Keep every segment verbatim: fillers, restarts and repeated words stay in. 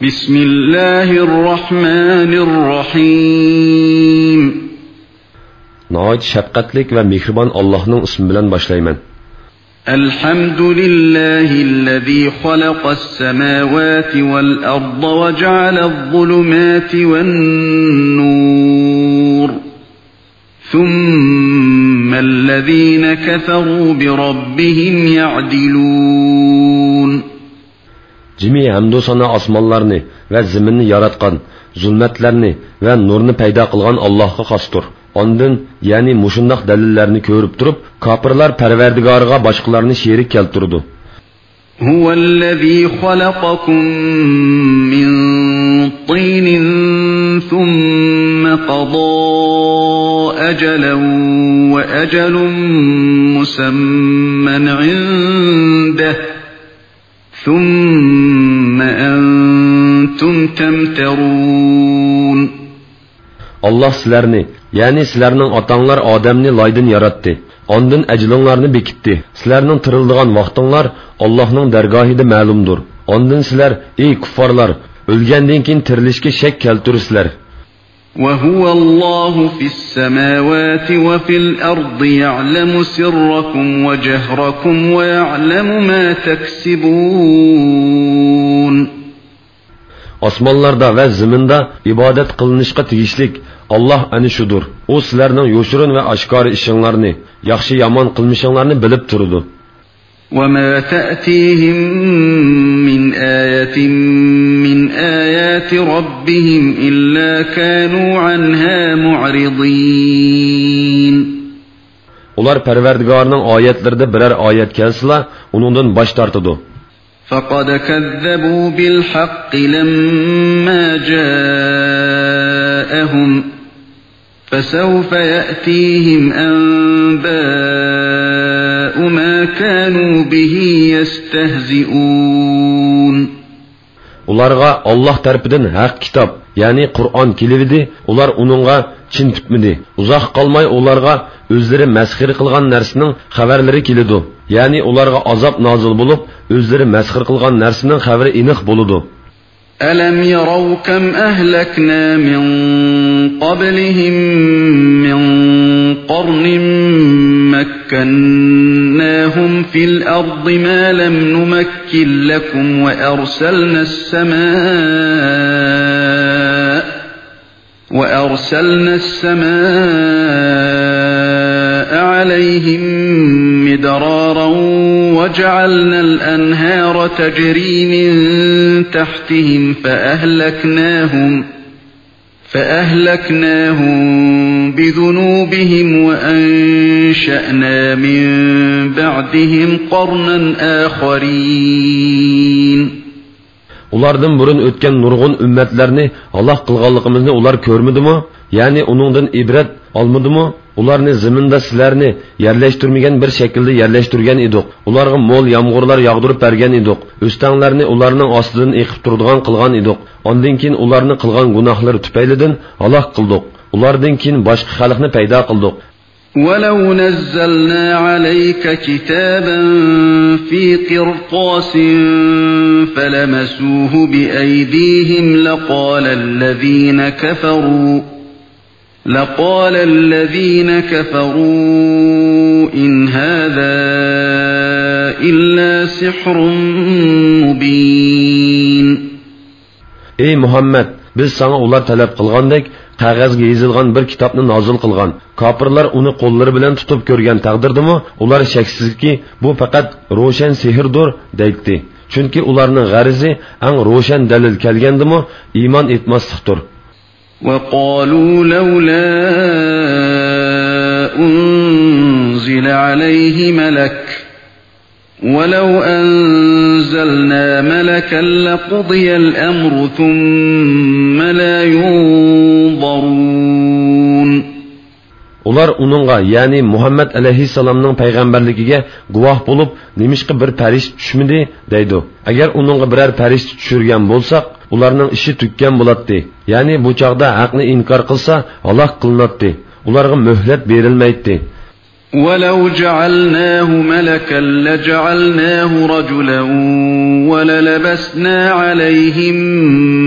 Bismillahirrahmanirrahim. Nəhayət şəfqətlik və mehriban Allah'ın ismi bilan başlayman. Elhamdülillahi'llezî halaqas-semâvâti vel-arda ve cealez-zulumâti ven-nûr. Thummellezîne keferû bi-rabbihim ya'dilûn. Cimi hamdu sana osmonlarni va zaminni yaratgan, zulmatlarni va nurni paydo qilgan Allohga xosdir. Ondan, ya'ni mushundoq dalillarni ko'rib turib, kofirlar Parvardigoriga boshqalarni sherik keltirdi. Huvallazi xalaqakum min tinin thumma qadaa ajalan wa ajalun musamman 'indahu thumma antum tamtarun. Allah sizlarni, ya'ni sizlarning otanglar odamni loydan yaratdi. Ondan ajlinglarni bekitdi. Sizlarning tirildigan vaqtinglar Allohning dargohida ma'lumdir. Ondan sizlar, ey kuffarlar, o'lgandan keyin tirilishga shak keltirsizlar. وَهُوَ اللَّهُ فِي السَّمَاوَاتِ وَفِي الْأَرْضِ يَعْلَمُ سِرَّكُمْ وَجَهْرَكُمْ وَيَعْلَمُ مَا تَكْسِبُونَ. Osmonlarda va zaminda ibodat qilinishga tegishlik Allah ana shudur. U sizlarning yo'shirin va oshkor ishinglarni, yaxshi yomon qilmishinglarni bilib turadi. وَمَا تَأْتِيهِمْ مِنْ آيَةٍ مِنْ آيَاتِ رَبِّهِمْ إِلَّا كَانُوا عَنْهَا مُعْرِضِينَ. Ular Parvardigorning oyatlarida biror oyat kelsa, uningdan bosh tortadi. فَقَدْ كَذَّبُوا بِالْحَقِّ لَمَّا جَاءَهُمْ فَسَوْفَ يَأْتِيهِمْ أَنْبَاءُ مَا كَانُوا بِهِ يَسْتَهْزِئُونَ. Ularga Allah tarafidan haq kitob, ya'ni Qur'on kelibdi, ular uningga chin tutmadi. Uzoq qolmay ularga o'zlari masxir qilgan narsaning xabarlari keladi. Ya'ni ularga azob nozil bo'lib, o'zlari masxir qilgan narsaning xabari aniq bo'ladi. أَلَمْ يَرَوْا كَمْ أَهْلَكْنَا مِنْ قَبْلِهِمْ مِنْ قَرْنٍ مَكَّنَّاهُمْ فِي الْأَرْضِ مَا لَمْ نُمَكِّنْ لَكُمْ وَأَرْسَلْنَا السَّمَاءَ وَأَرْسَلْنَا السَّمَاءَ عَلَيْهِمْ مِدْرَارًا وَجَعَلْنَا الْأَنْهَارَ تَجْرِي مِنْ تَحْتِهِمْ فَأَهْلَكْنَاهُمْ فَأَهْلَكْنَاهُمْ بِذُنُوبِهِمْ وَأَنشَأْنَا مِنْ بَعْدِهِمْ قَرْنًا آخَرِينَ. Ulardan burun o'tgan nurg'un ummatlarni Alloh qilganligimizni ular ko'rmadimi? Ya'ni uningdan ibrat olmadimi? Ularni zaminda sizlarni yerlashtirmagan bir shaklda yerlashtirgan edik. Ularga mo'l yomg'irlar yog'dirib bergan edik. O'stanglarni ularning ostidan eqib turadigan qilgan edik. Ondan keyin ularni qilgan gunohlari tufaylidan halok qildik. Ulardan keyin boshqa xalqni paydo qildik. وَلَوْ نَزَّلْنَا عَلَيْكَ كِتَابًا فِي قِرْطَاسٍ فَلَمَسُوهُ بِأَيْدِيهِمْ لَقَالَ الَّذِينَ كَفَرُوا لَقَالَ الَّذِينَ كَفَرُوا إِنْ هَذَا إِلَّا سِحْرٌ مُبِينٌ. Ey Muhammed, biz sana ular talep qilgandek qog'ozga yozilgan bir kitobni nozil qilgan. Kofirlar uni qo'llari bilan tutib ko'rgan taqdirdimi, ular shaksizki bu faqat ro'shan sehrdir deydi. Chunki ularning g'arizi ang ro'shan dalil kelgandimi, iymon etmaslikdir. وَقَالُوا لَوْلَا أُنْزِلَ عَلَيْهِ مَلَكٌ وَلَوْ أَنزَلْنَا مَلَكًا لَقُضِيَ الْأَمْرُ ثُمَّ لَا يُنْظَرُونَ. Ular uningga, ya'ni Muhammad alayhissalomning payg'ambarligiga guvoh bo'lib, nimishqa bir farishta tushmidi deydi. Agar uningga biror farishta tushirgan bo'lsak, ularning ishi tuggan bo'ladi. Ya'ni bu chaqda haqni inkor qilsa, halok qilinadi. Ularga muhlat berilmaydi. وَلَوْ جَعَلْنَاهُ مَلَكًا لَجَعَلْنَاهُ رَجُلًا وَلَلَبَسْنَا عَلَيْهِمْ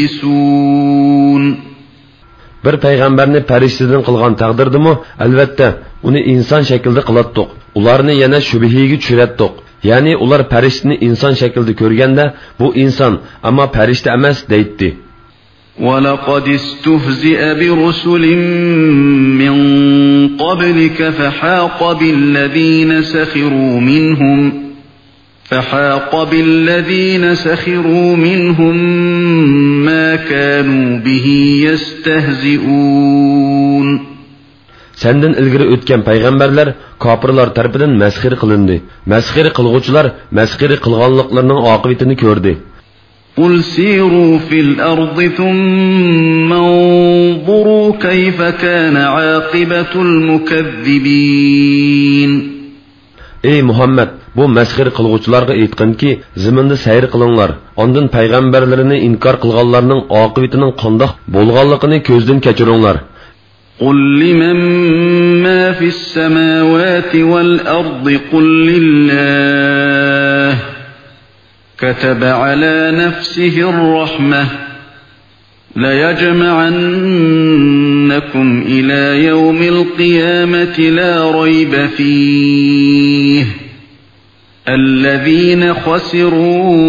مبلسون. Bir payg'ambarni farishtadan qilgan taqdirdimi, albatta uni inson shaklida qilatdiq. Ularni yana shubhiga tushiradiq. Ya'ni ular farishtani inson shaklida ko'rganda, bu inson, ammo farishta emas deydi. وَلَقَدِ اسْتُهْزِئَ بِرُسُلٍ مِّن قَبْلِكَ فَحَاقَ بِالَّذِينَ سَخِرُوا مِنْهُمْ فَحَاقَ بِالَّذِينَ سَخِرُوا مِنْهُمْ مَا كَانُوا بِهِ يَسْتَهْزِئُونَ. Senden ilgiri o'tgan payg'ambarlar kofirlar tarafidan masxir qilindi. Masxir qilguvchilar masxir qilganliklarining oqibatini ko'rdi. قُلْ سِيرُوا فِي الْأَرْضِ ثُمَّ انظُرُوا كَيْفَ كَانَ عَاقِبَةُ الْمُكَذِّبِينَ. Ey Muhammed, bu masxir qilguvchilarga aytqinki, zaminda sayr qilinglar. Ondan payg'ambarlarini inkor qilganlarning oqibatining qandoq bo'lganligini ko'zdan kechiringlar. قُلْ لِمَنْ مَا فِي السَّمَاوَاتِ وَالْأَرْضِ قُلْ لِلَّهِ كَتَبَ عَلَى نَفْسِهِ الرَّحْمَةَ لَيَجْمَعَنَّكُمْ إِلَى يَوْمِ الْقِيَامَةِ لَا رَيْبَ فِيهِ الَّذِينَ خَسِرُوا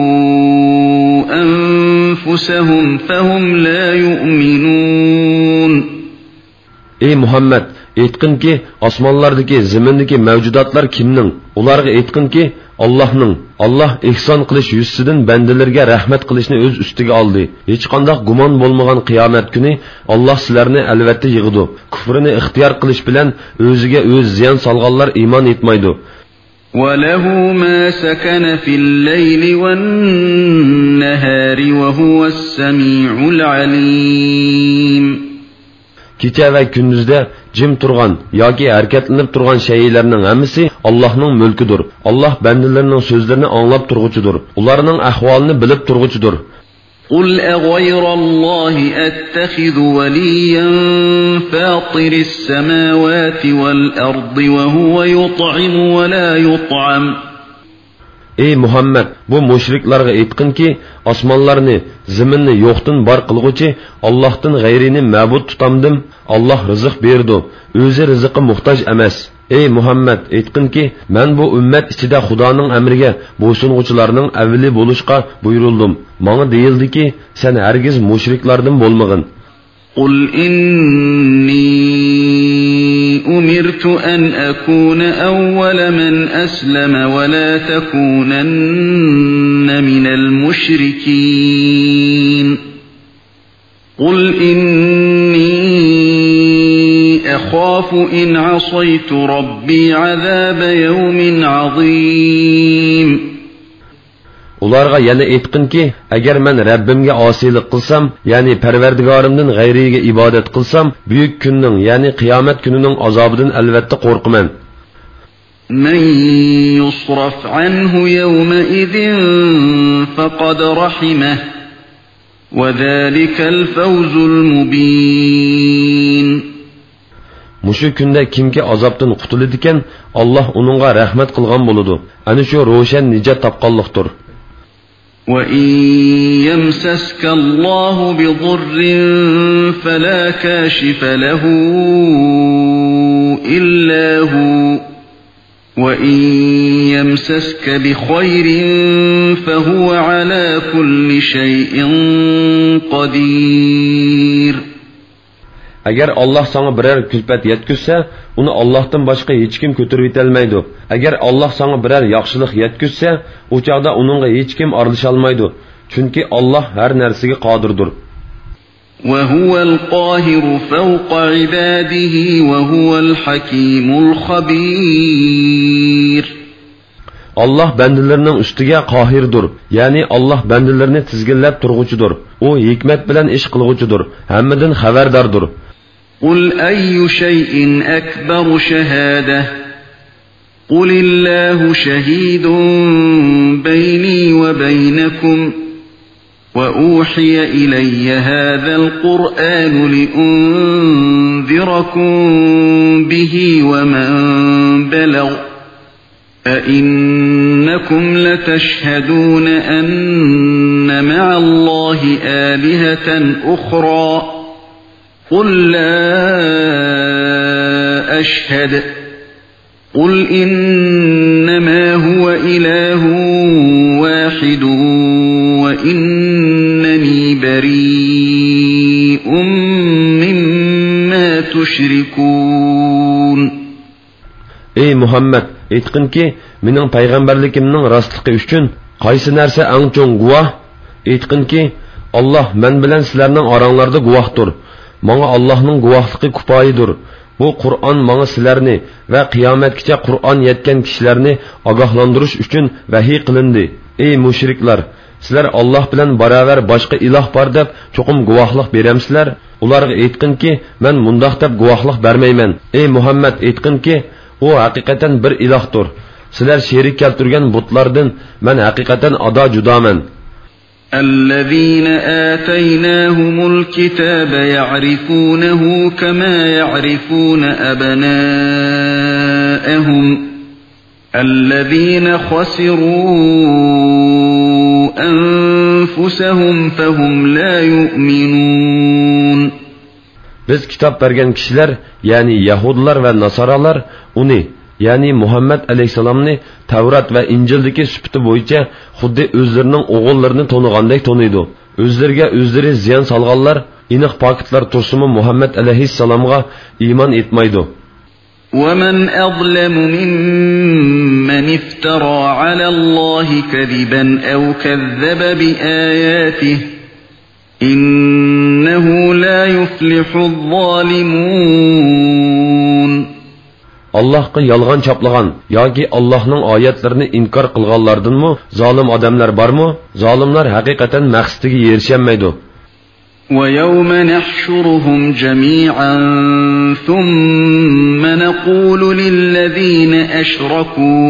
أَنفُسَهُمْ فَهُمْ لَا يُؤْمِنُونَ. Ey Muhammed, aytqinki, osmonlardagi, zimindagi mavjudotlar kimning? Ularga aytqinki, Allohning. Allah ihson qilish yuzidan bandalarga rahmat qilishni o'z ustiga oldi. Hech qanday gumon bo'lmagan qiyomat kuni Alloh sizlarni albatta yig'idi. Kufrini ixtiyor qilish bilan o'ziga o'z ziyon solganlar iymon etmaydi. وَلَهُ مَا سَكَنَ فِي اللَّيْلِ وَالنَّهَارِ وَهُوَ السَّمِيعُ الْعَلِيمُ. Kecha va kunduzda jim turgan yoki harakatlanib turgan shaylarning hammasi Allohning mulkidir. Alloh bandalarining so'zlarini anglab turg'uchidir. Ularning ahvolini bilib turg'uchidir. قُلْ أَغَيْرَ اللَّهِ أَتَّخِذُ وَلِيًّا فَاطِرِ السَّمَاوَاتِ وَالْأَرْضِ وَهُوَ يُطْعِمُ وَلَا يُطْعَمُ. Ey Muhammed, bu müşriklarga aytqinki, osmonlarni, zaminni yo'qdan bor qilguvchi Allohdan g'ayrini ma'bud tutamdim. Alloh rizq berdi, o'zi rizqqa muhtoj emas. Ey Muhammed, aytqinki, men bu ummat ichida Xudoning amriga bo'ysunuvchilarning avvali bo'lishga buyurildim. Menga deyildiki, sen hargiz mushriklardan bo'lmagin. قُلْ إِنِّي أُمِرْتُ أَنْ أَكُونَ أَوَّلَ مَنْ أَسْلَمَ وَلَا تَكُونَنَّ مِنَ الْمُشْرِكِينَ. قُلْ إِنِّي أَخَافُ إِنْ عَصَيْتُ رَبِّي عَذَابَ يَوْمٍ عَظِيمٍ. Ularga yana aytqinki, agar men Rabbimga osiylik qilsam, ya'ni Parvardigorimdan g'ayriga ibodat qilsam, buyuk kunning, ya'ni qiyomat kunining azobidan albatta qo'rqaman. Men yusraf anhu yawma idin faqad rahimahu wa zalikal fawzul mubin. Mushu kunda kimki azobdan qutuladi ekan, Alloh uningga rahmat qilgan bo'ladi. Ana shu ro'shan nijot topganlikdir. وَإِن يَمْسَسْكَ اللَّهُ بِضُرٍّ فَلَا كَاشِفَ لَهُ إِلَّا هُوَ وَإِن يَمْسَسْكَ بِخَيْرٍ فَهُوَ عَلَى كُلِّ شَيْءٍ قَدِيرٌ. Agar Alloh sana biror kulfat yetkizsa, uni Allohdan boshqa hech kim ko'tarib yetolmaydi. Agar Alloh sana biror yaxshilik yetkizsa, u chaqda uningga hech kim aralasha olmaydi. Chunki Alloh har narsaga qodirdir. Wa huwal qohiru fawqa ibadihi wa huwal hakimul khabir. Allah bandalarining ustiga qohirdir. Ya'ni Alloh bandalarini tizginlab turg'uchidir. U hikmat bilan ish qilg'uchidir. Hammadan xabardordir. قُلْ أَيُّ شَيْءٍ أَكْبَرُ شَهَادَةً قُلِ اللَّهُ شَهِيدٌ بَيْنِي وَبَيْنَكُمْ وَأُوحِيَ إِلَيَّ هَذَا الْقُرْآنُ لِأُنذِرَكُم بِهِ وَمَن بَلَغَ أَإِنَّكُمْ لَتَشْهَدُونَ أَنَّ مَعَ اللَّهِ الله آلهة أخرى قل لا أشهد قل إنما هو إله واحد وإنني بريء مما تشركون. Ey Muhammed, aytqinki, mening payg'ambarligimning rostligi uchun qaysi narsa eng cho'ng guvoh? Aytqinki, Alloh men bilan sizlarning oranglarda guvohdir. Menga Allohning guvohligi kifoyidir. Bu Qur'on menga sizlarni va qiyomatgacha Qur'on yetgan kishilarni ogohlantirish uchun vahiy qilindi. Ey mushriklar, sizlar Alloh bilan baravar boshqa iloh bor deb cho'qim guvohlik beramsizlar? Ularga aytqinki, men mundoq deb guvohlik bermayman. Ey Muhammad, aytqinki, u haqiqatan bir ilohdir. Sizlar sherik keltirgan butlardan men haqiqatan ado judoman. الذين آتيناهم الكتاب يعرفونه كما يعرفون أبناءهم الذين خسروا أنفسهم فهم لا يؤمنون. Biz kitap bergen kişiler, yani Yahudiler ve Nasaralar, onu, yani Muhammed Aleyhisselam'ını Tevrat ve İncil'deki süpütü boyunca xuddi özlerinin oğullarını tonuğandek tonuydu. Özlerine özleri ziyan salganlar, iniq paketler tursumu Muhammed Aleyhisselam'a iman etmaydı. وَمَنْ أَظْلَمُ مِمَّنِ افْتَرَى عَلَى اللّٰهِ كَذِبًا اَوْ كَذَّبَ بِآيَاتِهِ إِنَّهُ لَا يُفْلِحُ الظَّالِمُونَ. Allah'a yalgan çaplagan, yoki Allah'ның ayetlerini inkar qilganlardan mı zalim adamlar var mı? Zalimler hakikaten maqsadiga erişemeydi. وَيَوْمَ نَحْشُرُهُمْ جَمِيعًا ثُمَّ نَقُولُ لِلَّذِينَ أَشْرَكُوا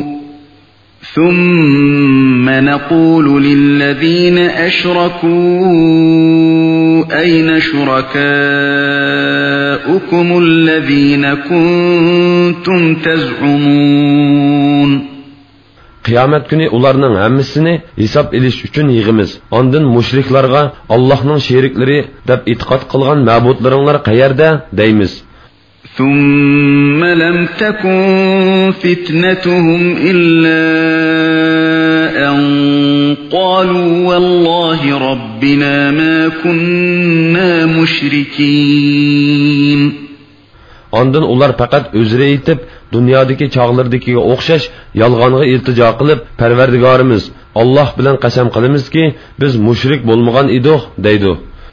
ثُمَّ نَقُولُ لِلَّذِينَ أَشْرَكُوا أَيْنَ شُرَكَاؤُكُمُ الَّذِينَ كُنْتُمْ تَزْعُمُونَ. Kıyamet günü ularının hemmisini hesap ediş üçün yığımız. Andın müşriklarga Allah'ның şerikleri dep itiqat qılgan mabudlarınlar qayerda deymiz. ثُمَّ لَمْ تَكُنْ فِتْنَتُهُمْ إِلَّا أَنْ قَالُوا وَاللّٰهِ رَبِّنَا مَا كُنَّا مُشْرِكِينَ. Andın ular fakat özre etip dünyadaki çağlardakiga o'xshash yalg'onga iltijo qilib, Parvardigorimiz Alloh bilan qasam qilamiz ki biz mushrik bo'lmagan edik deydi.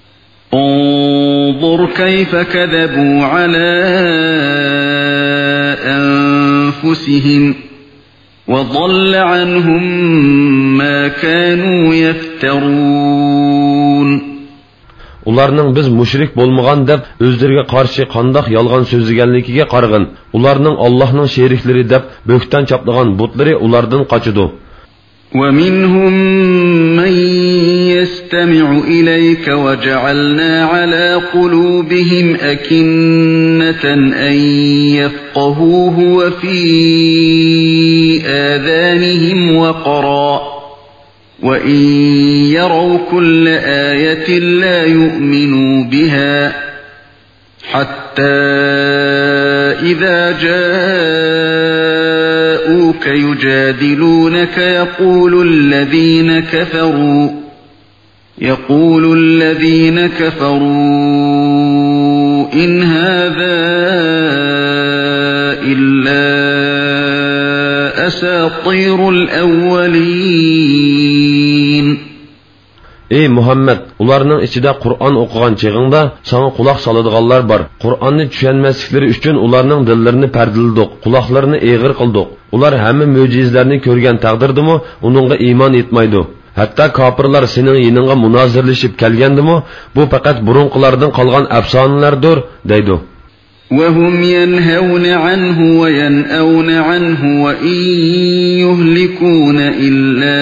انظر كيف كذبوا على أنفسهم وضل عنهم ما كانوا يفترون. Ularning biz mushrik bo'lmagan deb o'zlariga qarshi qandoq yolg'on so'zlaganligiga qarag'in. Ularning Allohning sheriklari deb bo'ktan chaplagan butlari ulardan qochidi. وَمِنْهُمْ مَنْ يَسْتَمِعُ إِلَيْكَ وَجَعَلْنَا عَلَى قُلُوبِهِمْ أَكِنَّةً أَنْ يَفْقَهُوهُ وَفِي آذَانِهِمْ وَقْرًا وَإِنْ يَرَوْا كُلَّ آيَةٍ لَا يُؤْمِنُوا بِهَا حَتَّى إِذَا جَاءُوكَ يُجَادِلُونَكَ يَقُولُ الَّذِينَ كَفَرُوا يَقُولُ الَّذِينَ كَفَرُوا إِنْ هَذَا إِلَّا أَسَاطِيرُ الْأَوَّلِينَ. Ey Muhammed, ularning ichida Qur'on o'qigan chig'ingda sana quloq soladiganlar bor. Qur'onni tushunmasliklari uchun ularning dillarini pardildik, quloqlarini eg'ir qildik. Ular hamma mo'jizlarni ko'rgan taqdirdimi, uningga iymon etmaydi. Hatto kofirlar sening yiningga munozirlashib kelgandimi, bu faqat burunqilardan qolgan afsonalardir, deydi. وَهُمْ يَنْهَوْنَ عَنْهُ وَيَنْأَوْنَ عَنْهُ وَإِنْ يُهْلِكُونَ إِلَّا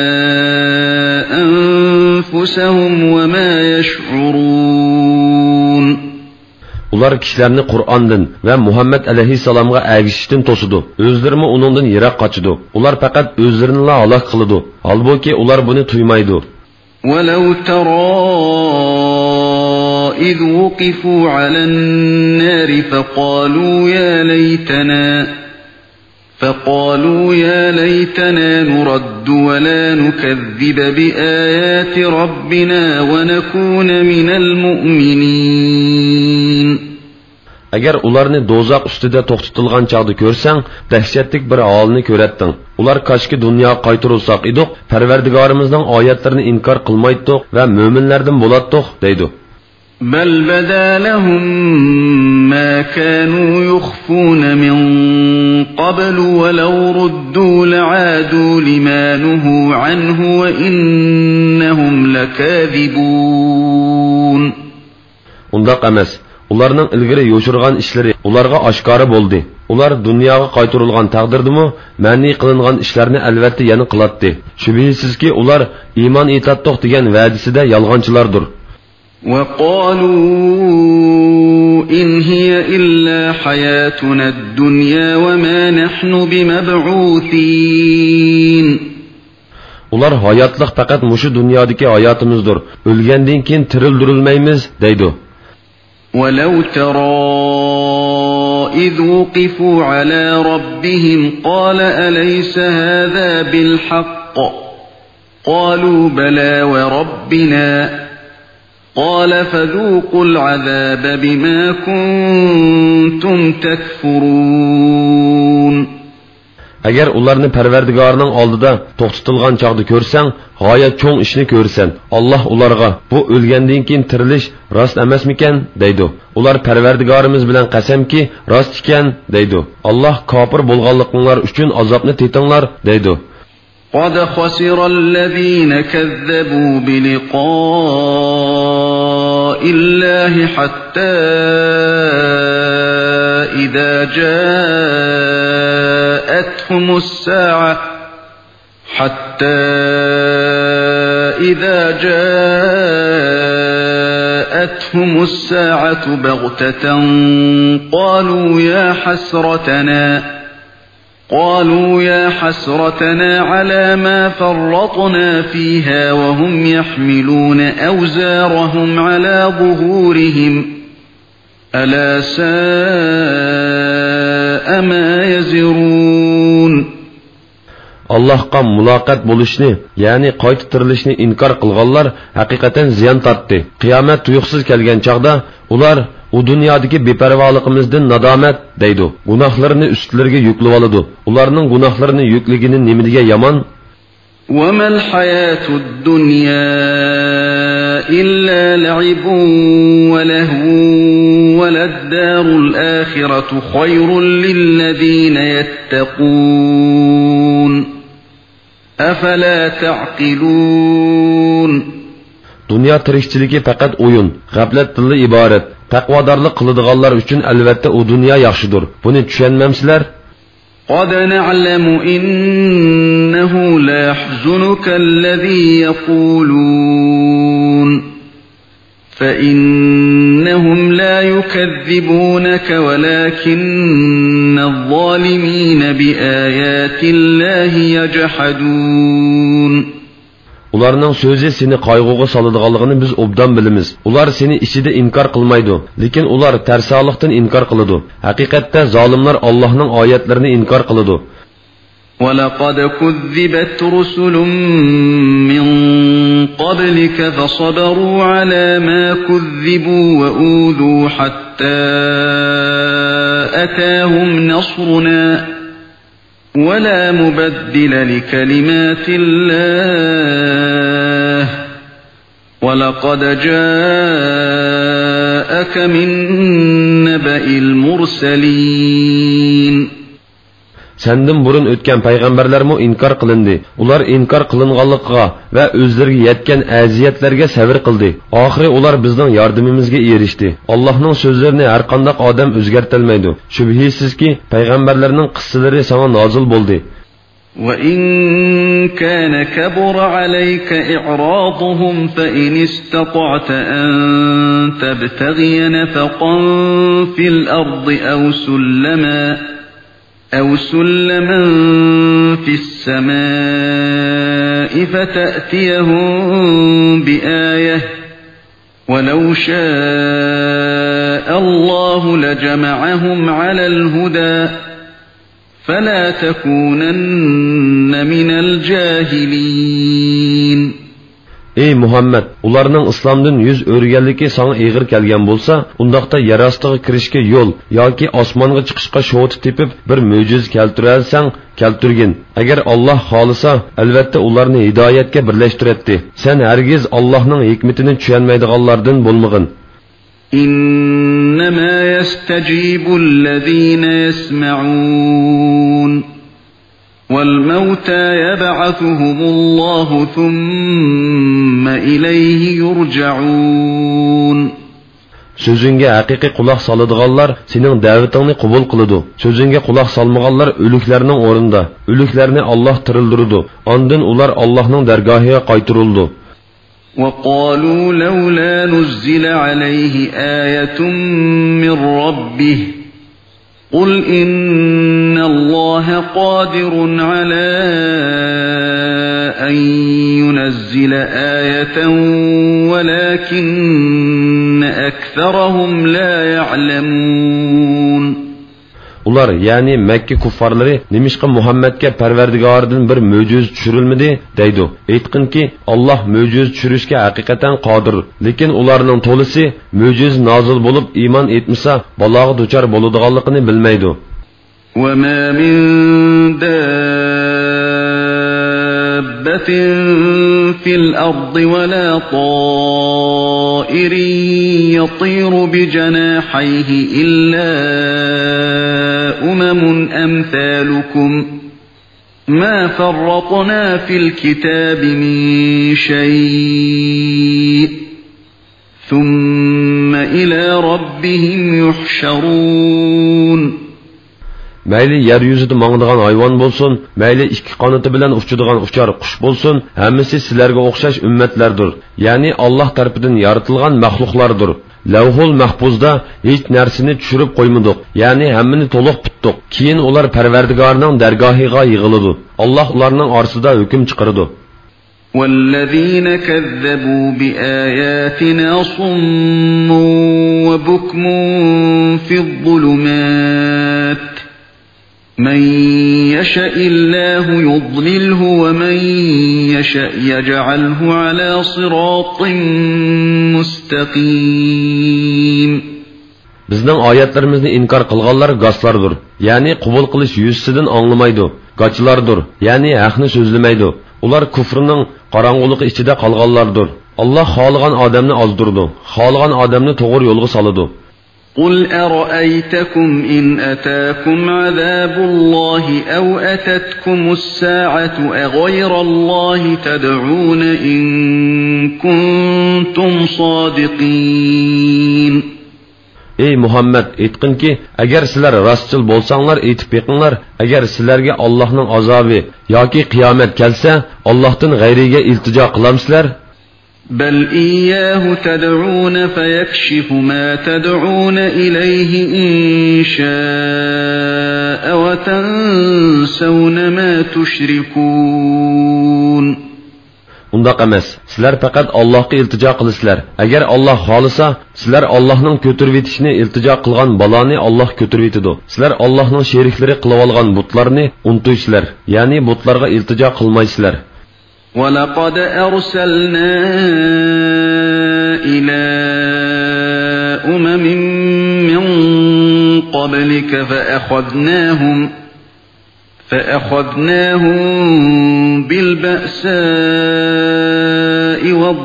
أَنفُسَهُمْ وَمَا يَشْعُرُونَ. Ular kishilarni Qur'ondan va Muhammad alayhissalomga ergishishdan to'sidi. O'zlarini uningdan yiroq qochidi. Ular faqat o'zlarini halok qiladi. Holbuki ular buni tuymaydi. ولو ترى إذ وقفوا على النار فقالوا يا ليتنا فقالوا يا ليتنا نرد ولا نكذب بآيات ربنا ونكون من المؤمنين. Agar ularni do'zax ustida to'xtatilgan chaqda ko'rsang, dahshatlik bir holni ko'ratding. Ular koshki dunyoga qaytarilsak edik, Parvardigorimizning oyatlarini inkor qilmaydik va mo'minlardan bo'latdik, deydi. بل بدا لهم ما كانوا يخفون من قبل ولو ردوا لعادوا لما نهوا عنه وإنهم لكاذبون. Undaq emas. Ularning ilgari yo'shirgan ishlari ularga oshkora bo'ldi. Ular dunyoga qaytarilgan taqdirdimi, ma'ni qilingan ishlarni albatta yana qiladi. Shubhisizki ular iymon etatdiq degan va'dasida yolg'onchilardir. وقالوا إن هي إلا حياتنا الدنيا وما نحن بمبعوثين. Ular hayotliq faqat mushu dunyodagi hayotimizdir. O'lgandan keyin tirildirilmaymiz, deydi. ولو ترى إذ وقفوا على ربهم قال أليس هذا بالحق قالوا بلى وربنا قال فذوقوا العذاب بما كنتم تكفرون. Agar ularni Parvardigorning oldida to'xtatilgan chaqda ko'rsang, g'oyat cho'ng ishni ko'rsan. Alloh ularga bu o'lgandan keyin tirilish rost emasmikan, deydi. Ular Parvardigorimiz bilan qasamki, rost ekan, deydi. Alloh kofir bo'lganliklaringiz uchun azobni tetinglar, deydi. قد خسر الذين كذبوا بلقاء الله حتى إذا جاءتهم الساعة حتى إذا جاءتهم الساعة بغتة قالوا يا حسرتنا قالوا يا حسرتنا على ما فرطنا فيها وهم يحملون أوزارهم على ظهورهم ألا ساء ما يزرون. Allahqa muloqot bo'lishni, ya'ni qayta tirilishni inkor qilganlar haqiqatan ziyon tortdi. Qiyomat tuyuqsiz kelgan chaqda ular u dunyodagi beparvoligimizdan nadomat deydi. Gunohlarini ustlariga yuklab oladi. Ularning gunohlarini yukligini nimaga yomon? وَمَا الْحَيَاةُ الدُّنْيَا إِلَّا لَعِبٌ وَلَهْوٌ وَلَلدَّارُ الْآخِرَةُ خَيْرٌ لِلَّذِينَ يَتَّقُونَ أَفَلَا تَعْقِلُونَ. Dünya tirikçiligi faqat o'yin, g'aflatdan iborat. Taqvodorlik qiladiganlar uchun albatta u dunyo yaxshidir. Buni tushunmamsizlar? قد نعلم إنه لا يحزنك الذي يقولون فإنهم لا يكذبونك ولكن الظالمين بآيات الله يجحدون. Ularning so'zi seni qayg'uga soladiganligini biz obdan bilamiz. Ular seni ichida inkor qilmaydi, lekin ular tarsoqlikdan inkor qiladi. Haqiqatda zolimlar Allohning oyatlarini inkor qiladi. وَلَقَدْ كُذِّبَتْ رُسُلٌ مِّن قَبْلِكَ فَصَبَرُوا عَلَى مَا كُذِّبُوا وَأُوذُوا حَتَّى أَتَاهُمْ نَصْرُنَا وَلَا مُبَدِّلَ لِكَلِمَاتِ اللَّهِ وَلَقَدْ جَاءَكَ مِن نَّبَإِ الْمُرْسَلِينَ. Senden burun ötken peygamberlermi inkar kılındı. Ular inkar kılınganlıkka ve özlerine yetken eziyetlerge sabır kıldı. Ahire ular bizden yardımımızga erişti. Allah'ın sözlerini her kandak adam özgertelmeydi. Şübhisiz ki peygamberlerinin kıssaları sana nazil buldu. وَإِنْ كَانَ كَبُرَ عَلَيْكَ إِعْرَاضُهُمْ فَإِنِ اسْتَطَعْتَ أَنْ تَبْتَغِيَ نَفَقًا فِي الْأَرْضِ أَوْ سُلَّمًا أَوْ سُلَّمًا في السماء فتأتيهم بآية ولو شاء الله لجمعهم على الهدى فلا تكونن من الجاهلين. Ey Muhammed, ularning islomdan yuz o'rganligi sana ig'ir kelgan bo'lsa, undaqda yer ostiga kirishga yo'l yoki osmonga chiqishga sho'ti tepib bir mo'jiza keltiralsang, keltirgin. Agar Alloh xolisa, albatta ularni hidoyatga birlashtiradi. Sen hargiz Allohning hikmatini tushunmaydiganlardan bo'lmag'in. İnnemâ yestecibul-lezîne yesma'ûn وَالْمَوْتَى يَبْعَثُهُمُ اللَّهُ ثُمَّ إِلَيْهِ يُرْجَعُونَ. Sözünge haqiqiy quloq soladiganlar sening da'vatingni qabul qiladi. Sözünge quloq solmaganlar o'liklarning o'rnida. O'liklarni Alloh tirildirdi. Ondan ular Allohning dargohiga qaytarildi. وَقَالُوا لَوْلَا نُزِّلَ عَلَيْهِ آيَةٌ مِّن رَّبِّهِ قُلْ إِنَّ اللَّهَ قَادِرٌ عَلَى أَن يُنَزِّلَ آيَةً وَلَكِنَّ أَكْثَرَهُمْ لَا يَعْلَمُونَ. Ular yani Mekke kuffarları nimişqa Muhammed'e Perverdigardan bir möcüz düşürülmedi deydi. Aytqin ki Allah möcüz düşürüşke hakikaten qadir. Lekin ularning to'lisi möcüz nazil bo'lib iman etmasa balog'i duchar bo'ladiganligini bilmaydi. وَمَا مِن دَابَّةٍ فِي الْأَرْضِ وَلَا طَائِرٍ يَطِيرُ بِجَنَاحَيْهِ إِلَّا أُمَمٌ أَمْثَالُكُمْ مَا فَرَّطْنَا فِي الْكِتَابِ مِنْ شَيْءٍ ثُمَّ إِلَى رَبِّهِمْ يُحْشَرُونَ. Mayli yer yuzida mangdigan hayvon bo'lsin, mayli ikki qanoti bilan uchadigan uchar qush bo'lsin, hammasi sizlarga o'xshash ummatlardir. Ya'ni Alloh tarafidan yaratilgan maxluqlardir. Lavhul mahfuzda hech narsani tushirib qo'ymadik. Ya'ni hammani to'liq bitdik. Keyin ular Parvardigorning dargohiga yig'iladi. Alloh ularning orasida hukm chiqaradi. وَالَّذِينَ كَذَّبُوا بِآيَاتِنَا صُمٌّ وَبُكْمٌ فِي الظُّلُمَاتِ مَن يَشَإِ اللَّهُ يُضْلِلْهُ وَمَن يَشَأْ يَجْعَلْهُ عَلَى صِرَاطٍ مُسْتَقِيمٍ. Bizning oyatlarimizni inkor qilganlar goslardir. Ya'ni qabul qilish yuzsidan anglamaydi. Qochlardir. Ya'ni haqni so'zlamaydi. Ular kufrning qorong'uligi ichida qolganlardir. Alloh xohlagan odamni ozdirdi, xohlagan odamni to'g'ri yo'lga soladi. قُلْ أَرَأَيْتَكُمْ إِنْ أَتَاكُمْ عَذَابُ اللَّهِ أَوْ أَتَتْكُمُ السَّاعَةُ أَغَيْرَ اللَّهِ تَدْعُونَ إِن كُنتُمْ صَادِقِينَ. Ey Muhammed, aytqin ki, agar sizlar rostchil bo'lsanglar, aytib beqinglar, agar sizlarga Allohning azobi yoki qiyomat kelsa, Allohdan g'ayriga iltijo qilamsizlar? بَلْ إِيَّاهُ تَدْعُونَ فَيَكْشِفُ مَا تَدْعُونَ إِلَيْهِ إِن شَاءَ وَتَنْسَوْنَ مَا تُشْرِكُونَ. Undaq emas. Sizlar faqat Allohga iltijo qilasizlar. Agar Alloh xolisa, sizlar Allohning ko'tarib etishini iltijo qilgan baloni Alloh ko'tarib etadi. Sizlar Allohning sheriklari qilib olgan butlarni unutaysizlar. Ya'ni butlarga iltijo qilmaysizlar. وَلَقَدْ أَرْسَلْنَا إِلَى أُمَمٍ مِّن قَبْلِكَ فَأَخَذْنَاهُمْ فَأَخَذْنَاهُمْ بِالْبَأْسَاءِ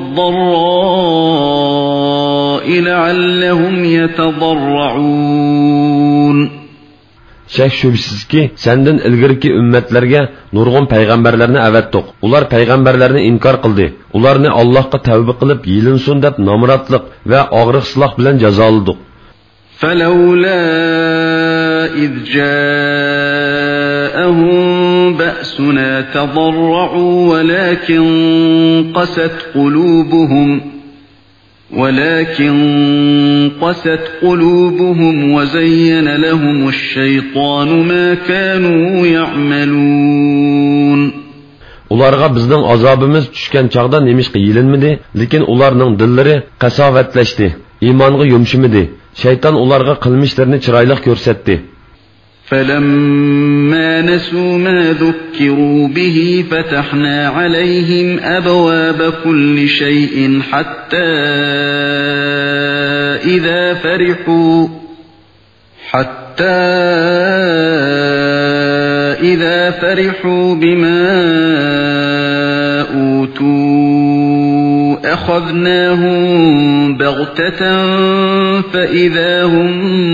وَالضَّرَّاءِ لَعَلَّهُمْ يَتَضَرَّعُونَ. Şək şübhəsiz ki, səndən ilgirki ümmetlərə nurgun peyğəmbərlərini əvətdik. Ular peyğəmbərlərini inkar qıldı. Ularını Allahqa tövbə qılıb yılınsun deyə namratlıq və ağrıqsızlıq bilən cəzaladıq. فَلَوْلَا إِذْ جَاءَهُم بَأْسُنَا تَضَرَّعُوا وَلَكِنْ قَسَتْ قُلُوبُهُمْ ولكن قست قلوبهم وزين لهم الشيطان ما كانوا يعملون. Ularga bizning azobimiz tushgan chaqda nemishqa yilinmidi, lekin ularning dillari qasovatlashdi, iymonga yumshimidi. Shayton ularga qilmishlarini chiroyli ko'rsatdi. فَلَمَّا نَسُوا مَا ذُكِّرُوا بِهِ فَتَحْنَا عَلَيْهِمْ أَبْوَابَ كُلِّ شَيْءٍ حَتَّى إِذَا فَرِحُوا حَتَّى إِذَا فَرِحُوا بِمَا أُوتُوا أَخَذْنَاهُمْ بَغْتَةً فَإِذَا هُمْ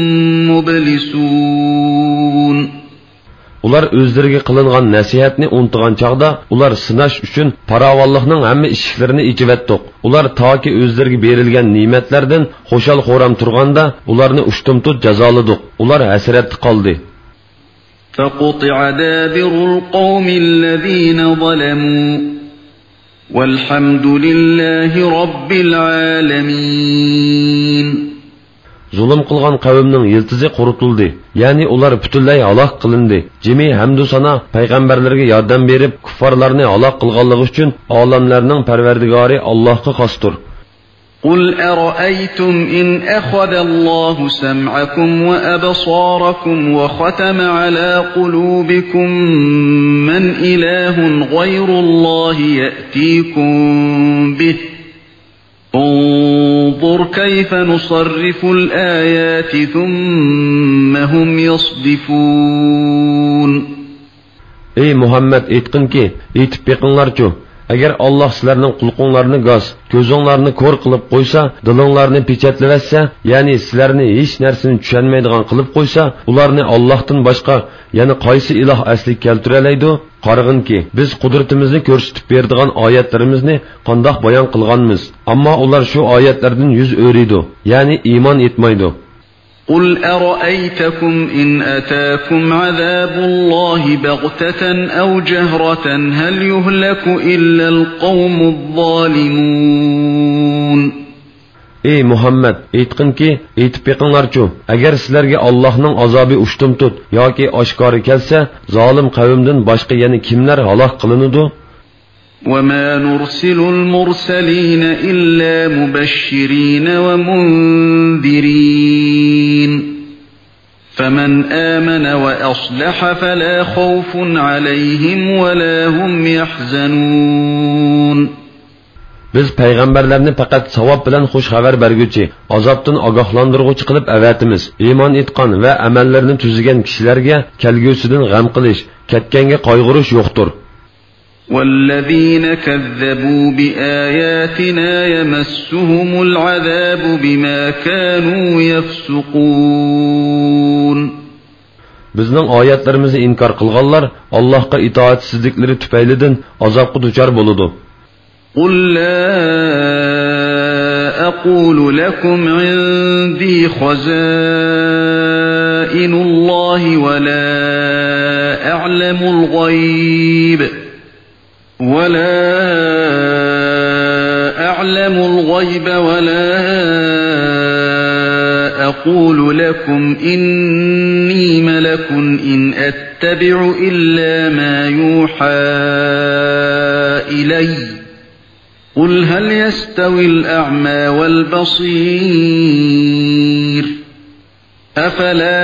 مُبْلِسُونَ. Ular o'zlariga qilingan nasihatni unutgan chaqda ular sinash uchun paravallikning hamma eshiklarini ichivatdiq. Ular toki o'zlariga berilgan ne'matlardan xo'shal xo'ram turganda ularni ushtumtut jazoladik. Ular hasratda qoldi. فَقُطِعَ دَابِرُ الْقَوْمِ الَّذِينَ ظَلَمُوا وَالْحَمْدُ لِلَّهِ رَبِّ الْعَالَمِينَ. Zulm qilgan qavmning yiltizi qurutildi. Ya'ni ular butunlay halok qilindi. Jimi hamdu sana payg'ambarlarga yordam berib, kuffarlarni halok qilganligi uchun olamlarning Parvardigori Allohga xosdir. قُلْ أَرَأَيْتُمْ إِنْ أَخَذَ اللَّهُ سَمْعَكُمْ وَأَبْصَارَكُمْ وَخَتَمَ عَلَى قُلُوبِكُمْ مَنْ إِلَٰهٌ غَيْرُ اللَّهِ يَأْتِيكُمْ بِهِ انظُرْ كَيْفَ نُصَرِّفُ الْآيَاتِ ثُمَّ هُمْ يَصْدِفُونَ. Ey Muhammed aytqin ki, aytib beqinglarchu. Agar Alloh sizlarning qulqinglarni g'oz, ko'zinglarni ko'r qilib qo'ysa, dilinglarni pechatlavatsa, ya'ni sizlarni hech narsani tushunmaydigan qilib qo'ysa, ularni Allohdan boshqa yana qaysi iloh asli keltiralaydi? Qarag'inki, biz qudratimizni ko'rsatib beradigan oyatlarimizni qandoq bayon qilganmiz, ammo ular shu oyatlardan yuz o'riydi, ya'ni iymon etmaydi. قُلْ أَرَأَيْتَكُمْ إِنْ أَتَاكُمْ عَذَابُ اللَّهِ بَغْتَةً أَوْ جَهْرَةً هَلْ يُهْلَكُ إِلَّا الْقَوْمُ الظَّالِمُونَ. Ey Muhammed, aytqinki, aytib beqinglarchu, agar sizlarga Allohning azobi ushtumtut yoki oshkori kelsa, zolim qavmdan boshqa yana kimlar halok qilinadi? وَمَا نُرْسِلُ الْمُرْسَلِينَ إِلَّا مُبَشِّرِينَ وَمُنذِرِينَ فَمَنْ آمَنَ وَأَصْلَحَ فَلَا خَوْفٌ عَلَيْهِمْ وَلَا هُمْ يَحْزَنُونَ. Biz payg'ambarlarni faqat savob bilan xush xabar berguchi, azobdan ogohlantiruvchi qilib avatimiz. Iymon etgan va amallarni tuzigan kishilarga kelgusidan g'am qilish, ketganga qayg'urish yo'qdir. وَالَّذِينَ كَذَّبُوا بِآيَاتِنَا يَمَسُّهُمُ الْعَذَابُ بِمَا كَانُوا يَفْسُقُونَ. Bizning oyatlarimizni inkor qilganlar Allohga itoatsizlikleri tufaylidan azobga duchor bo'ladi. قُلْ لَا أَقُولُ لَكُمْ عِندِي خَزَائِنُ اللَّهِ وَلَا أَعْلَمُ الْغَيْبَ وَلَا أَعْلَمُ الْغَيْبَ وَلَا أَقُولُ لَكُمْ إِنِّي مَلَكٌ إِنْ أَتَّبِعُ إِلَّا مَا يُوحَى إِلَيَّ قُلْ هَلْ يَسْتَوِي الْأَعْمَى وَالْبَصِيرُ أَفَلَا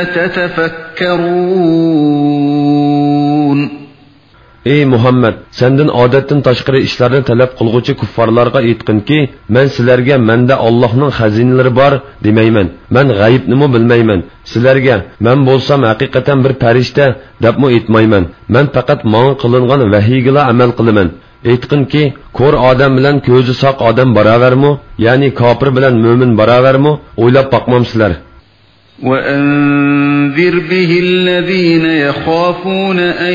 تَتَفَكَّرُونَ. Ey Muhammed, senden odatdan tashqari ishlarni talab qilguvchi kuffarlarga aytqinki, men sizlarga menda Allohning xazinalari bor demayman. Men g'aybni bilmayman. Sizlarga men bo'lsam haqiqatan bir farishta debmi aytmayman. Men faqat menga qilingan vahiyga amal qilaman. Aytqinki, ko'r odam bilan ko'zi soq odam barobarmi? Ya'ni kofir bilan mo'min barobarmi? O'ylab boqmamsizlar. وَأَنذِرْ بِهِ الَّذِينَ يَخَافُونَ أَن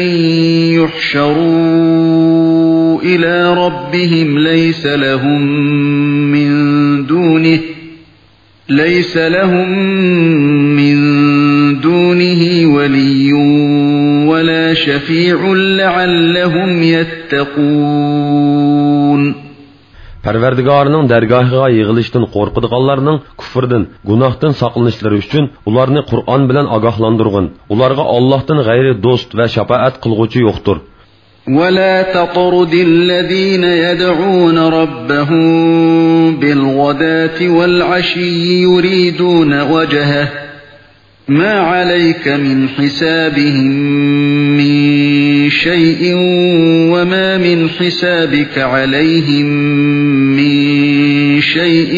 يُحْشَرُوا إِلَى رَبِّهِمْ لَيْسَ لَهُم مِّن دُونِهِ لَيْسَ لَهُم مِّن دُونِهِ وَلِيٌّ وَلَا شَفِيعٌ لَعَلَّهُمْ يَتَّقُونَ. Parvardigorning dargohiga yig'ilishdan qo'rqadiganlarning kufrdan, gunohdan saqlanishlari uchun ularni Qur'on bilan ogohlantirgin. Ularga Allohdan g'ayri do'st va shafaat qilguvchi yo'qdir. ولا تطرد الذين يدعون ربهم بالغداة والعشي يريدون وجهه ما عليك من حسابهم من شيء وما من حسابك عليهم من شيء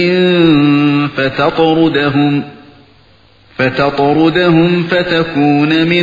فتطردهم فتطردهم فتكون من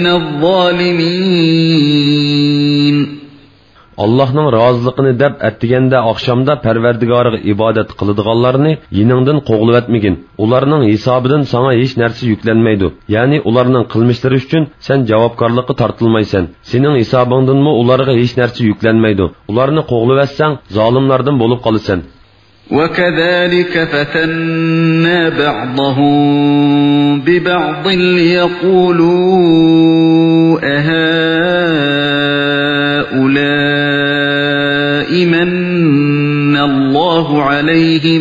الظالمين. Allah'ның razılıqını deb etdigəndə axşamda Pərverdigariga ibadet qılıdığanlarını yiningdən qoğulub etmigin. Ularning hisobidan sana hech narsa yüklənməydi. Yani ularning qilmishlari uchun sen javobgarlikka tortilmaysan. Sening hisobingdanmı ularga hech narsa yüklənməydi. Ularni qo'g'lab etsan, zolimlardan bo'lib qolasan. وكذلك فتنا بعضهم ببعض ليقولوا أهؤلاء من الله عليهم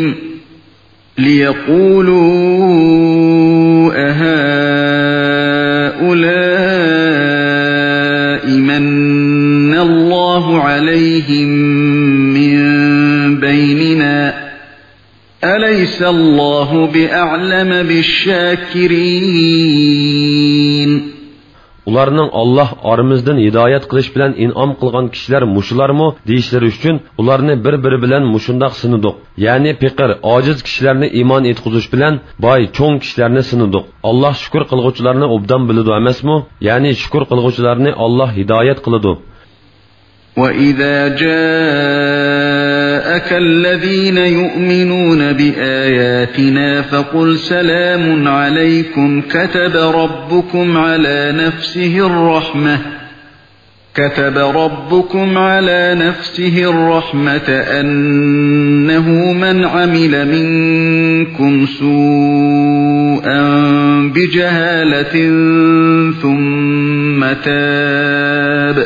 ليقولوا أهؤلاء من الله عليهم من بيننا أليس الله بأعلم بالشاكرين. Ularning Allah aramızdan hidayet qilish bilan in'om qilgan kishilar mushularmi deyishlari uchun ularni bir-biri bilan mushundaq sinidiq. Ya'ni piqir, ojiz kishilarni iymon etqizish bilan boy, cho'ng kishilarni sinidiq. Alloh shukr qilguvchilarni obdan biladi emasmi? Ya'ni shukr qilguvchilarni Alloh hidayet qiladi. وَإِذَا جَاءَكَ الَّذِينَ يُؤْمِنُونَ بِآيَاتِنَا فَقُلْ سَلَامٌ عَلَيْكُمْ كَتَبَ رَبُّكُمْ عَلَى نَفْسِهِ الرَّحْمَةَ كَتَبَ رَبُّكُمْ عَلَى نَفْسِهِ الرَّحْمَةَ أَنَّهُ مَنْ عَمِلَ مِنكُمْ سُوءًا بِجَهَالَةٍ ثُمَّ تَابَ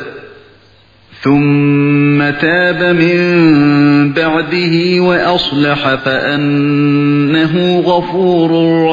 ثُمَّ تَابَ مِنْ بَعْدِهِ وَأَصْلَحَ فَأَنَّهُ غَفُورٌ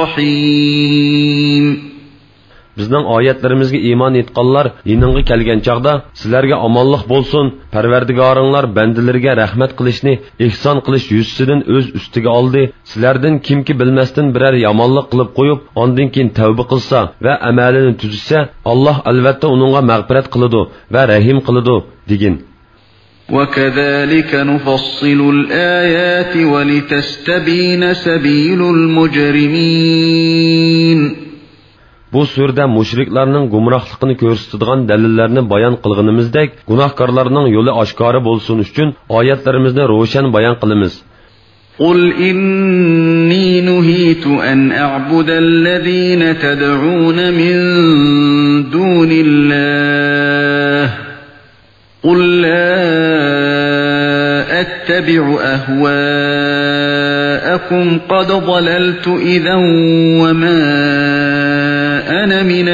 رَحِيمٌ. Bizning oyatlarimizga iymon etganlar yiningga kelgan chaqda sizlarga omonlik bo'lsin, Parvardigoringlar bandalariga rahmat qilishni, ihson qilish yuzasidan o'z ustiga oldi. Sizlardan kimki bilmasdan biror yomonlik qilib qo'yib, ondan keyin tavba qilsa va amalini tuzsa, Alloh albatta uningga mag'firat qiladi va rahim qiladi degin. وَكَذَلِكَ نُفَصِّلُ الْآيَاتِ وَلِتَسْتَبِينَ سَبِيلُ الْمُجْرِمِينَ. Bu surda mushriklarning gumrohligini ko'rsatadigan dalillarni bayon qilganimizdek, gunohkorlarning yo'li oshkora bo'lsin uchun oyatlarimizni ro'shan bayon qilamiz. قُلْ إِنِّي نُهِيتُ أَنْ أَعْبُدَ الَّذِينَ تَدْعُونَ مِن دُونِ اللَّهِ قُلْ لَا أَتَّبِعُ أَهْوَاءَكُمْ قَدْ ضَلَلْتُ إِذًا وَمَا أَنَا مِنَ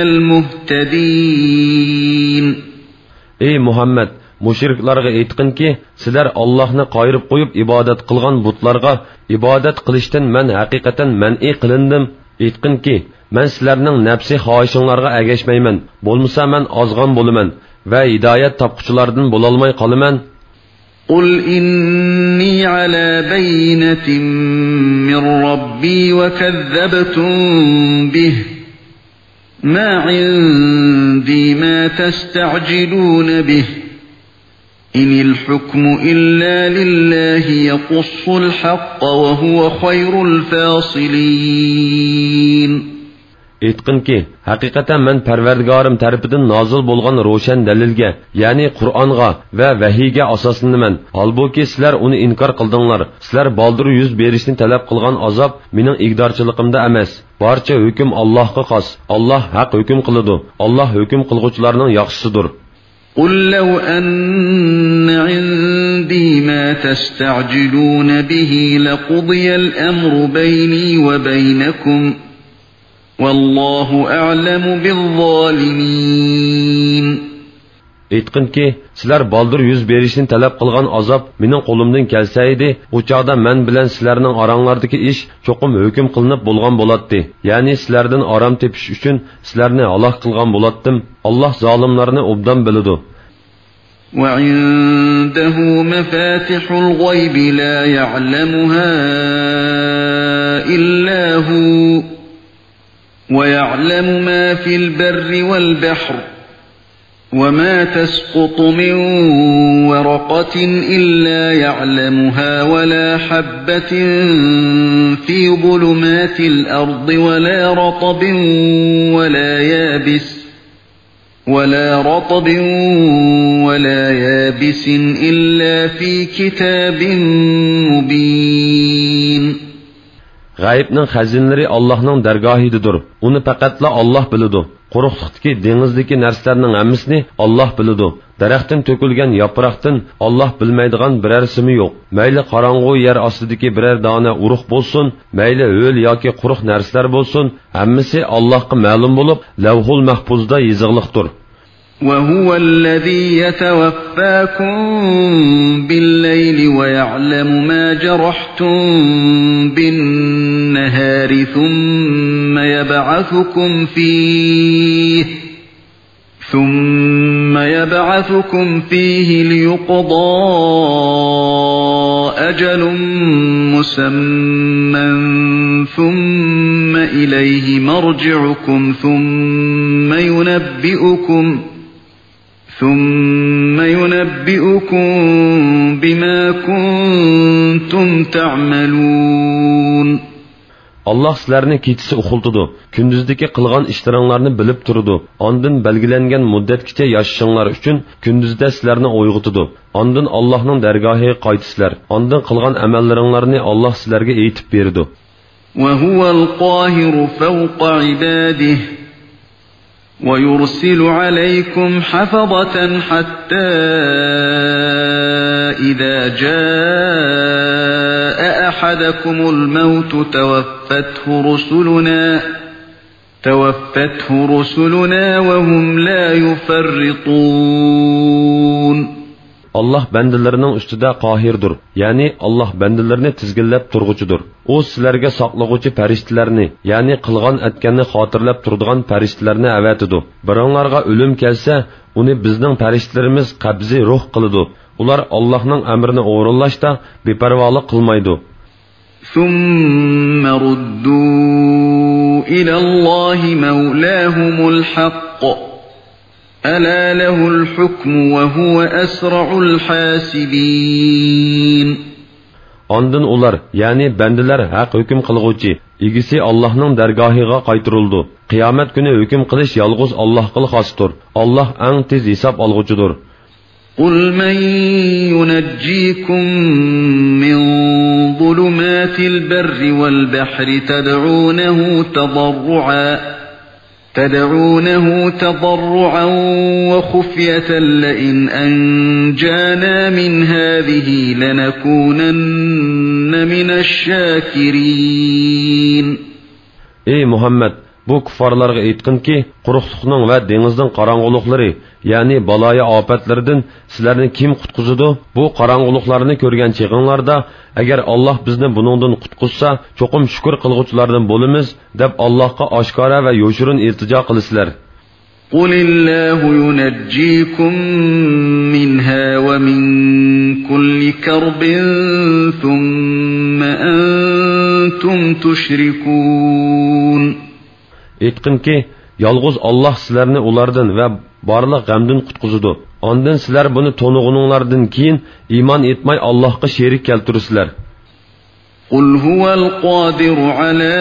الْمُهْتَدِينَ. Ey Muhammed, mushriklarga aytqinki, sizlar Allohni qoyirib qo'yib ibodat qilgan butlarga ibodat qilishdan men haqiqatan man'i qilindim. Aytqinki, men sizlarning nafsi xohishinglarga agashmayman. Bo'lmasa men ozg'on bo'laman va hidoyat topquchilardan bo'lolmay qolaman. قُلْ إِنِّي عَلَى بَيِّنَةٍ مِّن رَّبِّي وَكَذَّبْتُم بِهِ مَا عِندِي مَا تَسْتَعْجِلُونَ بِهِ إِنِ الْحُكْمُ إِلَّا لِلَّهِ يَقُصُّ الْحَقَّ وَهُوَ خَيْرُ الْفَاصِلِينَ. Aytqinki, haqiqatan men Parvardigorim tarafidan nozil bo'lgan ro'shan dalilga, ya'ni Qur'onga va vahiyga asoslanaman. Holbuki sizlar uni inkor qildinglar. Sizlar baldir yuz berishni talab qilgan azob mening igdorchiligimda emas. Barcha hukm Allohga xos. Alloh haq hukm qiladi. Alloh hukm qilguvchilarning yaxshisidir. قُلْ لَوْ أَنَّ عِندِي مَا تَسْتَعْجِلُونَ بِهِ لَقُضِيَ الْأَمْرُ بَيْنِي وَبَيْنَكُمْ وَاللَّهُ أَعْلَمُ بِالظَّالِمِينَ. aytqinki, sizlar baldır yüz berishni talab qilgan azob mening qo'limdan kelsa edi, u chaqda men bilan sizlarning oranglardagi ish cho'qim hukm qilinib bo'lgan bo'ladi. Ya'ni sizlardan orom tepish uchun sizlarni halok qilgan bo'latdim. Alloh zolimlarni obdan biladi. وعنده مفاتح الغيب لا يعلمها إلا هو ويعلم ما في البر والبحر وما تسقط من ورقة إلا يعلمها ولا حبة في ظلمات الأرض ولا رطب ولا يابس ولا رطب ولا يابس إلا في كتاب مبين. G'aybning xazinalari Allohning dargohidadir. Uni faqatla Alloh biladi. Quruqlikdagi dengizdagi narsalarning hammasini Alloh biladi. Daraxtdan to'kilgan yaproqdan Alloh bilmaydigan biror simi yo'q. Mayli qorong'u yer ostidagi biror dona urug' bo'lsin, mayli ho'l yoki quruq narsalar bo'lsin, hammasi Allohga ma'lum bo'lib, Lavhul Mahfuzda yozig'liqdir. وهو الذي يتوفاكم بالليل ويعلم ما جرحتم بالنهار ثم يبعثكم فيه ثم يبعثكم فيه ليقضى أجل مسمى ثم إليه مرجعكم ثم ينبئكم ثم ينبئكم بما كنتم تعملون. Allah sizlarni kechisi uxultidi, kunduzdagi qilgan ishlaringlarni bilib turdi. Ondan belgilangan muddatgacha yashashinglar uchun kunduzda sizlarni uyg'otdi. Ondan Allohning dargohiga qaytisizlar. Ondan qilgan amallaringlarni Alloh sizlarga aytib berdi. وهو القاهر فوق عباده ويرسل عليكم حفظة حتى إذا جاء أحدكم الموت توفته رسلنا توفته رسلنا وهم لا يفرطون. Allah bendelerining ustida qohirdir. Ya'ni Allah bendelerini tizginlab turg'uchidir. U sizlarga saqlag'uvchi farishtalarni, ya'ni qilgan atganni xotirlab turadigan farishtalarni avatidi. Biringlarga o'lim kelsa, uni bizning farishtalarimiz qabzi ruh qiladi. Ular Allohning amrini o'rinlashda beparvolik qilmaydi. ثم ردوا إلى الله مولاهم الحق ألا له الحكم وهو أسرع الحاسبين. Ondan ular, yani bendiler haq hüküm qilguvchi, igisi Allah'ның dargohiga qaytirildi. Qiyomat kuni hüküm qilish yalğız Allah'ga xosdir. Allah eng tez hisob olg'uchidir. قل من ينجيكم من ظلمات البر والبحر تدعونه تضرعا تدعونه تضرعا وخفية لئن أنجانا من هذه لنكونن من الشاكرين. Ey Muhammed, bu kuffarlarga aytqinki, quruqlikning va dengizning qorong'uliklari, ya'ni baloya ofatlardan sizlarni kim qutqizadi? Bu qorong'uliklarni ko'rgan cheg'inglarda, agar Alloh bizni buningdan qutqizsa, cho'qim shukr qilguvchilardan bo'lamiz, deb Allohga oshkora va yo'shirin iltijo qilasizlar. قل الله ينجيكم منها ومن كل كرب ثم أنتم تشركون. Aytqinki, yalğız Allah sizlarni ulardan va barliq g'amdan qutqizadi. Ondan sizlar buni to'nug'uninglardan keyin iymon etmay Allohga sherik keltirsizlar. قل هو القادر على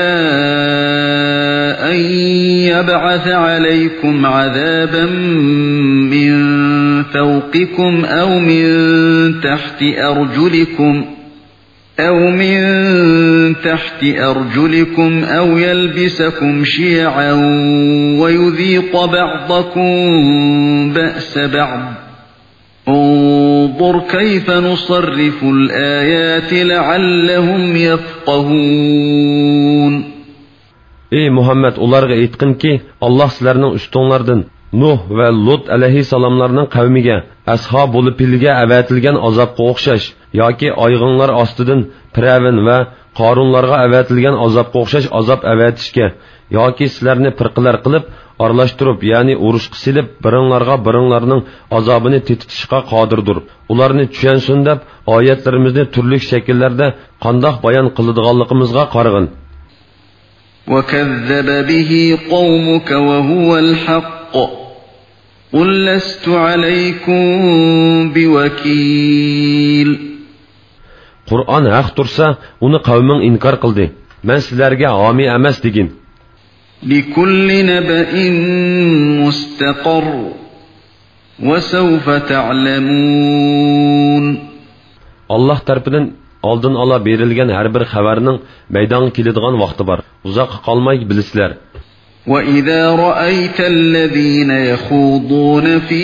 أن يبعث عليكم عذابا من فوقكم أو من تحت أرجلكم أو من تحت أرجلكم أو يلبسكم شيعا ويذيق بعضكم بأس بعض. انظر كيف نصرف الآيات لعلهم يفقهون. Ey Muhammed, ularga aytqinki, Allah sizlarning ustinglardan Nuh va Lut alayhissalomlarning qavmiga ashob bo'lib pilga avatilgan azobga o'xshash yoki ayg'inlar ostidan Firavun va Qorunlarga avatilgan azobga o'xshash azob avatishga yoki sizlarni firqalar qilib aralashtirib, ya'ni urushga silib, biringlarga biringlarning azobini tetitishga qodirdir. Ularni tushunsin deb oyatlarimizni turli shakllarda qandoq bayon qiladiganligimizga qarag'in. وَكَذَّبَ بِهِ قَوْمُكَ وَهُوَ الْحَقُّ قُلْ لَسْتُ عَلَيْكُمْ بِوَكِيلٍ. Qur'on haq tursa, uni qavming inkor qildi. Men sizlarga homiy emas degin. لِكُلِّ نَبَإٍ مُسْتَقَرٌّ وَسَوْفَ تَعْلَمُونَ. Allah tarafından oldin ola berilgan har bir xabarning maydonga keladigan vaqti bor. Uzoq qolmay bilisizlar. وَإِذَا رَأَيْتَ الَّذِينَ يَخُوضُونَ فِي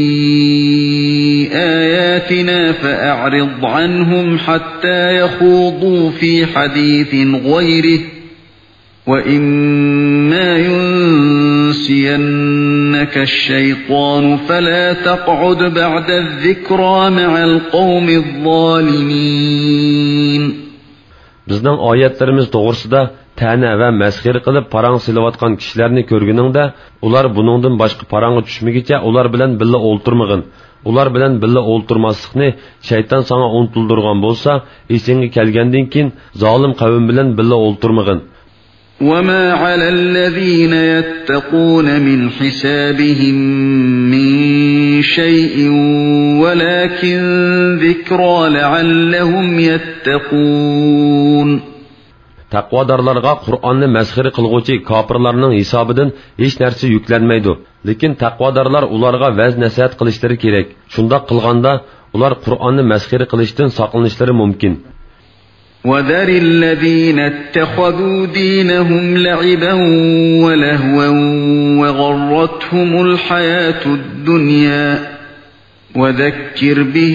آيَاتِنَا فَأَعْرِضْ عَنْهُمْ حَتَّى يَخُوضُوا فِي حَدِيثٍ غَيْرِهِ وَإِمَّا يُنْسِيَنَّكَ الشَّيْطَانُ فَلَا تَقْعُدْ بَعْدَ الذِّكْرَى مَعَ الْقَوْمِ الظَّالِمِينَ. Bizning oyatlarimiz to'g'risida ta'na va masxir qilib parang silayotgan kishilarni ko'rguningda, ular buningdan boshqa parangga tushmagicha ular bilan billa o'ltirmag'in. Ular bilan billa o'ltirmaslikni shayton senga untildirgan bo'lsa, esingga kelgandan keyin zolim qavm bilan billa o'ltirmag'in. وَمَا عَلَى الَّذِينَ يَتَّقُونَ مِنْ حِسَابِهِمْ مِنْ شَيْءٍ وَلَكِنْ ذِكْرَى لَعَلَّهُمْ يَتَّقُونَ. Taqvodorlarga Qur'onni masxir qilguvchi kofirlarning hisobidan hech narsa yuklanmaydi. Lekin taqvodorlar ularga vaz nasihat qilishlari kerak. Shunda qilganda ular Qur'onni masxir qilishdan saqlanishlari mumkin. وَذَرِ الَّذِينَ اتَّخَذُوا دِينَهُمْ لَعِبًا وَلَهْوًا وَغَرَّتْهُمُ الْحَيَاةُ الدُّنْيَا وَذَكِّرْ بِهِ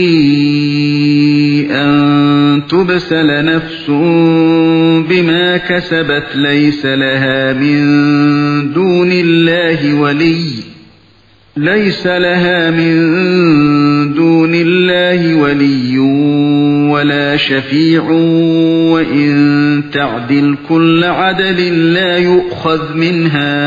أَن تُبْسَلَ نَفْسٌ بِمَا كَسَبَتْ لَيْسَ لَهَا مِن دُونِ اللَّهِ وَلِيٌّ لَيْسَ لَهَا مِن دُونِ اللَّهِ وَلِيٌّ وَلَا شَفِيعٌ وَإِن تَعْدِلْ كُلَّ عَدْلٍ لَّا يُؤْخَذْ مِنْهَا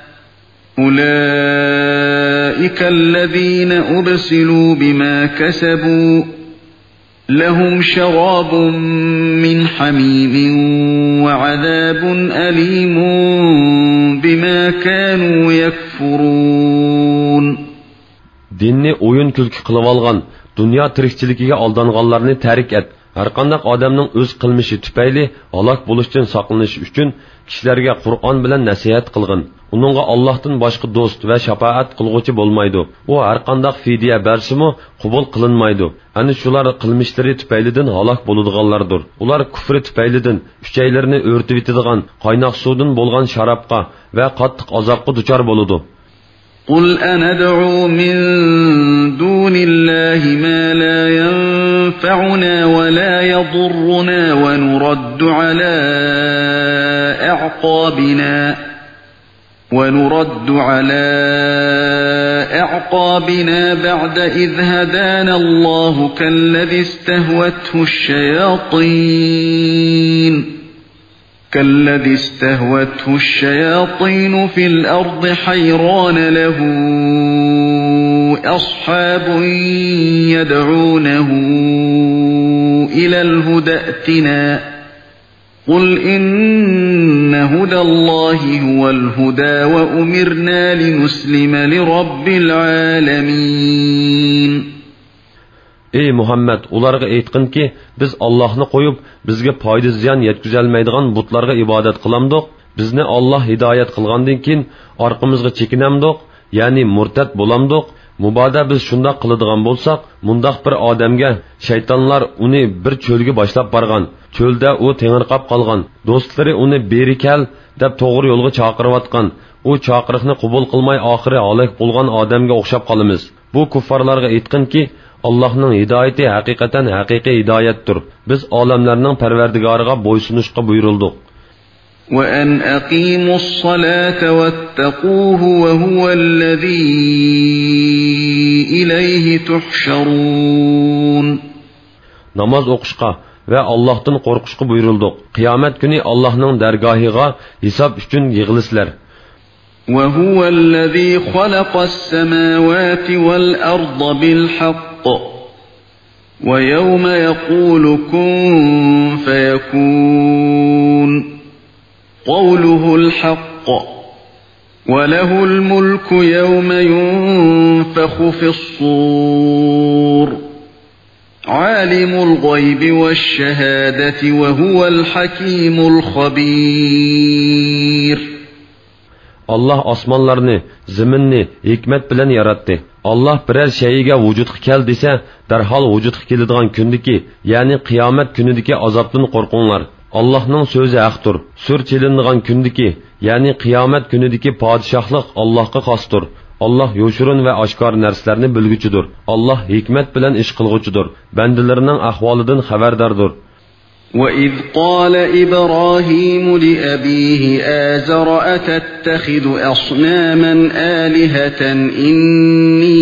أُولَئِكَ الَّذِينَ أُبْسِلُوا بِمَا كَسَبُوا لَهُمْ شَرَابٌ مِّنْ حَمِيمٍ وَعَذَابٌ أَلِيمٌ بِمَا كَانُوا يَكْفُرُونَ. Dinni o'yin kulki qilib olgan, dunyo tirikchiligiga aldanganlarni tarik et. Har qanday odamning o'z qilmishi tufayli halok bo'lishdan saqlanish uchun kishilarga Qur'on bilan nasihat qilgin. Uningga Allohdan boshqa do'st va shafaat qilguvchi bo'lmaydi. U har qanday fidya bersimi qabul qilinmaydi. Ana shular qilmishlari tufaylidan halok bo'ladiganlardir. Ular kufri tufaylidan uchaylarni o'rtib yetadigan qaynoq suvdan bo'lgan sharobga va qattiq azobga duchor bo'ladi. قُلْ أَنَدْعُو مِن دُونِ اللَّهِ مَا لَا يَنفَعُنَا وَلَا يَضُرُّنَا وَنُرَدُّ عَلَى أَعْقَابِنَا وَنُرَدُّ عَلَى أَعْقَابِنَا بَعْدَ إِذْ هَدَانَا اللَّهُ كَالَّذِي اسْتَهْوَتْهُ الشَّيَاطِينُ كالذي استهوته الشياطين في الأرض حيران له أصحاب يدعونه إلى الهدى ائتنا قل إن هدى الله هو الهدى وأمرنا لنسلم لرب العالمين. Ey Muhammed, ularga aytqinki, biz Allohni qo'yib, bizga foyda ziyon yetkazolmaydigan butlarga ibodat qilamdiq. Bizni Alloh hidoyat qilgandan keyin orqamizga chekinamdiq, ya'ni murtad bo'lamdiq. Muboda biz shunday qiladigan bo'lsak, mundaq bir odamga shaytonlar uni bir cho'lga boshlab borgan. Cho'lda u tengirqab qolgan. Do'stlari uni beri kel deb to'g'ri yo'lga chaqirayotgan. U chaqiriqni qabul qilmay oxiri halok bo'lgan odamga o'xshab qolamiz. Bu kuffarlarga aytqinki, Allah'ның hidayeti hakikaten hakiki hidayettir. Biz alemlerinin perverdigariga boysunuşqa buyurulduk. وأن أقيموا الصلاة واتقوه وهو الذي إليه تحشرون. Namaz o'qishga va Allohdan qo'rqishga buyurildik. Qiyomat kuni Allohning dargohiga hisob uchun yig'ilisizlar. وهو الذي خلق السماوات والأرض بالحق ويوم يقول كن فيكون قوله الحق وله الملك يوم ينفخ في الصور عالم الغيب والشهادة وهو الحكيم الخبير. Allah osmonlarni, zaminni hikmat bilan yaratdi. Allah biror shayga vujudga kel desa, darhol vujudga keladigan kundiki, ya'ni qiyomat kunidagi azobdan qo'rqinglar. Allohning so'zi haqdir. Sur chelinadigan kundiki, ya'ni qiyomat kunidagi podshohlik Allohga xosdir. Allah yo'shirin va oshkor narsalarni bilguchidir. Allah hikmat bilan ish qilguchidir. Bandalarining ahvolidan xabardordir. وَإِذْ قَالَ إِبْرَاهِيمُ لِأَبِيهِ آزَرَ أَتَتَّخِذُ أَصْنَامًا آلِهَةً إِنِّي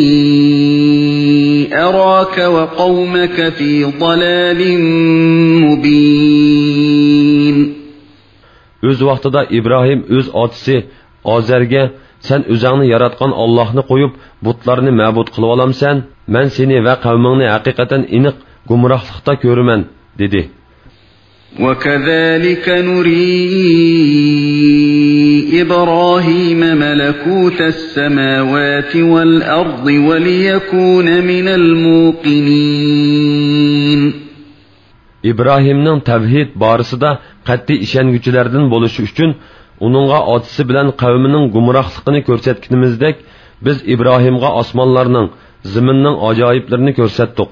أَرَاكَ وَقَوْمَكَ فِي ضَلَالٍ مُبِينٍ. Öz vaqtida İbrahim öz otisi Azer'ge sen özüni yaratgan Allah'ını koyup butlarını ma'bud qilib olamsan, men seni va qavmingni haqiqatan iniq gumrohlikda ko'raman dedi. وَكَذَلِكَ نُرِي إِبْرَاهِيمَ مَلَكُوتَ السَّمَاوَاتِ وَالْأَرْضِ وَلِيَكُونَ مِنَ الْمُوقِنِينَ. İbrahimning tavhid borasida qat'iy ishonguvchilardan bo'lishi uchun uningga otisi bilan qavmining gumrohligini ko'rsatganimizdek, biz Ibrohimga osmonlarning, zaminning ajoyiblarini ko'rsatdik.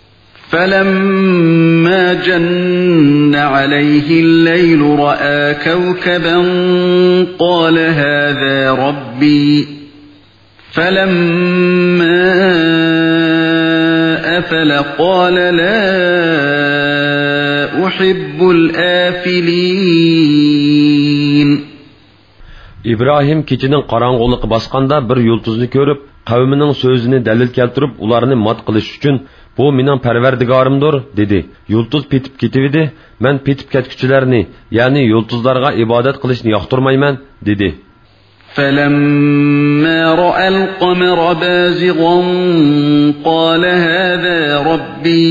فَلَمَّا جَنَّ عَلَيْهِ اللَّيْلُ رَأَى كَوْكَبًا قَالَ هَذَا رَبِّي فَلَمَّا أَفَلَ قَالَ لَا أُحِبُّ الْآفِلِينَ. İbrahim keçinin qarang'uliqi bosqanda bir yulduzni ko'rib, qavmining so'zini dalil keltirib, ularni mat qilish uchun bu mening parvardigorimdir dedi. Yulduz petib ketibdi, men petib ketguchilarni, ya'ni yulduzlarga ibodat qilishni yoqtirmayman dedi. فَلَمَّا رَأَى الْقَمَرَ بَازِغًا قَالَ هَذَا رَبِّي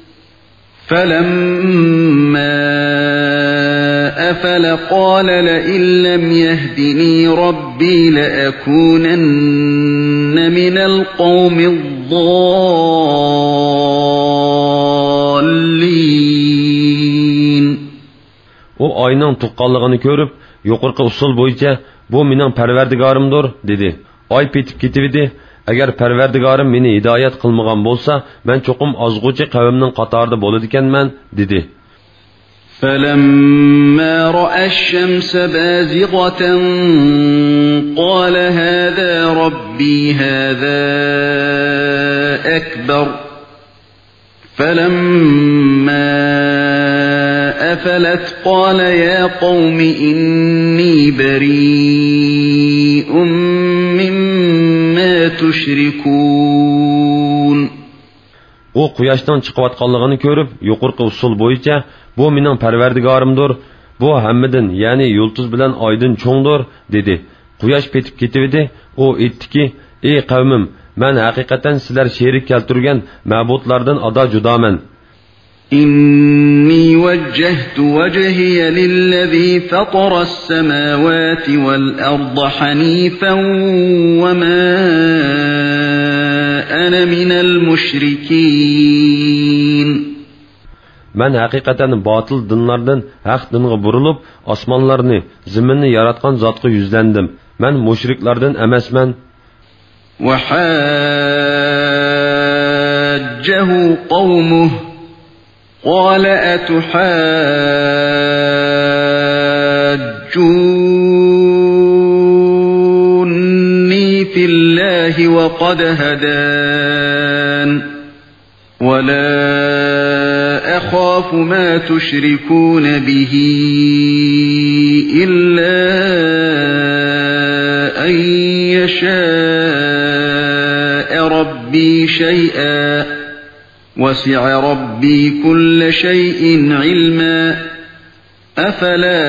فَلَمَّا أَفَلَ قَالَ لَئِن لَّمْ يَهْدِنِي رَبِّي لَأَكُونَنَّ مِنَ الْقَوْمِ الضَّالِّينَ. O ayning tuqqanligini ko'rib, yuqorqi usul bo'yicha bu mening parvardigorimdir dedi. Oy petib ketibdi. Agar parvardigorim meni hidoyat qilmagan bo'lsa, men cho'qim ozg'uchi qavmning qatorida bo'ladi ekanman dedi. فَلَمَّا رَأَى الشَّمْسَ بَازِغَةً قَالَ هَذَا رَبِّي هَذَا أَكْبَرُ فَلَمَّا أَفَلَتْ قَالَ يَا قَوْمِ إِنِّي بَرِيءٌ مِّمَّا تُشْرِكُونَ. O quyoshdan chiqayotganligini ko'rib, yuqorqi usul bo'yicha bu mening parvardigorimdir. Bu hammadan, ya'ni yulduz bilan oydin cho'ngdir dedi. Quyosh petib ketibdi. O aytdiki: "Ey qavmim, men haqiqatan sizlar sherik keltirgan ma'budlardan ado judoman. إِنِّي وَجَّهْتُ وَجْهِيَ لِلَّذِي فَطَرَ السَّمَاوَاتِ وَالْأَرْضَ حَنِيفًا وَمَا أَنَا مِنَ الْمُشْرِكِينَ. Men haqiqatan batıl dinlardan haq dinga burilib, osmonlarni, zaminni yaratgan zotga yuzlandim. Men mushriklardan emasman. وَحَاجَّهُ قَوْمُهُ قَالَ أَتُحَاجُّونِّي فِي اللَّهِ وَقَدْ هَدَانِ وَلَا أَخَافُ مَا تُشْرِكُونَ بِهِ إلا أن يشاء ربي شيئا وسع ربي كل شيء علما أفلا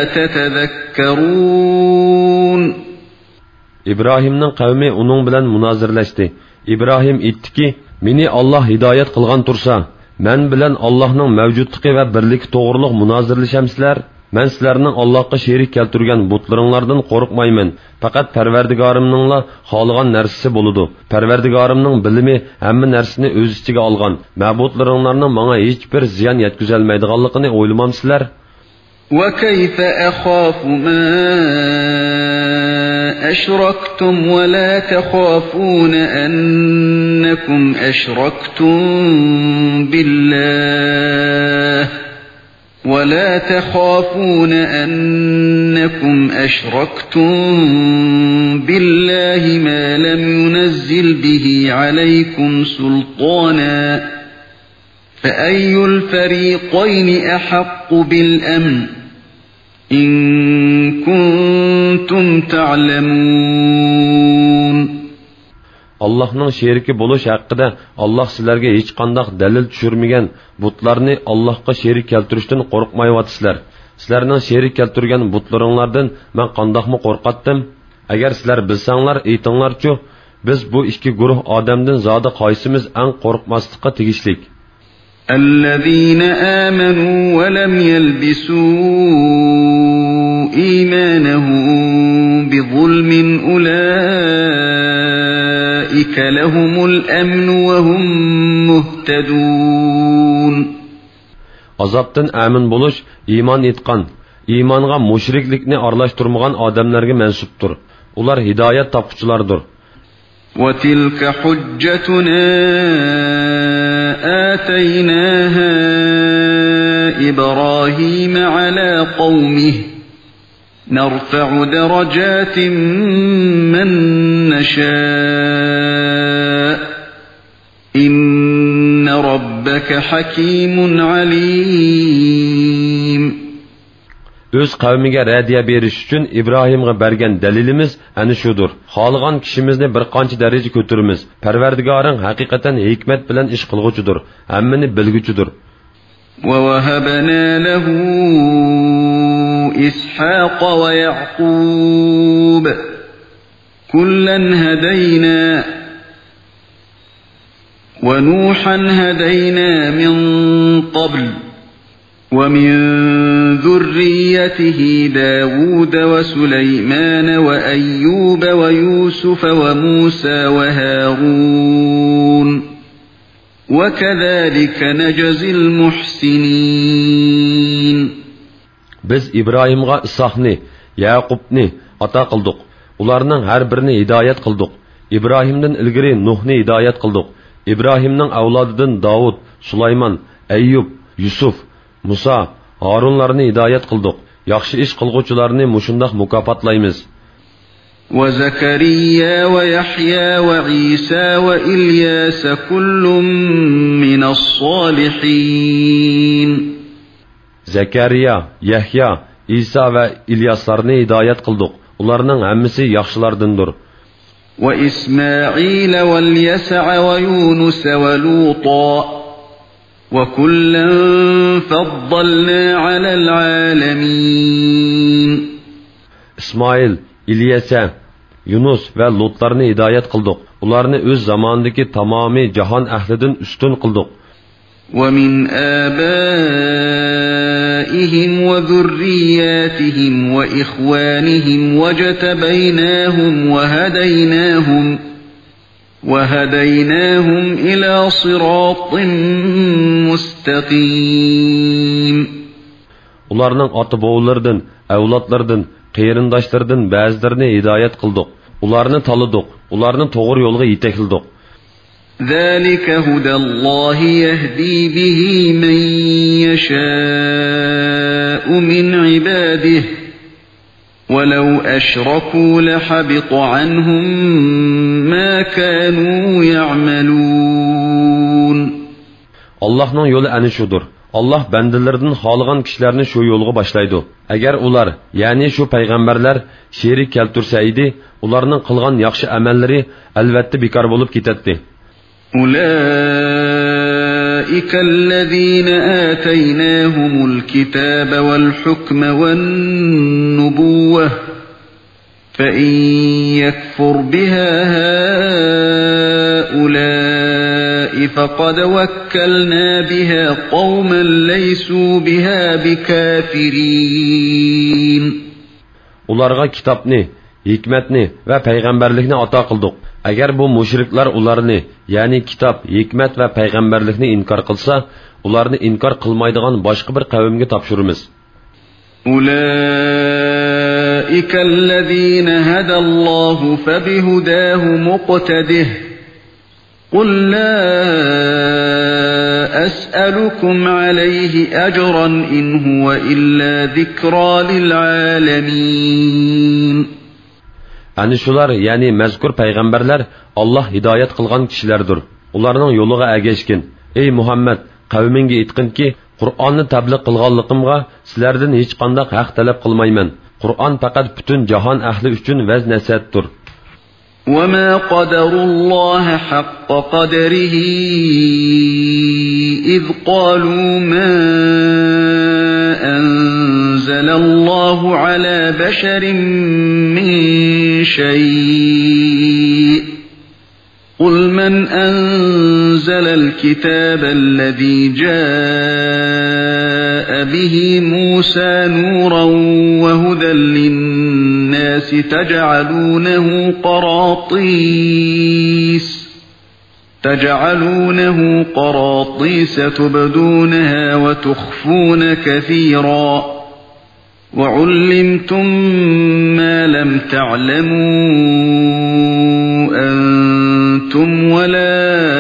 تتذكرون. İbrahimning qavmi uning bilan munozirlashdi. İbrahim aytdiki, meni Alloh hidoyat qilgan tursa, men bilan Allohning mavjudligi va birligi to'g'riliq munozirlashamsizlar. Men sizlarning Allohga sherik keltirgan butlaringlardan qo'rqmayman. Faqat Parvardigorimningla xohlagan narsasi bo'ladi. Parvardigorimning bilimi hamma narsani o'z ichiga olgan. Ma'budlaringlarning menga hech bir ziyon yetkazolmaydiganligini o'ylamamsizlar? وكيف أخاف ما أشركتم ولا تخافون أنكم أشركتم بالله ولا تخافون أنكم أشركتم بالله ما لم ينزل به عليكم سلطانا فأي الفريقين أحق بالأمن إن كنتم تعلمون. Allah'ның şeriki buluş hakkında Allah sizlerge hiç kandak delil düşürmegen butlarını Allah'a şerik keltirişten korkmayıvatısılar. Sizlerinin şerik keltirgen butlarınlardan ben kandak mı korkattım? Eğer sizler bilsenler eytanlarçu biz bu iki gruh adamdan zada kaysimiz en korkmaslıkka tegişlik. الذين آمنوا ولم يلبسوا إيمانهم بظلم أولئك لهم الأمن وهم مهتدون. Azaptan amin buluş, iman etkan, imanğa müşriklikni arlaştırmagan adamlarga mensuptur. Ular hidayet tapıcılardır. وَتِلْكَ حُجَّتُنَا آتَيْنَاهَا إِبْرَاهِيمَ عَلَى قَوْمِهِ نَرْفَعُ دَرَجَاتٍ مَّن نَّشَاءُ إِنَّ رَبَّكَ حَكِيمٌ عَلِيمٌ. Öz kavmiga radiya beriş üçün İbrahim'e bergen delilimiz ani şudur. Xalığan kişimizni bir qancha daraja ko'tirimiz. Parvardigoring haqiqatan hikmet bilan ish qilguchidir, hammani bilguchidir. وَوَهَبْنَا لَهُ إِسْحَاقَ وَيَعْقُوبَ كُلًّا هَدَيْنَا وَنُوحًا هَدَيْنَا مِن قَبْلُ وَمِن ذُرِّيَّتِهِ دَاوُودَ وَسُلَيْمَانَ وَأَيُّوبَ وَيُوسُفَ وَمُوسَى وَهَارُونَ وَكَذَلِكَ نَجْزِي الْمُحْسِنِينَ. Biz İbrahim'ga İshaqni, Yaqubni ata qildik. Ularning har birini hidayet qildik. İbrahimdan ilgari Nuhni hidayet qildik. İbrahimning avlodidan Davud, Sulaymon, Ayyub, Yusuf, Musa, Harunlarni hidayet qildik. Yaxshi ish qilguvchilarni mushundaq mukofotlaymiz. وَزَكَرِيَّا وَيَحْيَى وَعِيسَى وَإِلْيَاسَ كُلٌّ مِّنَ الصَّالِحِينَ. Zakariya, Yahya, İsa ve İlyaslarni hidayet qildik. Ularning hammasi yaxshilardandir. وَإِسْمَاعِيلَ وَالْيَسَعَ وَيُونُسَ وَلُوطًا وَكُلًّا فَضَّلْنَا عَلَى الْعَالَمِينَ. İsmail, İlyasa, Yunus ve Lutlarni hidayet qildik. Ularni öz zamandaki tamami jahon ahlidan ustun qildik. وَمِنْ آبَائِهِمْ وَذُرِّيَّاتِهِمْ وَإِخْوَانِهِمْ وَاجْتَبَيْنَاهُمْ وَهَدَيْنَاهُمْ وَهَدَيْنَاهُمْ إِلَى صِرَاطٍ مُسْتَقِيمٍ. Ularning ota-bobolardan, avlodlardan, qeyrindoshlardan ba'zilarini hidayet qildik. Ularni talidik, ularni to'g'ri yo'lga yetakildik. ذَلِكَ هُدَى اللَّهِ يَهْدِي بِهِ مَن يَشَاءُ مِنْ عِبَادِهِ وَلَوْ أَشْرَكُوا لَحَبِطَ عَنْهُمْ مَا كَانُوا يَعْمَلُونَ. Allah'ның yolu ani şudur. Allah bandalardan xohlagan kishilarni shu yo'lga boshlaydi. Agar ular, ya'ni shu payg'ambarlar sherik keltursa edi, ularning qilgan yaxshi amallari albatta bekor bo'lib ketadi. أولئك الذين آتيناهم الكتاب والحكم والنبوة فإن يكفر بها هؤلاء فقد وكلنا بها قوما ليسوا بها بكافرين. Ularga kitapni, hikmetni ve peygamberlikni ata kıldık. Eğer bu müşrikler ularını, yani kitap, hikmet ve peygamberlikni inkar kılsa, ularını inkar kılmaydıgan başka bir kavimge tapşırırız. أولئك الذين هدى الله فبهداه مقتده قل لا أسألكم عليه أجرا إن هو إلا ذكرى للعالمين. Yani şular, yani mezkur peygamberler Allah hidayet kılgan kişilerdir. Onların yoluğa ergeşkin. Ey Muhammed, kavminge itkin ki, Kur'an'ı tebliğ kılganlıkımga sizlerden hiç kandak hak talep kılmayman. Kur'an fakat bütün cihan ehli üçün vez nasihattir. وَمَا قَدَرُوا اللّٰهَ حَقَّ قَدَرِهِ إِذْ قَالُوا مَا أَنزَلَ اللّٰهُ عَلَى بَشَرٍ مِّن شَيْءٍ قُلْ مَنْ أَنزَلَ الْكِتَابَ الَّذِي جَاءَ بِهِ مُوسَى نُورًا وَهُدًى لِلنَّاسِ تَجْعَلُونَهُ قَرَاطِيسَ تَجْعَلُونَهُ قَرَاطِيسَ تُبْدُونَهَا وَتُخْفُونَ كَثِيرًا وَعُلِّمْتُم مَّا لَمْ تَعْلَمُوا أَنتُمْ وَلَا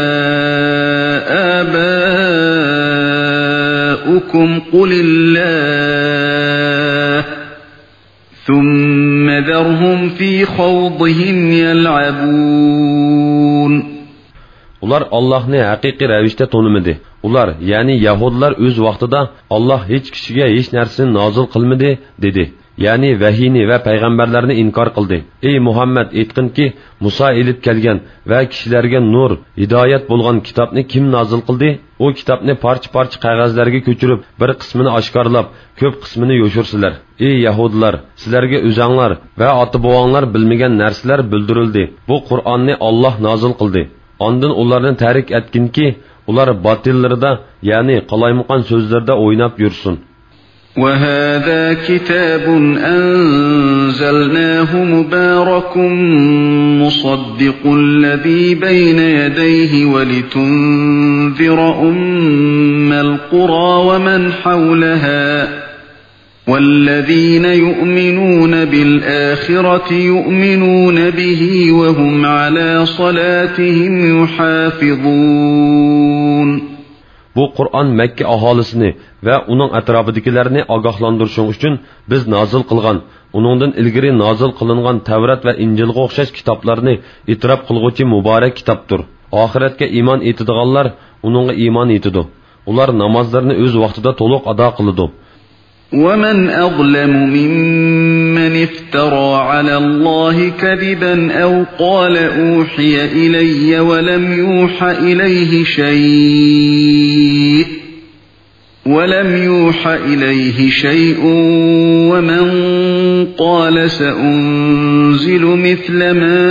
آبَاؤُكُمْ قُلِ اللَّهُ ثُمَّ ذَرْهُمْ فِي خَوْضِهِمْ يَلْعَبُونَ. Ular Allah'ni haqiqiy ravishda tanımadi. Ular, yani Yahudiler öz vaqtida Allah hiç kişiye hiç narsani nozil qilmadi dedi. Yani vahiyni ve peygamberlerini inkar qildi. Ey Muhammed, aytqin ki, Musa elib kelgan ve kişilerge nur, hidayet bo'lgan kitapni kim nozil qildi? O kitapni parça-parça qog'ozlarga ko'chirib, bir qismini oshkorlab, ko'p qismini yo'shirsilar. Ey Yahudilar, sizlarga o'zanglar ve ota-bobonglar bilmagan narsalar bildirildi. Bu Qur'onni Allah nozil qildi. Ondan ularni tarik etkinki, ular batillarida, yani qalaymuqan so'zlarda o'ynab yursin. وَهَذَا كِتَابٌ أَنزَلْنَاهُ مُبَارَكٌ مُصَدِّقُ الَّذِي بَيْنَ يَدَيْهِ وَلِتُنذِرَ أُمَّ الْقُرَى وَمَنْ حَوْلَهَا وَالَّذِينَ يُؤْمِنُونَ بِالْآخِرَةِ يُؤْمِنُونَ بِهِ وَهُمْ عَلَى صَلَاتِهِمْ يُحَافِظُونَ. Bu Kur'an Mekke ahalisini ve onun etrafındakilerini agahlandırışın için biz nazil kılgan, onundan ilgiri nazil kılıngan Tevrat ve İncil'e okşaş kitaplarını itiraf kılgıcı mübarek kitaptır. Ahiretke iman etidiganlar onunla iman etidu. Ular namazlarını öz vaxtida toluq ada kılıdı. وَمَنْ أَظْلَمُ مِمَّنِ افْتَرَى عَلَى اللَّهِ كَذِبًا أَوْ قَالَ أُوحِيَ إِلَيَّ وَلَمْ يُوحَ إِلَيْهِ شَيْءٌ وَلَمْ يُوحَ إِلَيْهِ شَيْءٌ وَمَنْ قَالَ سَأُنْزِلُ مِثْلَ مَا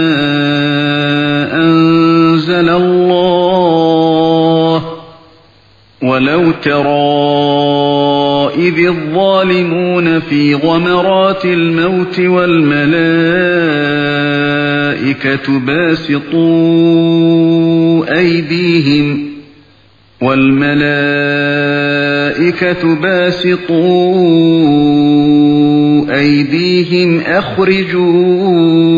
أَنْزَلَ اللَّهُ وَلَوْ تَرَى إِذِ الظَّالِمُونَ فِي غَمَرَاتِ الْمَوْتِ وَالْمَلَائِكَةُ بَاسِطُو أَيْدِيهِمْ وَالْمَلَائِكَةُ بَاسِطُو أَيْدِيهِمْ أَخْرِجُوا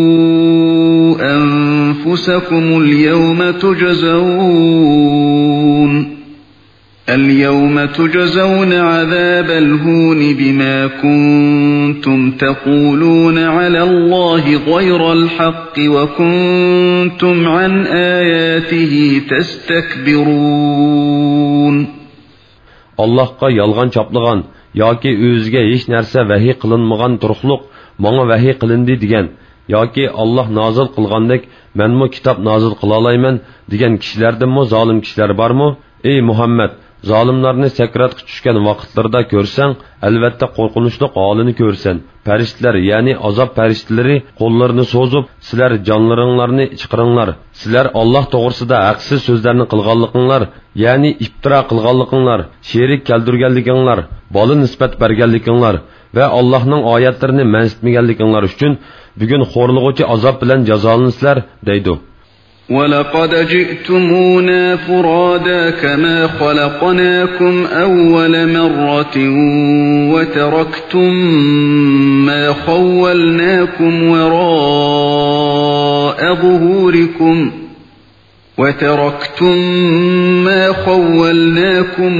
أَنفُسَكُمُ الْيَوْمَ تُجْزَوْنَ الْيَوْمَ تُجْزَوْنَ عَذَابَ الْهُونِ بِمَا كُنْتُمْ تَقُولُونَ عَلَى اللَّهِ غَيْرَ الْحَقِّ وَكُنْتُمْ عَنْ آيَاتِهِ تَسْتَكْبِرُونَ. Allohga yolg'on choplagan yoki o'ziga hech narsa vahiy qilinmagan turuqliq menga vahiy qilindi degan yoki Alloh nozil qilgandek menmo kitob nozil qila olmayman degan kishilardami zolim kishilar bormi? Ey Muhammad, zolimlarni sakratga tushgan vaqtlarda ko'rsang, albatta qo'rqinchli holini ko'rsan. Farishtalar, ya'ni azob farishtalari qo'llarini so'zib, sizlar jonlaringlarni chiqaringlar. Sizlar Alloh to'g'risida haqsiz so'zlarni qilganliginglar, ya'ni iftiro qilganliginglar, sherik keltirganliginglar, bola nisbat berganliginglar va Allohning oyatlarini mansitmaganliginglar uchun bugun xo'rlig'uvchi azob bilan jazolansizlar, deydi. وَلَقَدْ جِئْتُمُونَا فُرَادَى كَمَا خَلَقْنَاكُمْ أَوَّلَ مَرَّةٍ وَتَرَكْتُمْ مَا خَوَّلْنَاكُمْ وَرَاءَ ظُهُورِكُمْ وَتَرَكْتُمْ مَا خَوَّلْنَاكُمْ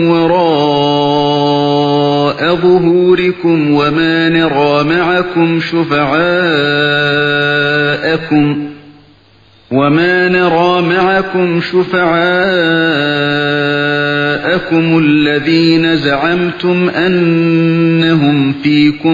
وَرَاءَ ظُهُورِكُمْ وَمَا نَرَى مَعَكُمْ شُفَعَاءَكُمْ وَمَا نَرَى مَعَكُمْ شُفَعَاءَكُمُ الَّذِينَ زَعَمْتُمْ أَنَّهُمْ فِيكُمْ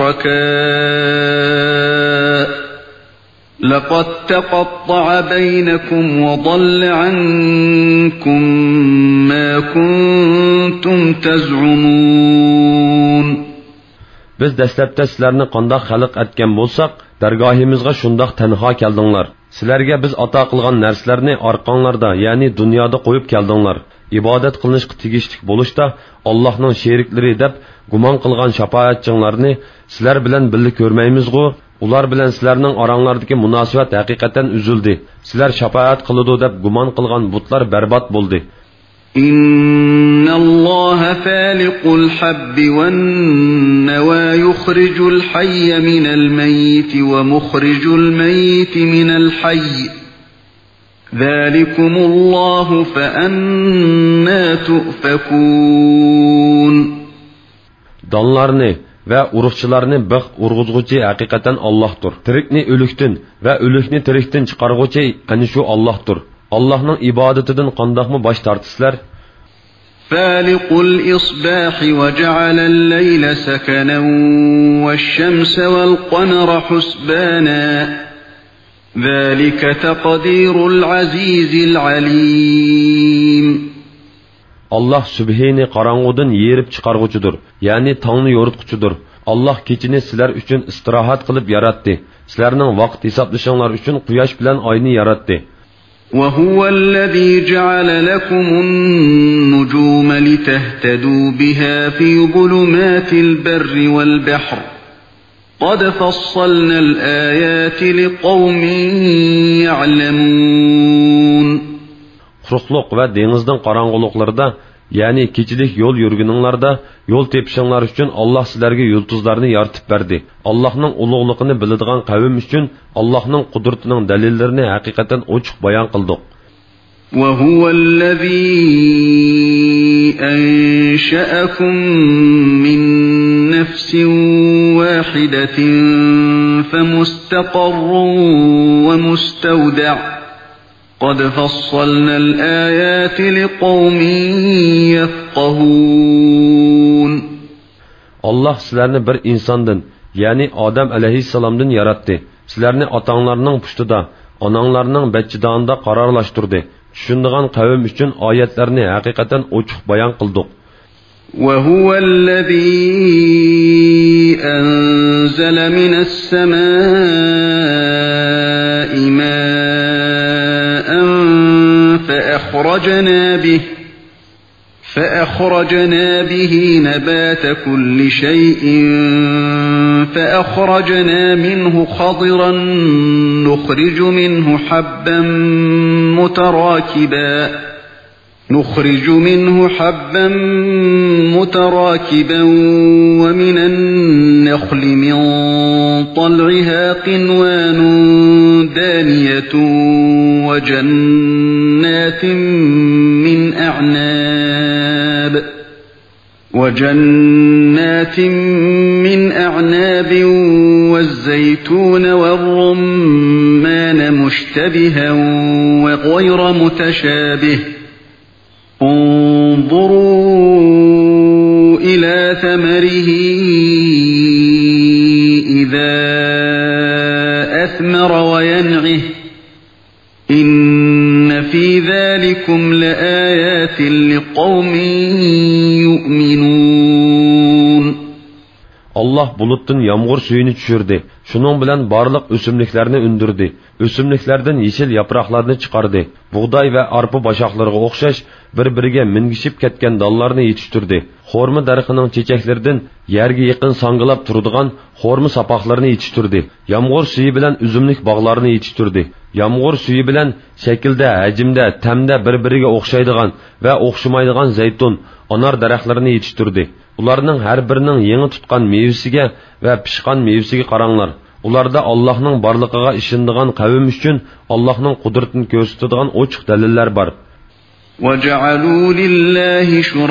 شُرَكَاءُ لَقَدْ تَقَطَّعَ بَيْنَكُمْ وَضَلَّ عَنكُمْ مَا كُنْتُمْ تَزْعُمُونَ. Biz dastlabda sizlarni qandoq xalq etgan bo'lsak, dargohimizga shundoq tanho keldinglar. Sizlarga biz ato qilgan narsalarni orqanglarda, ya'ni dunyoda qo'yib keldinglar. Ibodat qilinishga tegishli bo'lishda Allohning sheriklari deb gumon qilgan shafaatchilarni sizlar bilan birga ko'rmaymiz-ku. Ular bilan sizlarning oranglardagi munosabat haqiqatan uzildi. Sizlar shafaat qiladi deb gumon qilgan butlar barbod bo'ldi. Innalloha faliqul habbi wan nawa yukhrijul hayya minal mayyit wa mukhrijul mayyit minal hayy. Zalikumullahu fa anna tufakun. Donlarni va urug'chilarni bix urg'uzg'uchi haqiqatan Allohdir. Tirikni o'likdan va o'likni tirikdan chiqarg'uchi ana shu Allohdir. Allohning ibodatidan qandoqmi bosh tortisizlar? Faliqul isbah wa ja'ala al-layla sakanan wash-shamsa wal-qamara husbana. Zalika taqdirul azizil alim. Allah subhini qarang'udan yerib chiqarg'uchidir, ya'ni tongni yoritquchidir. Allah kechini sizlar uchun istirohat qilib yaratdi. Sizlarning vaqt hisoblashinglar uchun quyosh bilan oyni yaratdi. وَهُوَ الَّذِي جَعَلَ لَكُمُ النُّجُومَ لِتَهْتَدُوا بِهَا فِي ظُلُمَاتِ الْبَرِّ وَالْبَحْرِ قَدْ فَصَّلْنَا الْآيَاتِ لِقَوْمٍ يَعْلَمُونَ. Quruqluq va dengizning qorong'uliqlarida, ya'ni kechilik yo'l yurguninglarda yo'l tepishinglar uchun Alloh sizlarga yulduzlarni yaratib berdi. Allohning ulug'ligini biladigan qavm uchun Allohning qudratining dalillarini haqiqatan ochiq bayon qildik. وَهُوَ الَّذِي أَنشَأَكُم مِّن نَّفْسٍ وَاحِدَةٍ فَمُسْتَقَرٌّ وَمُسْتَوْدَعٌ قَدْ فَصَّلْنَا الْآيَاتِ لِقَوْمٍ يَفْقَهُونَ. Allah sizlarni bir insondan, ya'ni Odam alayhissalomdan yaratdi. Sizlarni otanglarning pustida, onanglarning bachchidonida qarorlashtirdi. Tushundigan qavm uchun oyatlarni haqiqatan ochiq bayon qildik. وَهُوَ الَّذِي أَنزَلَ مِنَ السَّمَاءِ مَاءً فَأَخْرَجْنَا بِهِ فَأَخْرَجْنَا بِهِ نَبَاتَ كُلِّ شَيْءٍ فَأَخْرَجْنَا مِنْهُ خَضِرًا نُخْرِجُ مِنْهُ حَبًّا مُتَرَاكِبًا نُخْرِجُ مِنْهُ حَبًّا مُتَرَاكِبًا وَمِنَ النَّخْلِ مِنْ طَلْعِهَا قِنْوَانٌ دَانِيَةٌ وَجَنَّاتٍ مِنْ أَعْنَابٍ وَجَنَّاتٍ مِنْ أَعْنَابٍ وَالزَّيْتُونَ وَالرُّمَّانَ مُشْتَبِهًا وَغَيْرَ مُتَشَابِهٍ انظُرُوا ثمره إذا أثمر وينعه إن في ذلكم لآيات لقوم يؤمنون. Allah bulutdan yağmur suyunu düşürdü. Şunun bilen barlıq ösümliklerini ündürdü. Ösümliklerden yeşil yapraqlarını çıkardı. Buğday ve arpa başaqlarına oxşaş bir-biriga mingishib ketgan dallarını yetiştirdi. Xorma darxining çiçeklerinden yerga yaqin sangılab turadigan xorma sapaqlarini yetiştirdi. Yağmur suyu bilen üzümlik bağlarını yetiştirdi. Yağmur suyu bilen şekilde, hacimde, temde bir-biriga oxşaydigan ve oxşamaydigan zeytun, anar daraxtlarini yetiştirdi. Ularning har birining yangi tutgan mevasiga va pishgan mevasiga qaranglar. Ularda Allohning borligiga ishonadigan qavm uchun Allohning qudratini ko'rsatadigan ochiq dalillar bor. وَجَعَلُوا لِلَّهِ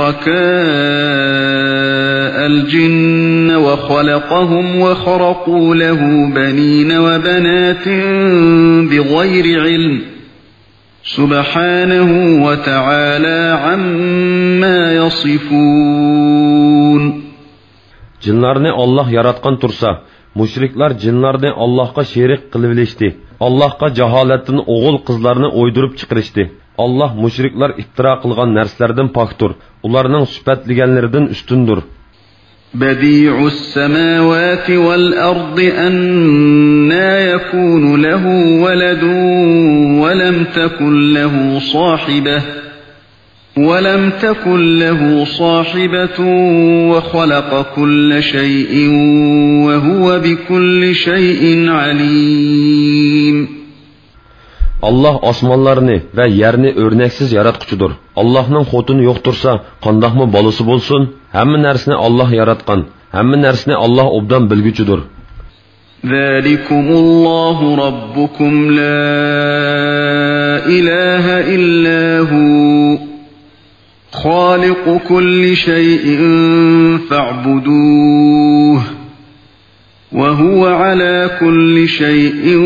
شُرَكَاءَ الْجِنَّ وَخَلَقَهُمْ وَخَرَقُوا لَهُ بَنِينَ وَبَنَاتٍ بِغَيْرِ عِلْمٍ سُبْحَانَهُ وَتَعَالَى عَمَّا يَصِفُونَ. Cinlarni Allah yaratgan tursa, müşriklar cinlarni Allah'a şerik qilib Allah'a jaholatdan o'g'il qizlarni o'ydirib chiqarishdi. Allah müşriklar iftira qilgan narsalardan pokdir. Ularning sifatlaganlaridan ustundir. بديع السماوات والأرض أنى يكون له ولد ولم تكن له صاحبة ولم تكن له صاحبة وخلق كل شيء وهو بكل شيء عليم. Allah osmonlarni va yerni o'rnaksiz yaratquchidir. Allohning xotini yo'qtursa, qandoqmi bolasi bo'lsin? Hamma narsani Alloh yaratgan. Hamma narsani Alloh obdan bilguchidir. Zalikumullohu robbukum la ilaha illa hu. Xaliqu kulli shay'in fa'buduhu. Wa huwa ala kulli shay'in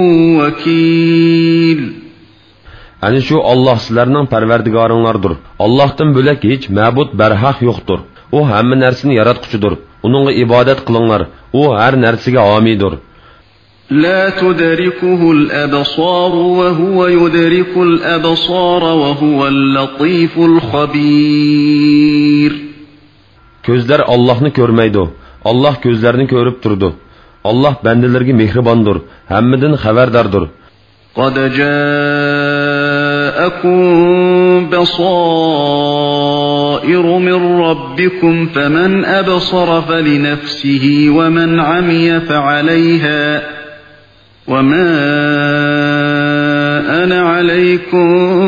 vakil. Ani şu Allah sizlarning parvardigoringlardir. Allohdan bo'lak hech ma'bud barhaq yo'qdir. U hamma narsani yaratquchidir. Uningga ibodat qilinglar. U har narsaga homiydir. La tudrikuhul absar wa huwa yudrikul absar wa huval latiful xabir. Ko'zlar Allohni ko'rmaydi. Allah ko'zlarini ko'rib turdi. Allah bandalarga mehribondir, hammadan xabardordir. Qad ja'akum basairu min rabbikum faman absara falinafsihi wa man 'amiya fa'alayha wa ma ana 'alaykum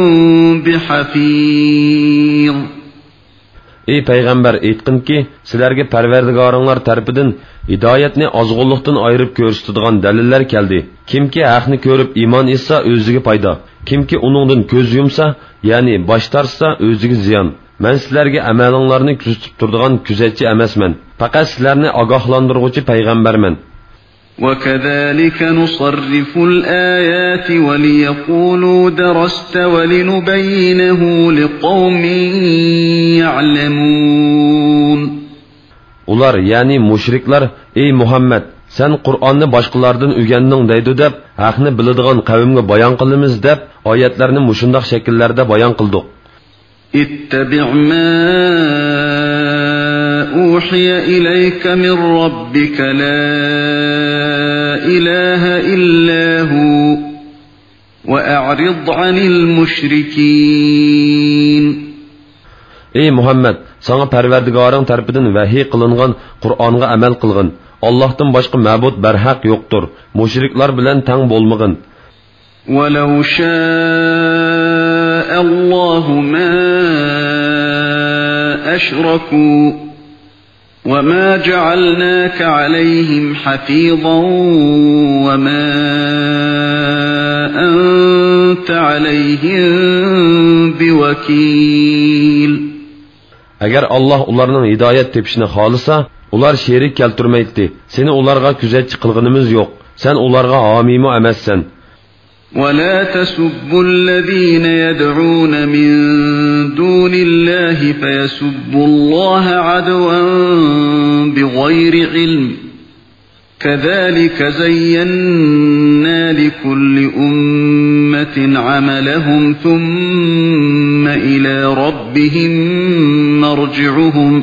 bihafiz. Ey payg'ambar, aytqinki, sizlarga Parvardigoringlar tarafidan hidoyatni ozg'unlikdan ayirib ko'rsatadigan dalillar keldi. Kimki haqni ko'rib iymon etsa, o'ziga foyda. Kimki uningdan ko'z yumsa, ya'ni bosh tortsa, o'ziga ziyon. Men sizlarga amalinglarni kuzatib turadigan kuzatchi emasman. Faqat sizlarni ogohlantiruvchi payg'ambarman. وَكَذَلِكَ نُصَرِّفُ الْآيَاتِ وَلِيَقُولُوا دَرَسْتَ وَلِنُبَيِّنَهُ لِقَوْمٍ يَعْلَمُونَ. Ular yani müşrikler, ey Muhammed, sen Kur'an'ı başkalardan öğrendin deydi deb, haqni biladigan qavmga bayon qilamiz deb, oyatlarni mushundoq shakllarda bayon qildik. اتبع ما أوحي إليك من ربك لا إله إلا هو وأعرض عن المشركين. Ey Muhammed, sana Parvardigoring tarafidan vahiy qilingan Qur'onga amal qilgin. Allohdan boshqa ma'bud barhaq yo'qdir. Mushriklar bilan tang bo'lmagin. وَلَوْ شَاءَ اللَّهُ مَا أَشْرَكُوا وَمَا جَعَلْنَاكَ عَلَيْهِمْ حَفِيظًا وَمَا أَنْتَ عَلَيْهِمْ بِوَكِيلٍ. Agar Allah ularning hidoyat tepishini xolisa, ular sherik keltirmaydi. Seni ularga kuzatchi qilganimiz yo'q. Sen ularga homiymi emassan. ولا تسبوا الذين يدعون من دون الله فيسبوا الله عدوا بغير علم كذلك زينا لكل أمة عملهم ثم إلى ربهم مرجعهم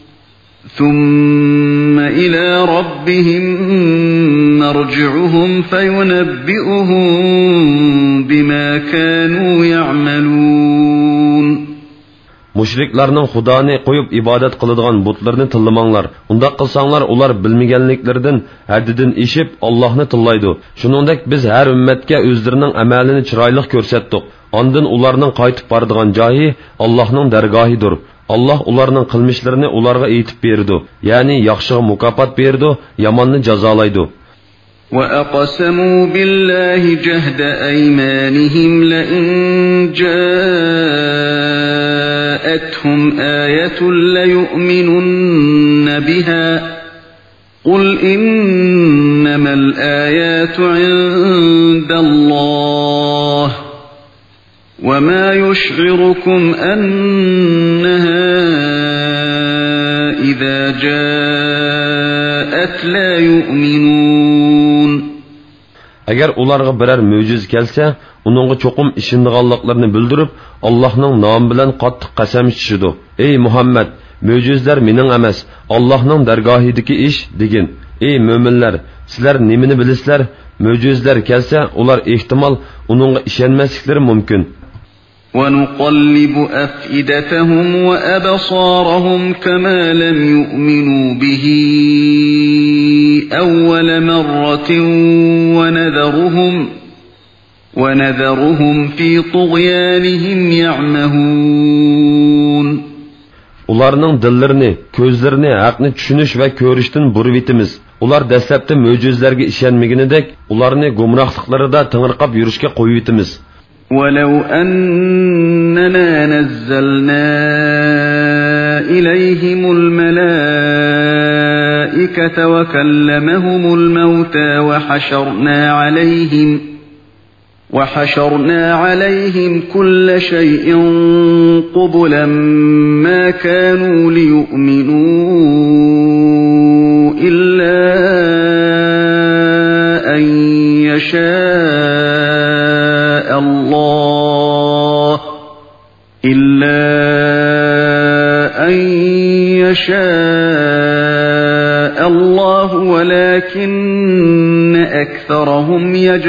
ثم إلى ربهم مرجعهم فينبئهم بما كانوا يعملون. Müşriklarning Xudoni qo'yib ibodat qiladigan butlarni tillamanglar. Unda qilsanglar ular bilmaganliklaridan haddidan eshib Allohni tillaydi. Shuningdek biz har ummatga o'zlarining amalini chiroyli ko'rsatdik. Ondan ularning qaytib boradigan joyi Allohning dargohidir. Allah ularning qilmishlarini ularga aytib berdi. Ya'ni yaxshiga mukofot berdi, yomonni jazolaydi. وَأَقْسَمُوا بِاللَّهِ جَهْدَ أَيْمَانِهِمْ لَئِن جَاءَتْهُمْ آيَةٌ لَيُؤْمِنُنَّ بِهَا قُلْ إِنَّمَا الْآيَاتُ عِندَ اللَّهِ وَمَا يُشْعِرُكُمْ أَنَّهَا إِذَا جَاءَتْ لَا يُؤْمِنُونَ. Agar ularga biror mo'jiz kelsa, uningga cho'qim ishindiganliklarini bildirib, Allohning nomi bilan qattiq qasam ichishidi. Ey Muhammad, mo'jizlar mening emas, Allohning dargohidagi ish degin. Ey mo'minlar, sizlar nimani bilasizlar? Mo'jizlar kelsa, ular ehtimol uningga ishonmasliklari mumkin. وَنُقَلِّبُ أَفْئِدَتَهُمْ وَأَبْصَارَهُمْ كَمَا لَمْ يُؤْمِنُوا بِهِ أَوَّلَ مَرَّةٍ وَنَذَرُهُمْ وَنَذَرُهُمْ فِي طُغْيَانِهِمْ يَعْمَهُونَ. Ularning dillarini, ko'zlarini haqni tushunish va ko'rishdan burib etimiz. Ular dastlabda mo'jizlarga ishonmaganidek, ularni gumrohliklarida tingirqab yurishga qo'yib etimiz. وَلَوْ أَنَّنَا نَزَّلْنَا إِلَيْهِمُ الْمَلَائِكَةَ وَكَلَّمَهُمُ الْمَوْتَى وَحَشَرْنَا عَلَيْهِمْ وَحَشَرْنَا عَلَيْهِمْ كُلَّ شَيْءٍ قُبُلًا مَا كَانُوا لِيُؤْمِنُوا إِلَّا أَن يَشَاءَ الله إلا أن يشاء الله ولكن أكثرهم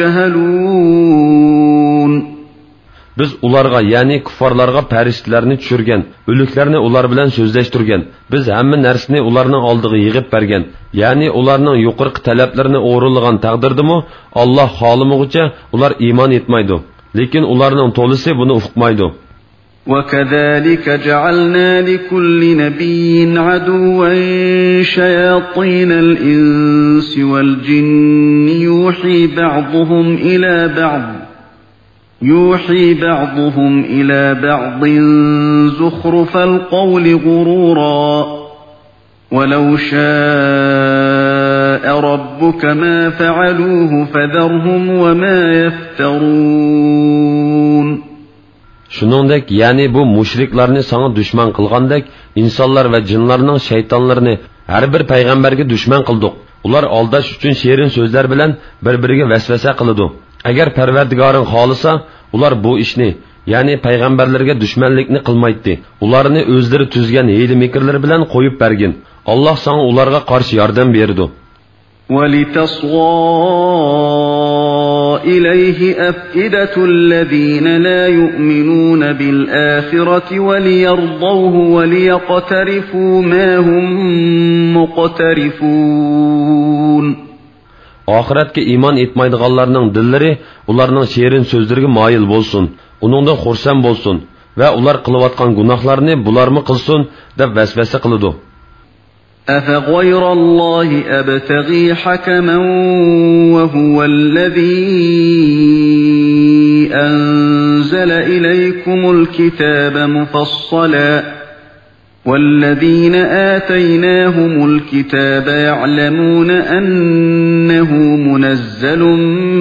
يجهلون. Biz ularga, yani kuffarlarga farishtalarni tushirgan, o'liklarni ular bilan so'zlashtirgan. Biz hamma narsani ularning oldiga yig'ib bergan. Yani ularning yuqorqi talablarini o'rinlagan taqdirdimi, Alloh xohlamaguncha ular iymon etmaydi. Lekin ularning to'lisi buni uqmaydi. وَكَذَلِكَ جَعَلْنَا لِكُلِّ نَبِيٍّ عَدُوًّا شَيَاطِينَ الْإِنسِ وَالْجِنِّ يُوحِي بَعْضُهُمْ إِلَى بَعْضٍ يُوحِي بَعْضُهُمْ إِلَى بَعْضٍ زُخْرُفَ الْقَوْلِ غُرُورًا وَلَوْ شَاءَ رَبُّكَ مَا فَعَلُوهُ فَذَرْهُمْ وَمَا يَفْتَرُونَ. Shuningdek, ya'ni bu mushriklarni sana dushman qilgandek, insonlar va jinlarning shaytonlarini har bir payg'ambarga dushman qildik. Ular aldash uchun sherin so'zlar bilan bir-biriga vasvasa qiladi. Agar Parvardigoring xohlasa, ular bu ishni, ya'ni payg'ambarlarga dushmanlikni qilmaydi. Ularni o'zlari tuzgan hiyla-mikrlar bilan qo'yib bergin. Alloh sana ularga qarshi yordam berdi. وَلِتَصْغَى إِلَيْهِ أَفْئِدَةُ الَّذِينَ لَا يُؤْمِنُونَ بِالْآخِرَةِ وَلِيَرْضَوْهُ وَلِيَقْتَرِفُوا مَا هُمْ مُقْتَرِفُونَ. Oxiratga iymon etmaydiganlarning dillari ularning sherin so'zlariga moyil bo'lsin, uningda xursand bo'lsin va ular qilayotgan gunohlarni bularmi qilsin deb vasvasa qiladi. أَفَغَيْرَ اللَّهِ أَبْتَغِي حَكَمًا وَهُوَ الَّذِي أَنزَلَ إِلَيْكُمُ الْكِتَابَ مُفَصَّلًا وَالَّذِينَ آتَيْنَاهُمُ الْكِتَابَ يَعْلَمُونَ أَنَّهُ مُنَزَّلٌ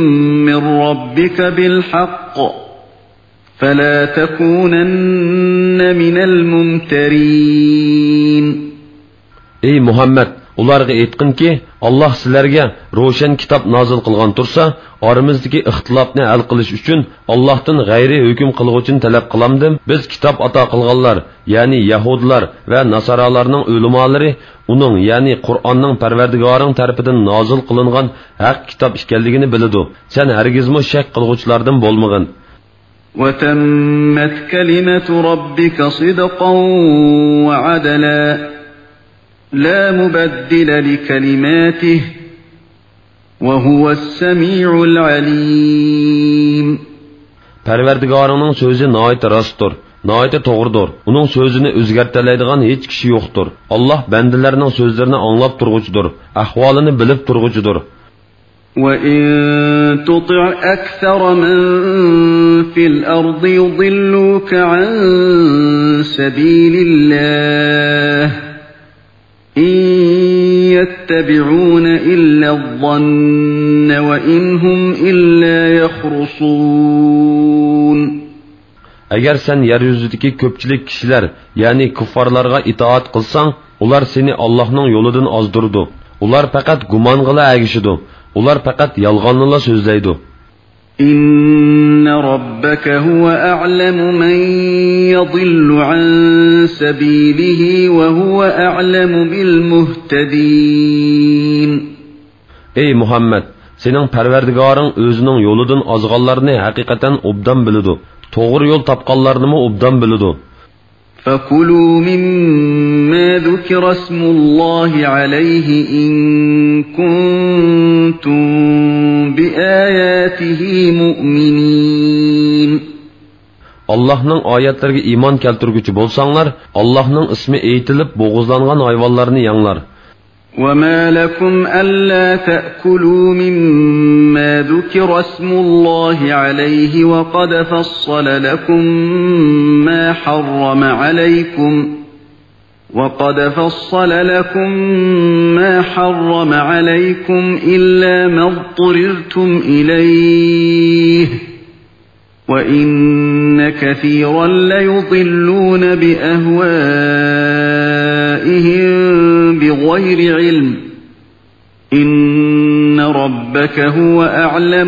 من ربك بالحق فلا تكونن من الممترين. Ey Muhammed, ularga aytqinki, Alloh sizlarga ro'shan kitob nozil qilgan tursa, oramizdagi ixtilofni hal qilish uchun Allohdan g'ayri hukm qilguvchini talab qilamdim. Biz kitob ato qilganlar, ya'ni Yahudlar va Nasoralarning ulamolari uning, ya'ni Qur'onning Parvardigoring tarafidan nozil qilingan haq kitob ekanligini biladi. Sen hargizmi shak qilguvchilardan bo'lmag'in. وَتَمَّتْ كَلِمَةُ رَبِّكَ صِدْقًا وَعَدْلًا لا مبدل لكلماته وهو السميع العليم. Parvardigoringning so'zi nihoyat rostdir, nihoyat to'g'ridir. Uning so'zini o'zgartiradigan hech kishi yo'qdir. Alloh bandalarining so'zlarini anglab turg'uchidir, ahvolini bilib turg'uchidir. وَإِن تُطِعْ أَكْثَرَ مَن فِي الْأَرْضِ يُضِلُّوكَ عَن سَبِيلِ اللَّهِ إِن يَتَّبِعُونَ إِلَّا الظَّنَّ وَإِنْ هُمْ إِلَّا يَخْرُصُونَ. Agar sen yer yuzidagi ko'pchilik kishilar, ya'ni kuffarlarga itoat qilsang, ular seni Allohning yo'lidan ozdirdi. Ular faqat gumong'ila agishidi. Ular faqat yolg'onni so'zlaydi. إن ربك هو أعلم من يضل عن سبيله وهو أعلم بالمهتدين. Ey Muhammed, sening Parvardigoring o'zining yo'lidan ozg'onlarni haqiqatan obdan biladi. To'g'ri yo'l topganlarni obdan biladi. فكلوا مما ذكر اسم الله عليه إن كنتم بآياته مؤمنين. Allah'ның ayetlerine iman keltirgücü bolsanlar, Allah'ның ismi eğitilip boğuzlangan hayvanlarını yanlar. وَمَا لَكُمْ أَلَّا تَأْكُلُوا مِمَّا ذُكِرَ اسْمُ اللَّهِ عَلَيْهِ وَقَدْ فَصَّلَ لَكُم مَّا حَرَّمَ عَلَيْكُمْ وَقَدْ فَصَّلَ لَكُم مَّا حَرَّمَ عَلَيْكُمْ إِلَّا مَا اضْطُرِرْتُمْ إِلَيْهِ وَإِنَّ كَثِيرًا لَّيُضِلُّونَ بِأَهْوَائِهِم بغير علم إن ربك هو أعلم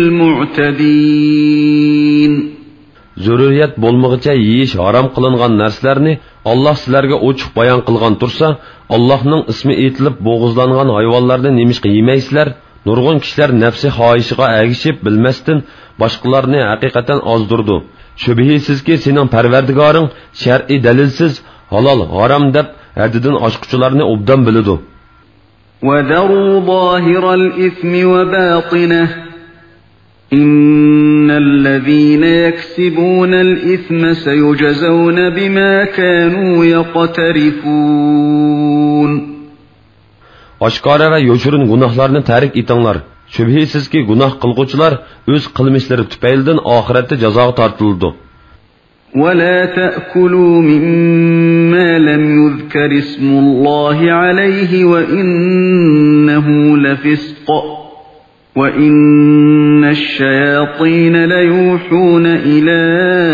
بالمعتدين. Zürriyet bolmağıca yiyiş haram kılıngan nerslerini Allah sizlerge uçuq bayan kılgan tursa, Allah'ның ismi eğitilip boğuzlangan hayvanlarını nemişki yemeysizler, nurgun kişiler nefsi haişiga əgişip bilmestin, başkalarını hakikaten azdurdu. Şübihisiz ki senin perverdigarın şer'i delilsiz, halal, haram dep haddidan aşqıçılarını obdan bilidu. وَذَرُوا ظَاهِرَ الْإِثْمِ وَبَاطِنَهُ إِنَّ الَّذِينَ يَكْسِبُونَ الْإِثْمَ سَيُجْزَوْنَ بِمَا كَانُوا يَقْتَرِفُونَ. Aşkara ve yoşurun günahlarını terik etinglar. Şübhisiz ki günah kılgıçılar öz kılmışları tüpeylden ahirette cezağa tartıldı. وَلَا تَأْكُلُوا مِمَّا لَمْ يُذْكَرِ اسْمُ اللَّهِ عَلَيْهِ وَإِنَّهُ لَفِسْقٌ وَإِنَّ الشَّيَاطِينَ لَيُوحُونَ إِلَى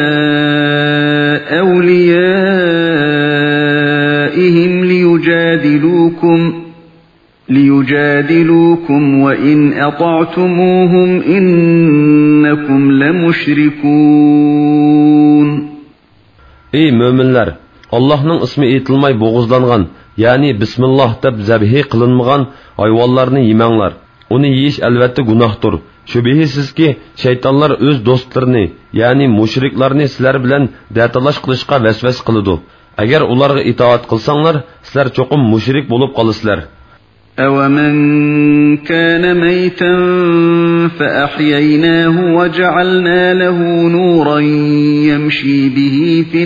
أَوْلِيَائِهِمْ لِيُجَادِلُوكُمْ لِيُجَادِلُوكُمْ وَإِنْ أَطَعْتُمُوهُمْ إِنَّكُمْ لَمُشْرِكُونَ. Ey müminler! Allah'ның ismi eğitilmay boğuzlangan, yani Bismillah deb zabhi kılınmagan hayvanlarını yemanglar. Onu yiyiş elbette gunahtır. Şübihisiz ki şeytanlar öz dostlarını, yani müşriklarını sizler bilen dertalaş kılışqa vesves kılıdı. Eğer onlara itaat kılsanlar, sizler çokum müşrik bulup kalısılar. أَوَمَنْ كَانَ مَيْتًا فَأَحْيَيْنَاهُ وَجَعَلْنَا لَهُ نُورًا يَمْشِي بِهِ فِي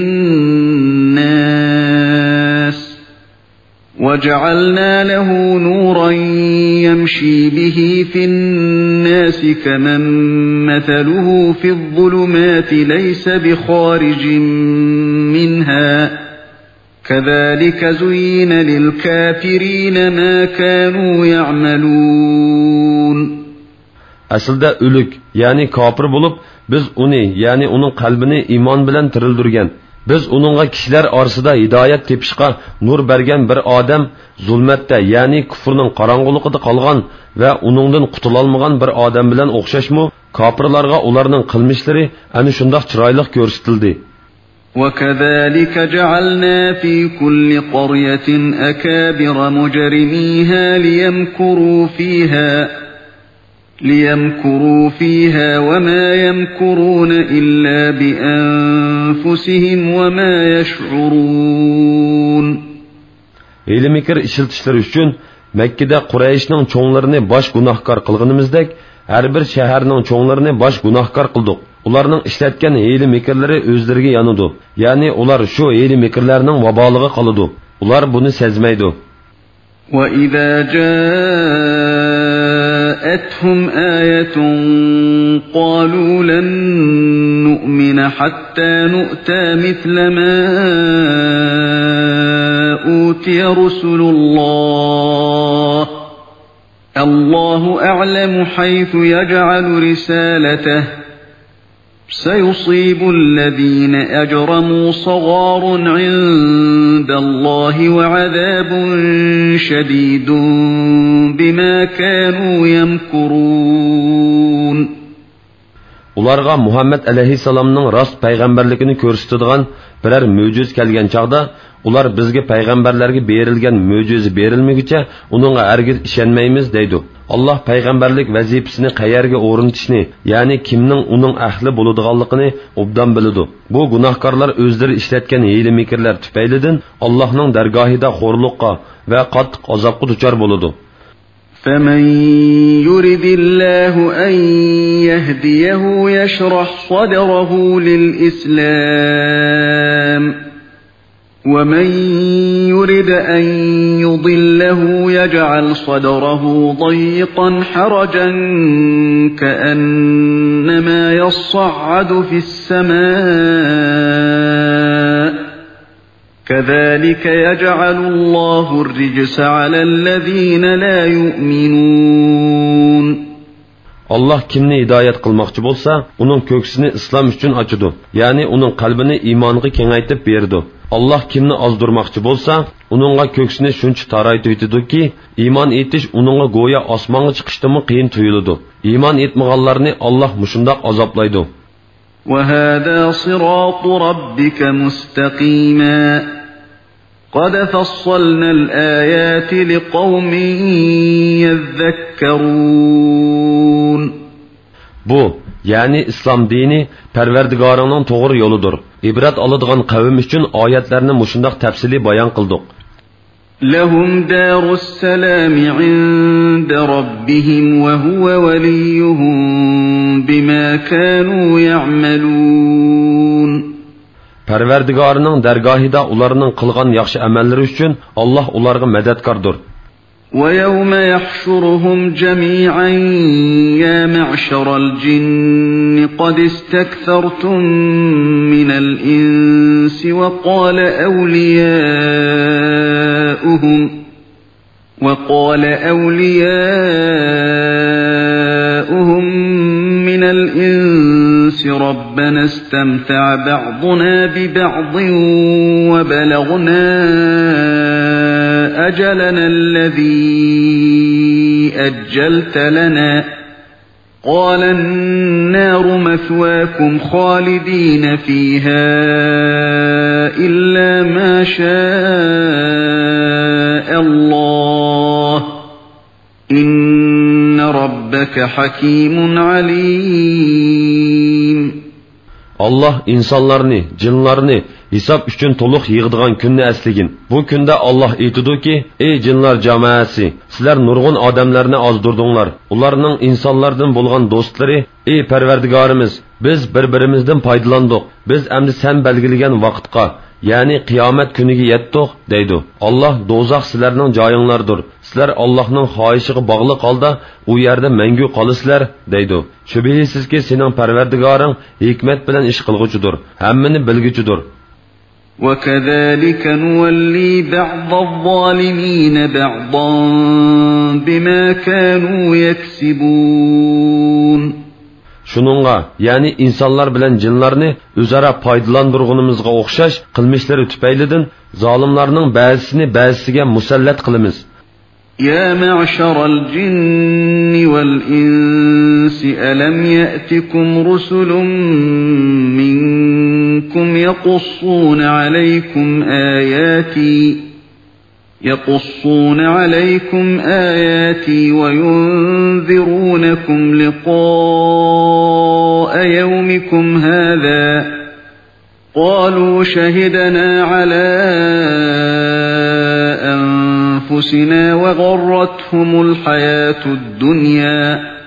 النَّاسِ وَجَعَلْنَا لَهُ نُورًا يَمْشِي بِهِ فِي النَّاسِ كَمَنْ مَثَلُهُ فِي الظُّلُمَاتِ لَيْسَ بِخَارِجٍ مِنْهَا كَذَلِكَ زُيِّنَ لِلْكَافِرِينَ مَا كَانُوا يَعْمَلُونَ. aslida o'lik, ya'ni kofir bo'lib, biz uni, ya'ni uning qalbini iymon bilan tirildirgan. Biz uningga kishilar orasida hidoyat tepishga nur bergan bir odam zulmatda, ya'ni kufrning qorong'uligida qolgan va uningdan qutulolmagan bir odam bilan o'xshashmi? Kofirlarga ularning qilmishlari ana shundoq chiroyli ko'rsatildi. وَكَذَلِكَ جَعَلْنَا فِي كُلِّ قَرْيَةٍ أَكَابِرَ مُجْرِمِيهَا لِيَمْكُرُوا فِيهَا لِيَمْكُرُوا فِيهَا وَمَا يَمْكُرُونَ إِلَّا بِأَنفُسِهِمْ وَمَا يَشْعُرُونَ. Hile mikir işiltişleri üçün Mekke'de Kureyş'nin çoğunlarını baş günahkar kılgınımızdek her bir şehirnin çoğunlarını baş günahkar kıldık. Ularning ishlatgan hiyli mikrlari o'zlariga yanidi. Ya'ni ular shu hiyli mikrlarning vabolig'i qoladi. Ular buni sezmaydi. Wa idza ja'atuhum ayatun qalu lan nu'mina hatta nu'ta mithla ma utiya rusulullah. Allahu a'lamu haythu yaj'alu risalatahu. سيصيب الذين أجرموا صغار عند الله وعذاب شديد بما كانوا يمكرون. Ularga Muhammed aleyhisselamның rast peygamberlikini ko'rsatadigan birər möcüz kelgan chaqda ular bizga payg'ambarlarga berilgan möcüz berilmaguncha uningga hargiz ishonmaymiz deydi. Allah payg'ambarlik vazifasini qayerga o'rnatishni, ya'ni kimning uning ahli bo'ladiganligini obdan biladi. Bu gunohkorlar o'zlari ishlatgan hiyla mikrlar tufaylidan Allohning dargohida xo'rliqqa va qattiq azobga duchor bo'ladi. فَمَنْ يُرِدِ اللَّهُ أَنْ يَهْدِيَهُ يَشْرَحْ صَدْرَهُ لِلْإِسْلَامِ وَمَنْ يُرِدْ أَنْ يُضِلَّهُ يَجْعَلْ صَدْرَهُ ضَيِّقًا حَرَجًا كَأَنَّمَا يَصَّعَّدُ فِي السَّمَاءِ كَذَلِكَ يَجْعَلُ اللَّهُ الرِّجْسَ عَلَى الَّذِينَ لَا يُؤْمِنُونَ. Allah kimni hidayet qilmoqchi bo'lsa, uning ko'ksini islom uchun ochadi, ya'ni uning qalbini iymonga kengaytib berdi. Allah kimni ozdirmoqchi bo'lsa, uningga ko'ksini shuncha taraytib etadiki, iymon etish uningga go'yo osmonga chiqishdan qiyin tuyuladi. Iymon etmaganlarni Allah mushundoq azoblaydi. وَهَذَا صِرَاطُ رَبِّكَ مُسْتَقِيمًا قَدْ فَصَّلْنَا الْآيَاتِ لِقَوْمٍ يَذَّكَّرُونَ. Bu, yani İslam dini Perverdigarının doğru yoludur. İbret alıdığan kavim için ayetlerini muşundaq tefsili bayan kıldık. لَهُمْ دَارُ السَّلَامِ عِنْدَ رَبِّهِمْ وَهُوَ وَلِيُّهُمْ بِمَا كَانُوا يَعْمَلُونَ. Perverdigarının dergahida ularının kılgan yaxşı əməlləri üçün Allah onlarga mədədkardır. وَيَوْمَ يَحْشُرُهُمْ جَمِيعًا يَا مَعْشَرَ الْجِنِّ قَدِ اسْتَكْثَرْتُمْ مِنَ الْإِنسِ وَقَالَ أَوْلِيَاؤُهُمْ وَقَالَ أَوْلِيَاؤُهُمْ مِنَ الْإِنسِ رَبَّنَا اسْتَمْتَعَ بَعْضُنَا بِبَعْضٍ وَبَلَغْنَا أَجَلَنَا الَّذِي أَجَّلْتَ لَنَا قَالَ النَّارُ مَثْوَاكُمْ خَالِدِينَ فِيهَا إِلَّا مَا شَاءَ اللَّهُ إِنَّ رَبَّكَ حَكِيمٌ عَلِيمٌ. Allah insanlarını, cinlarını hesap üçün toluq yığdıgan günni əsligin. Bu gündə Allah eytidu ki, ey cinlar cəmaəsi, sizlər nurgun adamlarını azdurdunlar. Onlarının insanlardan bolğan dostları, ey Pərverdigarimiz, biz bir-birimizdən faydalandıq. Biz əmdi sən belgiləyən vaqtqa, yani qiyamet günüge yetdik, deydi. Allah dozaq sizlərinin cayınlardır. Sizlər Allah'ın xahişiga bağlı qalda, u yerde məngü qalısızlar, deydi. Şübihisiz ki, senin Pərverdigarın hikmet bilen iş qılğıcıdır, həmmini bilgücüdür. وَكَذَلِكَ نُوَلِّي بَعْضَ الظَّالِمِينَ بَعْضًا بما كانوا يكسبون. Şununğa, yani insanlar bilen cinlarni özara paydalandırğınımızga oxşaş qılmışları tüpeylidin zalimlarning ba'zisini ba'zisiga musallat qilamiz. يا معشر الجن والإنس ألم يأتكم رسل منكم يقصون عليكم آياتي يقصون عليكم آياتي وينذرونكم لقاء يومكم هذا قالوا شهدنا على أنفسنا وغرتهم الحياة الدنيا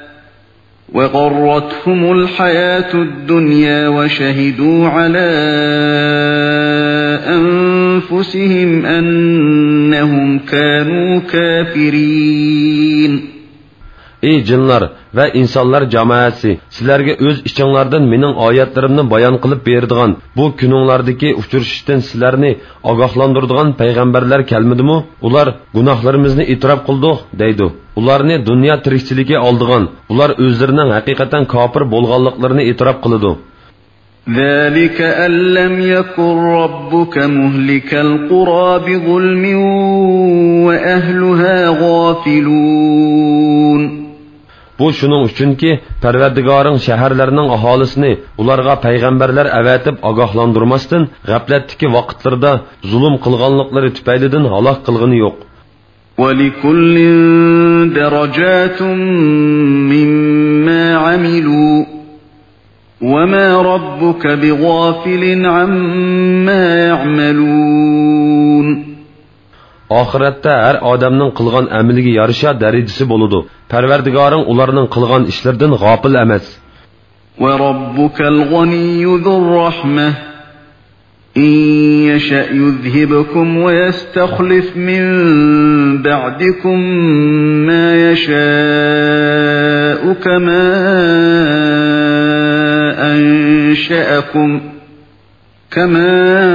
وغرتهم الحياة الدنيا وشهدوا على أنفسهم أنهم كانوا كافرين. Ey cinlar ve insanlar cemaati, sizlerge öz içinlardan mening oyatlarimni bayon qilib berdigan bu kuninglardagi uchrashishdan sizlarni ogohlantiradigan payg'ambarlar kelmadimi? Ular gunohlarimizni e'tirof qildik deydi. Ularni dunyo tirikchiligi oldigan, ular o'zlarining haqiqatan kofir bo'lganliklarini e'tirof qiladi. ذلك أن لم يكن ربك مهلك القرى بظلم وأهلها غافلون. Bu şunun üçünki Parvardigoring shaharlarning aholisini ularga payg'ambarlar avatib ogohlantirmasdan g'aflatdagi vaqtlarda zulm qilganliklari tufaylidan halok qilgani yo'q. وَلِكُلٍّ دَرَجَاتٌ مِّمَّا عَمِلُوا وَمَا رَبُّكَ بِغَافِلٍ عَمَّا يَعْمَلُونَ. Oxiratda har odamning qilgan amaliga yarasha darajasi bo'ladi. Parvardigoring ularning qilgan ishlaridan g'ofil emas. وَرَبُّكَ الْغَنِيُّ ذُو الرَّحْمَةِ إِن يَشَأْ يُذْهِبْكُمْ وَيَسْتَخْلِفْ مِن بَعْدِكُم مَّا يَشَاءُ كَمَا أَنشَأَكُم كَمَا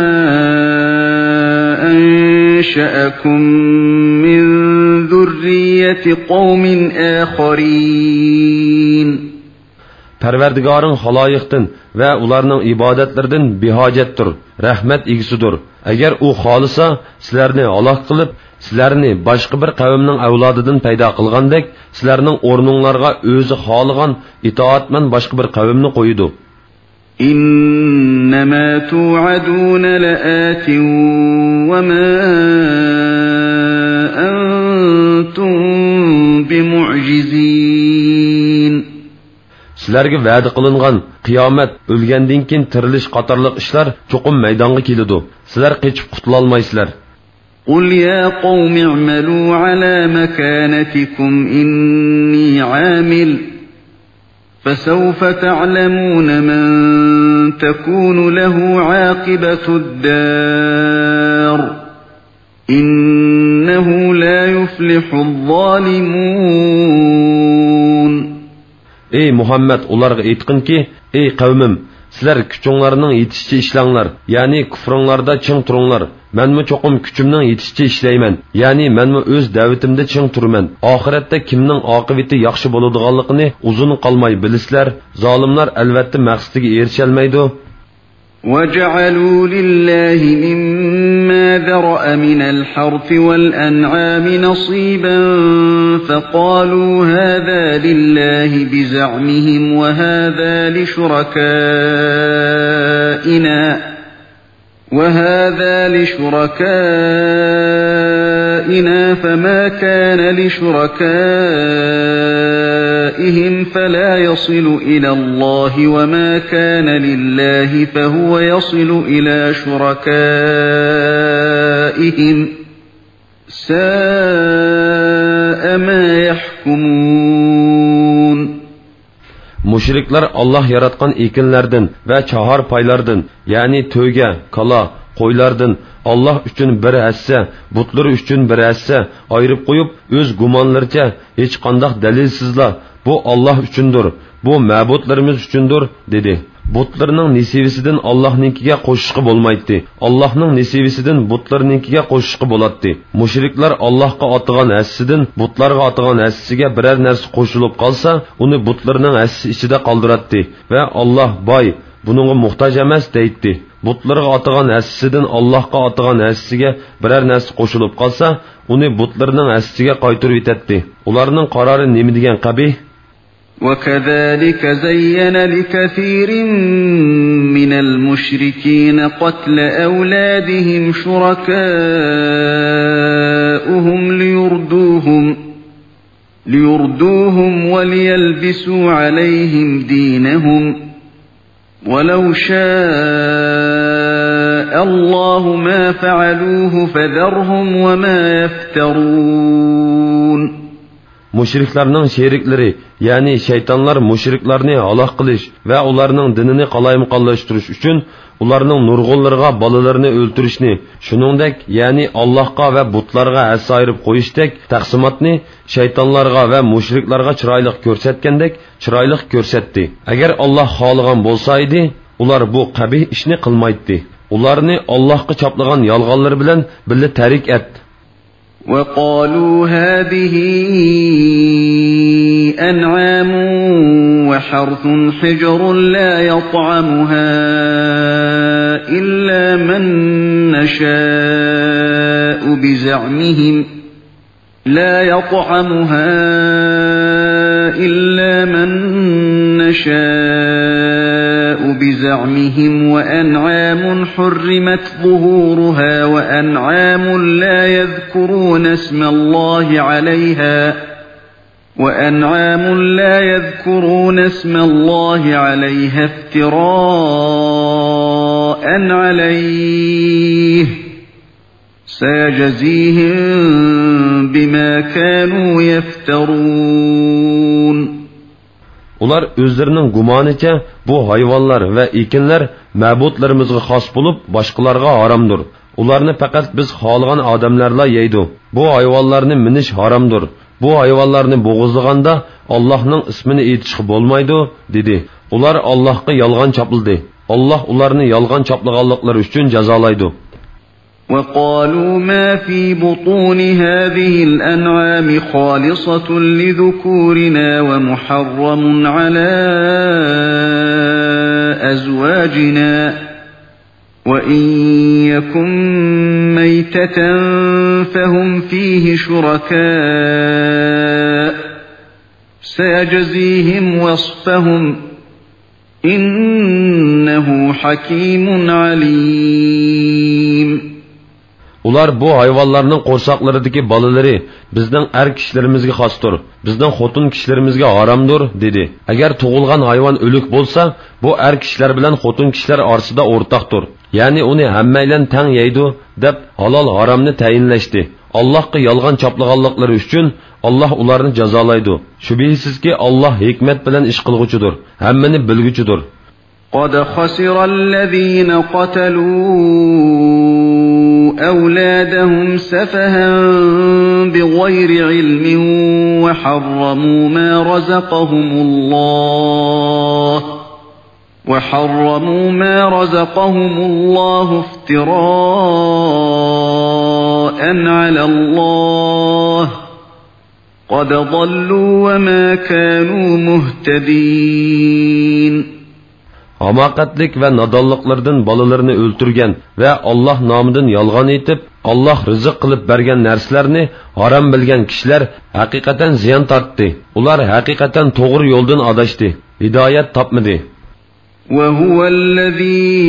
أَنشَأَكُم مِّن ذُرِّيَّةِ قَوْمٍ آخَرِينَ. Parvardigoring haloyiqdan va ularning ibodatlaridan behojatdir, rahmat egisidir. Agar u xolisa sizlarni halok qilib, sizlarni boshqa bir qavmning avlodidan paydo qilgandek, sizlarning o'rninglarga o'zi xoligan itoatman boshqa bir qavmni qo'ydi. إنما توعدون لآت وما أنتم بمعجزين. Sizlarga va'da qilingan qiyomat, o'lgandan keyin tirilish qatorliq ishlar cho'qim maydonga keladi. Sizlar qechib qutula olmaysizlar. قل يا قوم اعملوا على مكانتكم إني عامل فسوف تعلمون من تكون له عاقبة الدار إنه لا يفلح الظالمون. Ey Muhammed, ularga aytqin ki, ey qavmim, sizlar kuchinglarning yetishicha ishlanglar, ya'ni kufringlarda ching turinglar. Menmi cho'qim kuchimning yetishicha ishlayman, ya'ni menmi o'z da'vatimda ching turman. Oxiratda kimning oqibati yaxshi bo'ladiganligini uzun qolmay bilisizlar. Zolimlar albatta maqsadiga erisha olmaydi. وَجَعَلُوا لِلَّهِ مِمَّا ذَرَأَ مِنَ الْحَرْثِ وَالْأَنْعَامِ نَصِيبًا فَقَالُوا هَذَا لِلَّهِ بِزَعْمِهِمْ وَهَذَا لِشُرَكَائِنَا وَهَذَا لِشُرَكَائِنَا فَمَا كَانَ لِشُرَكَائِهِمْ فَلَا يَصِلُ إِلَى اللَّهِ وَمَا كَانَ لِلَّهِ فَهُوَ يَصِلُ إِلَى شُرَكَائِهِمْ سَاءَ مَا يَحْكُمُونَ. Müşrikler Allah yaratgan ekinlerden ve çahar paylardan, yani töge, kala, qo'ylardan Allah üçün bir hassa, butlar üçün bir hassa ayırıp koyup öz gumanlarca hiç qandaq dalilsizla bu Allah üçündür, bu ma'budlarimiz üçündür dedi. butlarning nisivisidan Allohninkiga qo'shishqi bo'lmaydi. Allohning nisivisidan butlarninkiga qo'shishqi bo'ladi. Mushriklar Allohga otgan hassidan butlarga otgan hassiga biror narsa qo'shilib qolsa, uni butlarning hassi ichida qoldiradi va Alloh boy, buningga muhtoj emas deydi. Butlarga otgan hassidan Allohga otgan hassiga biror narsa qo'shilib qolsa, uni butlarning hassiga qaytarib yetadi. Ularning qarori nima degan qabih? وَكَذَلِكَ زَيَّنَ لِكَثِيرٍ مِّنَ الْمُشْرِكِينَ قَتْلَ أَوْلَادِهِمْ شُرَكَاؤُهُمْ لِيُرْدُوهُمْ لِيُرْدُوهُمْ وَلِيَلْبِسُوا عَلَيْهِمْ دِينَهُمْ وَلَوْ شَاءَ اللَّهُ مَا فَعَلُوهُ فَذَرْهُمْ وَمَا يَفْتَرُونَ. Mushriklarning sheriklari, ya'ni shaytonlar mushriklarni halok qilish va ularning dinini qalaymuqallashtirish uchun ularning nurg'unlariga bolalarini o'ltirishni, shuningdek, ya'ni Allohga va butlarga hassa ayirib qo'yishdek taqsimotni shaytonlarga va mushriklarga chiroyli ko'rsatgandek chiroyli ko'rsatdi. Agar Alloh xohlagan bo'lsa edi, ular bu qabih ishni qilmaydi. Ularni Allohga choplagan yolg'onlar bilan birga tarik etdi. وَقَالُوا هَذِهِ أَنْعَامٌ وَحَرْثٌ حِجْرٌ لَا يَطْعَمُهَا إِلَّا مَن نَّشَاءُ بِزَعْمِهِمْ لَا يَطْعَمُهَا إِلَّا مَن نَّشَاءُ بِزَعْمِهِمْ وَأَنْعَامٌ حُرِّمَتْ ظُهُورُهَا وَأَنْعَامٌ لَّا يَذْكُرُونَ اسْمَ اللَّهِ عَلَيْهَا وَأَنْعَامٌ لَّا يَذْكُرُونَ اسْمَ اللَّهِ عَلَيْهَا افْتِرَاءً عَلَيْهِ سَيَجْزِيهِم بِمَا كَانُوا يَفْتَرُونَ. Ular özlerining gumonicha bu hayvonlar va ekinlar ma'budlarimizga xos bo'lib, boshqalarga haromdir. Ularni faqat biz xohlagan odamlarla yeydi. Bu hayvonlarni minish haromdir. Bu hayvonlarni bo'g'izlaganda Allohning ismini aytishga bo'lmaydi, dedi. Ular Allohga yolg'on chopildi. Alloh ularni yolg'on choplaganliklari uchun jazolaydi. وَقَالُوا مَا فِي بُطُونِ هَذِهِ الْأَنْعَامِ خَالِصَةٌ لِذُكُورِنَا وَمُحَرَّمٌ عَلَى أَزْوَاجِنَا وَإِنْ يَكُنْ مَيْتَةً فَهُمْ فِيهِ شُرَكَاءُ سَيَجْزِيهِمْ وَصْفَهُمْ إِنَّهُ حَكِيمٌ عَلِيمٌ. Ular bu hayvonlarning qo'rsoqlaridagi bolalari bizning er kishilarimizga xosdir, bizning xotin kishilarimizga haromdir, dedi. Agar tug'ilgan hayvon o'lik bo'lsa, bu er kishilar bilan xotin kishilar orasida o'rtaqdir. Ya'ni uni hammaylan tang yeydi deb halol haromni tayinlashdi. Allohga yolg'on choplaganliklari uchun Alloh ularni jazolaydi. Shubhisizki Alloh hikmat bilan ish qilguchidir, hammani bilguchidir. قَدْ خَسِرَ الَّذِينَ قَتَلُوا أَوْلَادَهُمْ سَفَهًا بِغَيْرِ عِلْمٍ وَحَرَّمُوا مَا رَزَقَهُمُ اللَّهُ وَحَرَّمُوا مَا رَزَقَهُمُ اللَّهُ افْتِرَاءً عَلَى اللَّهِ قَدْ ضَلُّوا وَمَا كَانُوا مُهْتَدِينَ. Hamoqatlik va nodonliklardan bolalarini o'ltirgan va Alloh nomidan yolg'on aytib, Alloh rizq qilib bergan narsalarni harom bilgan kishilar haqiqatan ziyon tortdi. Ular haqiqatan to'g'ri yo'ldan adashdi, hidoyat topmadi. وَهُوَ الَّذِي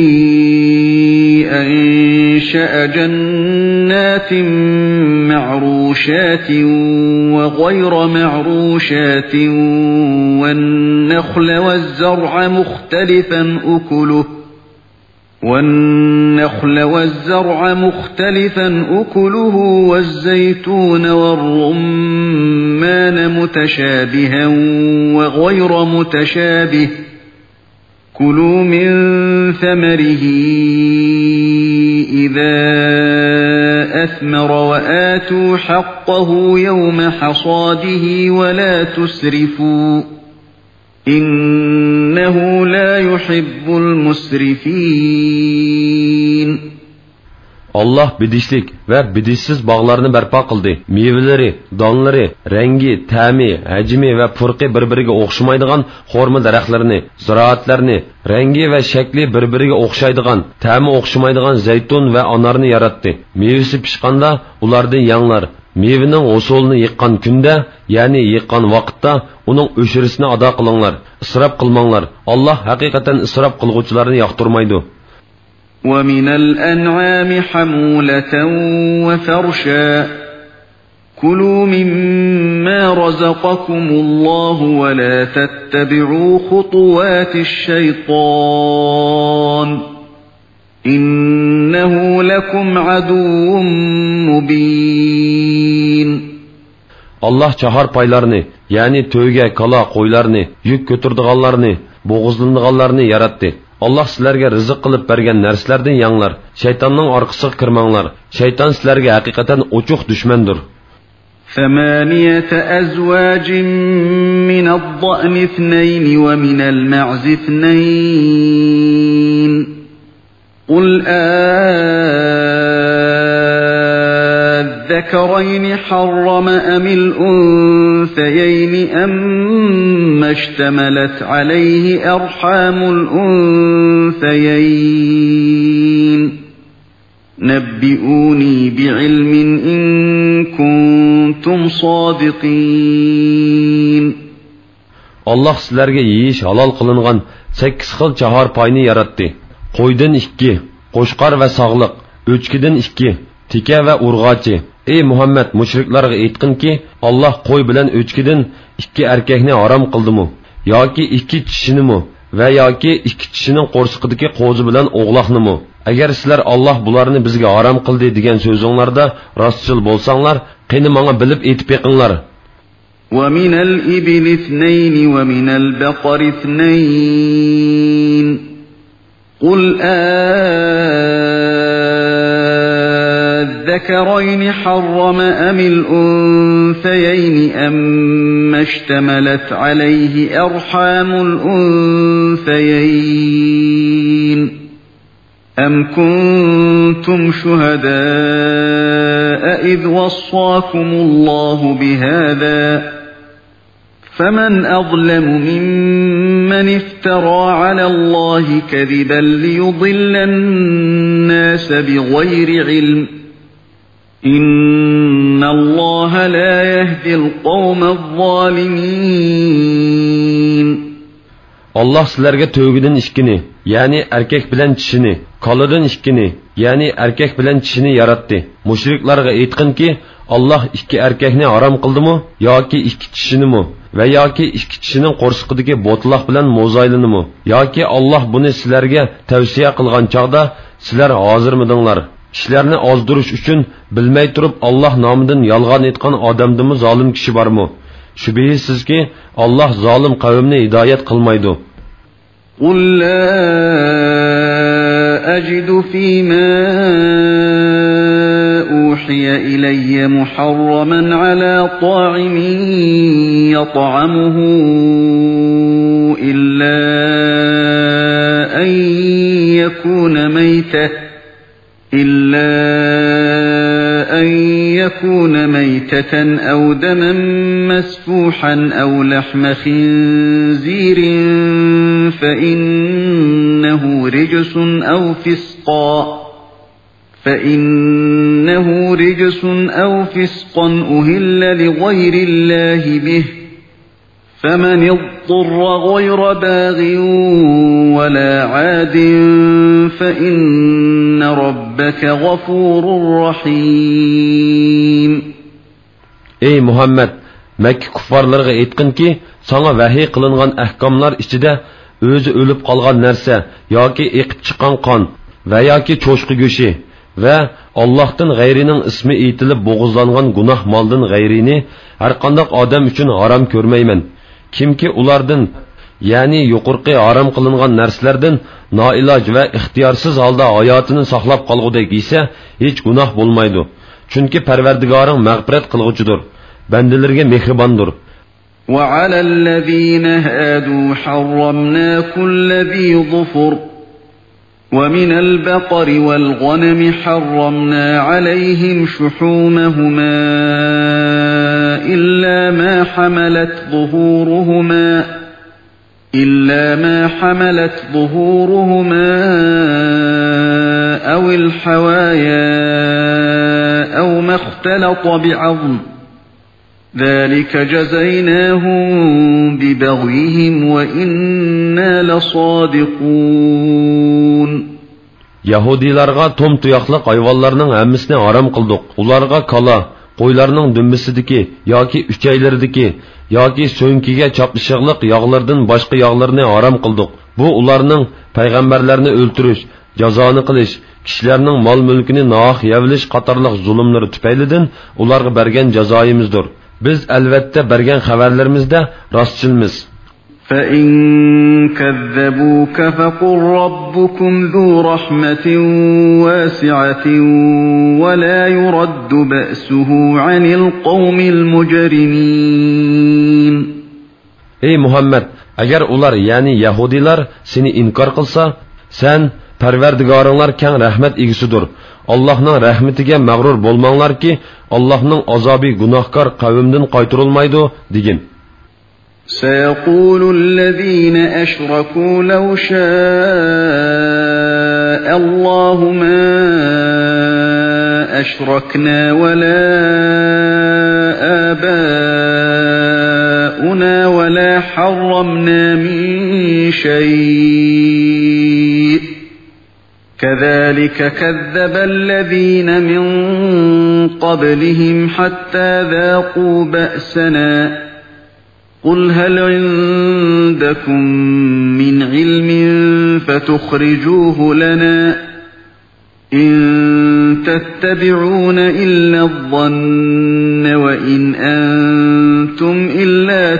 أَنشَأَ جَنَّاتٍ مَّعْرُوشَاتٍ وَغَيْرَ مَعْرُوشَاتٍ وَالنَّخْلَ وَالزَّرْعَ مُخْتَلِفًا أُكُلُهُ وَالنَّخْلَ وَالزَّرْعَ مُخْتَلِفًا أُكُلُهُ وَالزَّيْتُونَ وَالرُّمَّانَ مُتَشَابِهًا وَغَيْرَ مُتَشَابِهٍ كُلُوا مِنْ ثَمَرِهِ إِذَا أَثْمَرَ وَآتُوا حَقَّهُ يَوْمَ حَصَادِهِ وَلَا تُسْرِفُوا إِنَّهُ لَا يحب المسرفين. Allah bidishlik va bidishsiz bog'larni barpo qildi. Mevalari, donlari, rangi, ta'mi, hajmi va furqi bir-biriga o'xshamaydigan xorma daraxtlarini, ziroatlarni, rangi va shakli bir-biriga o'xshaydigan, ta'mi o'xshamaydigan zaytun va anorni yaratdi. Mevasi pishqanda ulardan yanglar. Mevaning usulini yiqqan kunda, ya'ni yiqqan vaqtda uning o'shirisini ado qilinglar. Isrof qilmanglar. Allah haqiqatan isrof qilguvchilarni yoqtirmaydi. وَمِنَ الْأَنْعَامِ حَمُولَةً وَفَرْشًا كُلُوا مِمَّا رَزَقَكُمُ اللَّهُ وَلَا تَتَّبِعُوا خُطُوَاتِ الشَّيْطَانِ إِنَّهُ لَكُمْ عَدُوٌّ مُبِينٌ. Allah çahar paylarını, yani tövge, kala, qo'ylarni, yük götürdüğanlarını, boğuzlandıqanlarını yarattı. Allah sizlarga rizq qilib bergan narsalardan yanglar. Shaytonning orqasiga kirmanglar. Shayton sizlarga haqiqatan ochiq dushmandir. ثمانية أزواج من الضأن اثنين ومن المعز اثنين قل أذكرين حرم أم الأنثيين أم اشتملت عليه أرحام الأنثيين نبئوني بعلم إن كنتم صادقين. Allah sizlarga yeyish halol qilingan sakkiz xil chahor payni yaratdi. Qo'ydan ikki, qo'shqar va sog'liq, o'chkidan ikki, tika va urg'ochi. Ey Muhammad, mushriklarga aytqinki, Allah qo'y bilan o'chkidan ikki erkakni harom qildimi? Yoki ikki kishinimi? Va yoki ikki kishining qo'rsiqidagi qo'zi bilan o'g'loqnimi? Agar sizlar Allah bularni bizga harom qildi degan so'zinglarda rostchil bo'lsanglar, qani menga bilib aytib beqinglar. وَمِنَ الْإِبِلِ اثْنَيْنِ وَمِنَ الْبَقَرِ اثْنَيْنِ قُلْ أَذَّكَرَيْنِ حَرَّمَ أَمِ الْأُنثَيَيْنِ أَمَّ اشْتَمَلَتْ عَلَيْهِ أَرْحَامُ الْأُنثَيَيْنِ أَمْ كُنْتُمْ شُهَدَاءَ إِذْ وَصَّاكُمُ اللَّهُ بِهَذَا فَمَنْ أَظْلَمُ مِمَّنِ افْتَرَى عَلَى اللَّهِ كَذِبًا لِيُضِلَّ النَّاسَ بِغَيْرِ عِلْمٍ إِنَّ اللَّهَ لَا يَهْدِي الْقَوْمَ الظَّالِمِينَ. Allah sizlarga tövgüden işkini, yani erkek bilen çişini, kalıdan işkini, yani erkek bilen çişini yarattı. Müşriklarga aytqin ki, Allah ikki erkekni haram qildi mı, yoki ikki çişini mi, ve yoki ikki çişinin qo'rsiqidagi botlaq bilan mo'zaylini mi, yoki Allah buni sizlarga tavsiya qilgan chaqda sizlar hozirmidinglar? Kishilarni ozdirish uchun bilmay turib Allah nomidan yolg'on aytgan odamdimi zolim kishi bormi? Shubhisizki Allah zolim qavmni hidoyat qilmaydi. قُلْ لَا أَجِدُ فِي مَا أُوحِيَ إِلَيَّ مُحَرَّمًا عَلَى طَاعِمٍ يَطْعَمُهُ إِلَّا أَن يَكُونَ مَيْتَةً إِلَّا أَن يَكُونَ مَيْتَةً أَوْ دَمًا مَّسْفُوحًا أَوْ لَحْمَ خِنزِيرٍ فَإِنَّهُ رِجْسٌ أَوْ فِسْقًا فَإِنَّهُ رِجْسٌ أَوْ فِسْقًا أُهِلَّ لِغَيْرِ اللَّهِ بِهِ فَمَنِ اضْطُرَّ غَيْرَ بَاغٍ وَلَا عَادٍ فَإِنَّ رَبَّكَ غَفُورٌ رَحِيمٌ. Ey Muhammed, Mekke kuffarlarga aytqin ki, sana vahiy qilingan ahkomlar ichida o'zi o'lib qolgan narsa yoki eqib chiqqan qon va yoki cho'shqi go'shi va Allohdan g'ayrining ismi aytilib bo'g'izlangan gunoh moldan g'ayrini har qanday odam uchun harom ko'rmayman. Kimki ulardan, ya'ni yuqorqi harom qilingan narsalardan noiloj va ixtiyorsiz holda hayotini saqlab qolgudek esa hech gunoh bo'lmaydi. Chunki Parvardigoring mag'firat qilg'uchidir, bandalarga mehribondir. وعلى الذين هادوا حرمنا كل ذي ظفر ومن البقر والغنم حرمنا عليهم شحومهما إلا ما حملت ظهورهما إلا ما حملت ظهورهما أو الحوايا أو ما اختلط بعظم ذلك جزيناهم ببغيهم وإنا لصادقون. Yahudilarga tom tuyaqliq hayvonlarning hammasini harom qildik. Ularga kala, qo'ylarning dumbisidagi yoki uchaylaridagi yoki so'nkiga choplishiqliq yog'lardan boshqa yog'larni harom qildik. Bu ularning payg'ambarlarni o'ltirish, jazoni qilish, kishilarning mol-mulkini nohaq yevilish qatorliq zulmlari tufaylidan ularga bergan jazoyimizdir. Biz albatta bergan xabarlarimizda rostchilmiz. فَإِن كَذَّبُوكَ فَقُل رَّبُّكُمْ ذُو رَحْمَةٍ وَاسِعَةٍ وَلَا يُرَدُّ بَأْسُهُ عَنِ الْقَوْمِ الْمُجْرِمِينَ. Ey Muhammed, agar ular yani Yahudilar seni inkor qilsa, sen Parvardigoringlar keng rahmat egisidir. Allohning rahmatiga mag'rur bo'lmanglarki, Allohning azobi gunohkor qavmdan qaytarilmaydi degin. سيقول الذين أشركوا لو شاء الله ما أشركنا ولا آباؤنا ولا حرمنا من شيء كذلك كذب الذين من قبلهم حتى ذاقوا بأسنا قل هل عندكم من علم فتخرجوه لنا إن تتبعون إلا الظن وإن أنتم إلا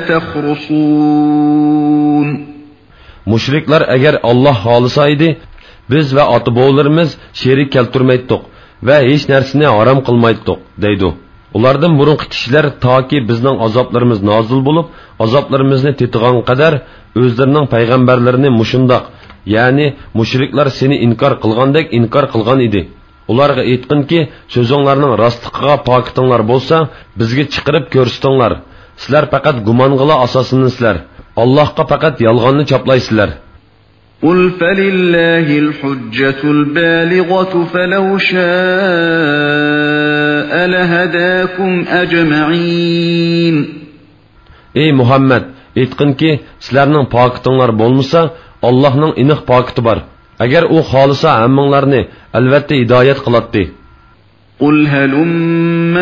تخرصون. Müşrikler eğer Allah halısaydı, biz ve atıboğullarımız şerik keltirmeydik ve hiç nersini haram kılmaydık deydi. Ulardan burunqi kishilar toki bizning azoblarimiz nozil bo'lib, azoblarimizni tetigan qadar o'zlarining payg'ambarlarini mushundoq, ya'ni mushriklar seni inkor qilgandek inkor qilgan edi. Ularga aytqinki, so'zinglarning rostligiga pokitinglar bo'lsa, bizga chiqarib ko'rsatinglar. Sizlar faqat gumong'ila asosinizlar. Allohga faqat yolg'onni choplaysizlar. قل فلله الحجة البالغة فلو شاء لهداكم أجمعين. Ey Muhammed, aytqinki, sizlarning pokitinglar bo'lmasa, Allohning aniq pokiti bor. Agar u xolisa hammanglarni albatta hidoyat qiladi. قل هلم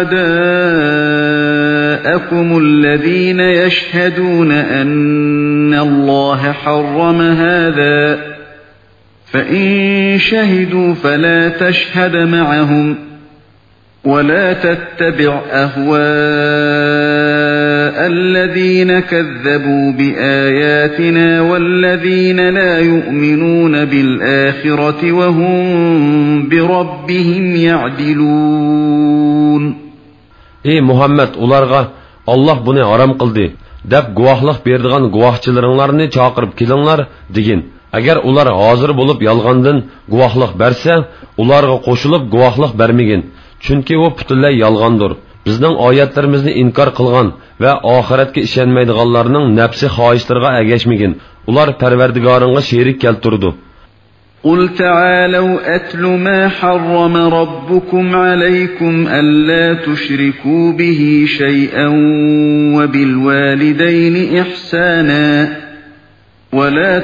شهداءكم الذين يشهدون أن الله حرم هذا فإن شهدوا فلا تشهد معهم ولا تتبع أهواء الذين كذبوا بآياتنا والذين لا يؤمنون بالآخرة وهم بربهم يعدلون. Ey Muhammed, ularga Allah buni haram qildi deb guvohlik berdigan guvohchilaringlarni chaqirib kelinglar degin. Agar ular hozir bo'lib yolg'ondan guvohlik bersa, ularga qo'shilib guvohlik bermagin. Chunki u butunlay yolg'ondir. Bizning oyatlarimizni inkor qilgan va oxiratga ishonmaydiganlarning nafsi xohishlariga ergashmagin. Ular Parvardigoringga sherik keltirdi. قل تعالوا أتل ما حرم ربكم عليكم ألا تشركوا به شيئا وبالوالدين إحسانا ولا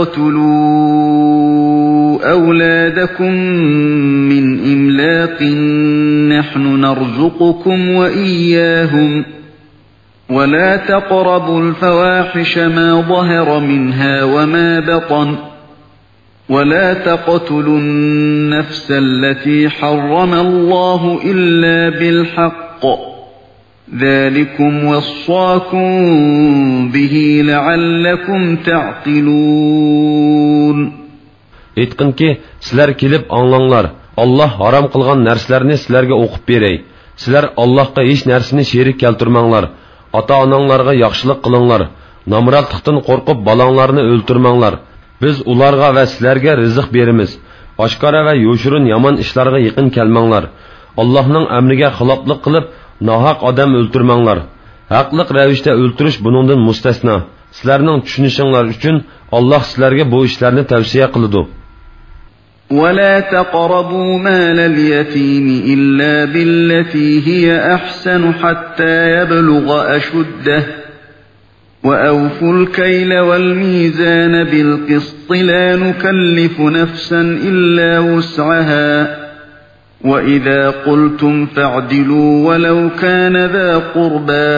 تقتلوا أولادكم من إملاق نحن نرزقكم وإياهم ولا تقربوا الفواحش ما ظهر منها وما بطن ولا تقتلوا النفس التي حرم الله إلا بالحق ذلكم وصاكم به لعلكم تعقلون. Aytqinki, sizlar kelib anlanglar. Allah haram qilgan narsalarni sizlarga o'qib beray. Sizlar Allohga hech narsani sherik keltirmanglar. ota-onanglarga yaxshilik qilinglar. Namratlıqdan qo'rqib balanglarni o'ltirmanglar. Biz ularga va sizlarga rizq beramiz. Oshkora va yo'shirin yomon ishlarga yaqin kelmanglar. Allohning amriga xiloflik qilib, nohaq odam o'ltirmanglar. Haqliq ravishda o'ltirish buningdan mustasno. Sizlarning tushunishinglar uchun Alloh sizlarga bu ishlarni tavsiya qiladi. ولا تقربوا مال اليتيم إلا بالتي هي أحسن حتى يبلغ أشده وأوفوا الكيل والميزان بالقسط لا نكلف نفسا إلا وسعها وإذا قلتم فاعدلوا ولو كان ذا قربى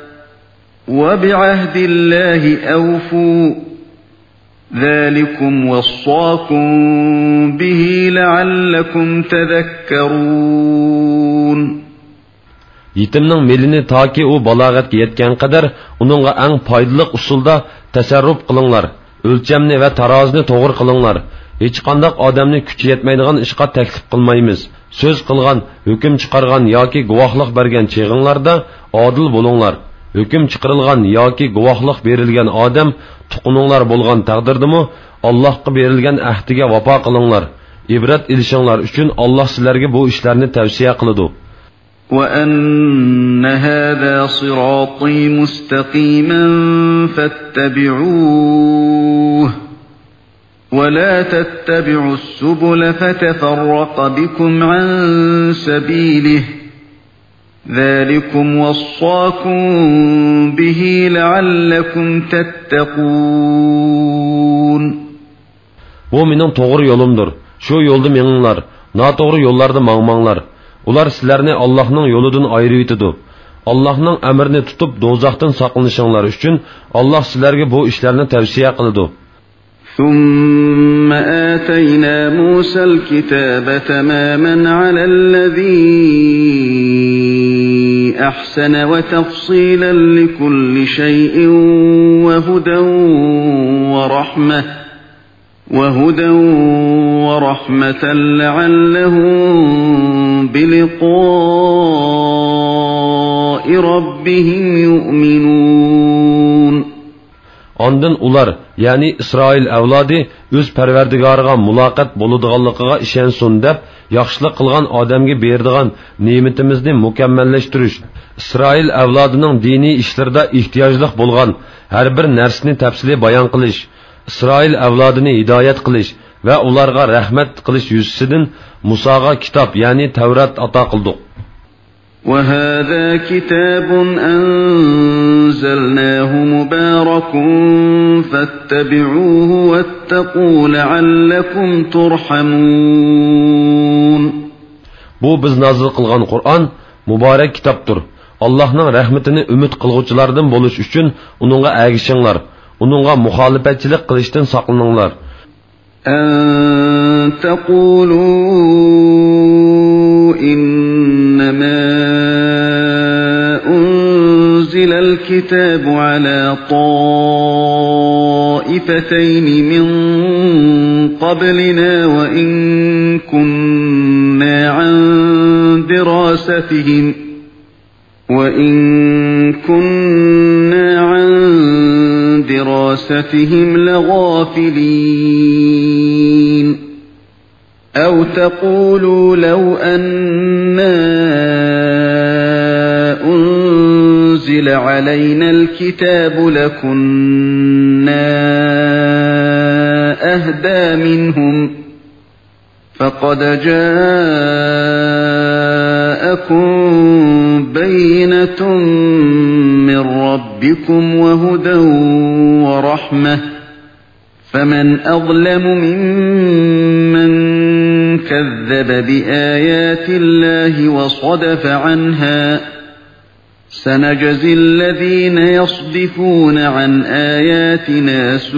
وبعهد الله أوفوا ذلكم وصاكم به لعلكم تذكرون. Yetimning melini toki u balog'atga yetgan qadar uningga eng foydali usulda tasarruf qilinglar. O'lchamni va tarozini to'g'ri qilinglar. Hech qanday odamni kuchi yetmaydigan ishga taklif qilmaymiz. So'z qilgan, hukm chiqargan yoki guvohlik bergan cheg'inglarda odil bo'linglar. Hüküm çıkarılgan yoki guvohlik berilgan odam tuquninglar bo'lgan taqdirdimi Allohga berilgan ahdiga vafo qilinglar. İbrat ilishinglar uchun Alloh sizlarga bu ishlarni tavsiya qiladi. وَأَنَّ هَذَا صِرَاطِي مُسْتَقِيمًا فَاتَّبِعُوهُ وَلَا تَتَّبِعُوا السُّبُلَ فَتَفَرَّقَ بِكُمْ عَن سَبِيلِهِ ذلكم وصاكم به لعلكم تتقون. Bu mening to'g'ri yo'limdir. Shu yo'lda meninglar. Noto'g'ri yo'llarda mangmanglar. Ular sizlarni Allohning yo'lidan ayirib etadi. Allohning amrini tutib do'zaxdan saqlanishinglar uchun Alloh sizlarga bu ishlarni tavsiya qiladi. ثم آتينا موسى الكتاب تماما على الذي أحسن وتفصيلا لكل شيء وهدى ورحمة وهدى ورحمة لعلهم بلقاء ربهم يؤمنون. Ondan ular, yani İsrail avlodi o'z Parvardigoriga muloqot bo'ladiganligiga ishonsin deb, yaxshilik qilgan odamga beradigan ne'matimizni mukammallashtirish, İsrail avlodining diniy ishlarida ehtiyojli bo'lgan har bir narsani tafsili bayon qilish, İsrail avlodini hidoyat qilish va ularga rahmat qilish yuzasidan Musoga kitob, ya'ni Tavrat ato qildik. وَهَذَا كِتَابٌ أَنزَلْنَاهُ مُبَارَكٌ فَاتَّبِعُوهُ وَاتَّقُوا لَعَلَّكُمْ تُرْحَمُونَ. Bu biz nazil qilgan Qur'on muborak kitobdir. Allohning rahmatini umid qilguvchilardan bo'lish uchun uningga agishinglar. Uningga muxolifatchilik qilishdan saqlaninglar. أَن تَقُولُوا إِنَّمَا أُنزِلَ الْكِتَابُ عَلَى طَائِفَتَيْنِ مِنْ قَبْلِنَا وَإِنْ كُنَّا عَنْ دِرَاسَتِهِمْ وَإِنْ كُنَّا عَنْ دِرَاسَتِهِمْ لَغَافِلِينَ. أَوْ تَقُولُوا لَوْ أَنَّا أُنزِلَ عَلَيْنَا الْكِتَابُ لَكُنَّا أَهْدَى مِنْهُمْ فَقَدْ جَاءَكُمْ بَيِّنَةٌ مِّن رَّبِّكُمْ وَهُدًى وَرَحْمَةٌ فَمَنْ أَظْلَمُ مِمَّنْ كَذَّبَ بِآيَاتِ اللَّهِ وَصَدَفَ عَنْهَا سَنَجْزِي الَّذِينَ يَصْدِفُونَ عَنْ آيَاتِنَا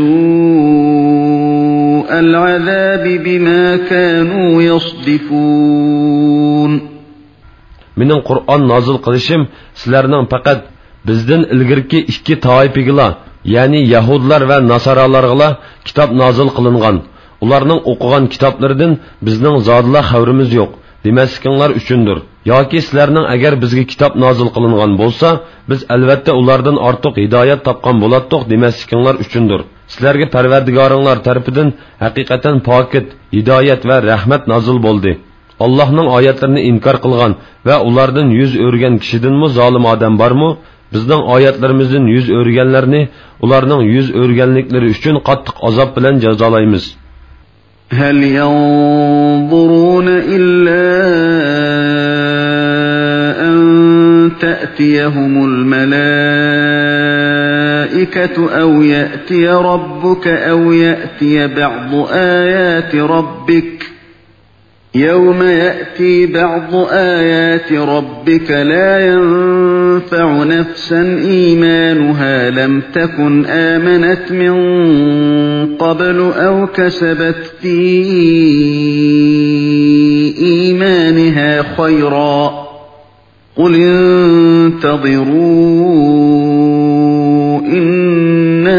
سُوءَ الْعَذَابِ بِمَا كَانُوا يَصْدِفُونَ. Mening Qur'on nozil qilishim sizlarning faqat bizdan ilgirki ikki toifigila, ya'ni Yahudlar va Nasoralarga kitob nozil qilingan. Ularning o'qigan kitoblaridan bizning zodla xabarimiz yo'q. demaslikinglar uchundir. Yoki sizlarning agar bizga kitob nozil qilingan bo'lsa, biz albatta ulardan ortiq hidoyat topgan bo'latdiq demaslikinglar uchundir. Sizlarga Parvardigoringlar tarafidan haqiqatan pokit, hidoyat va rahmat nozil bo'ldi. Allohning oyatlarini inkor qilgan va ulardan yuz o'rgan kishidanmi zolim odam bormi? Bizning oyatlarimizdan yuz o'rganlarni ularning yuz o'rganliklari uchun qattiq azob bilan jazolaymiz. هل ينظرون إلا أن تأتيهم الملائكة أو يأتي ربك أو يأتي بعض آيات ربك يوم يأتي بعض آيات ربك لا ينفع نفسا إيمانها لم تكن آمنت من قبل أو كسبت في إيمانها خيرا قل انتظروا إنا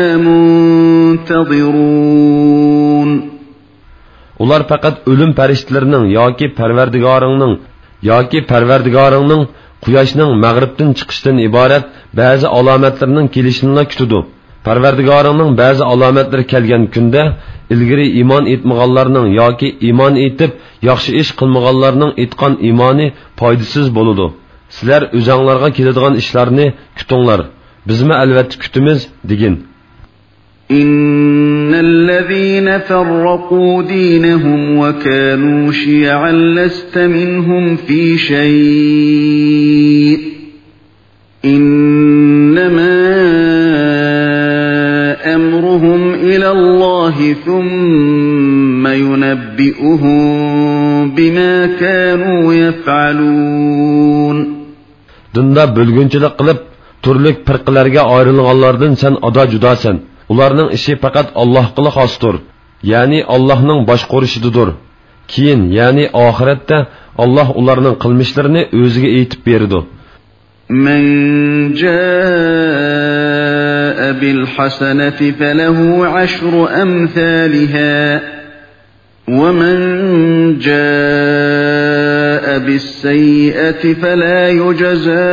منتظرون. Ular faqat ölüm farishtalarining yoki Parvardigoringning yoki Parvardigoringning quyoshning mag'ribdan chiqishidan iborat ba'zi alomatlarning kelishini kutadi. Parvardigoringning ba'zi alomatlari kelgan kunda ilgari iymon etmaganlarning yoki iymon etib yaxshi ish qilmaganlarning etgan iymoni foydasiz bo'ladi. Sizlar o'zinglarga keladigan ishlarni kutinglar. Bizmi albatta kutimiz degin. إن الذين فرقوا دينهم وكانوا شيعا لست منهم في شيء إنما أمرهم إلى الله ثم ينبئهم بما كانوا يفعلون. Dinda bölgünçilik qilib turlik firqalarga ayrilganlardan sen ada judasan. Ularning ishi faqat Allohga xosdir, ya'ni Allohning boshqarishidir. Keyin, ya'ni oxiratda Alloh ularning qilmishlarini o'ziga aytib berdi. من جاء بالحسنة فله عشر أمثالها ومن جاء بالسيئة فلا يجزى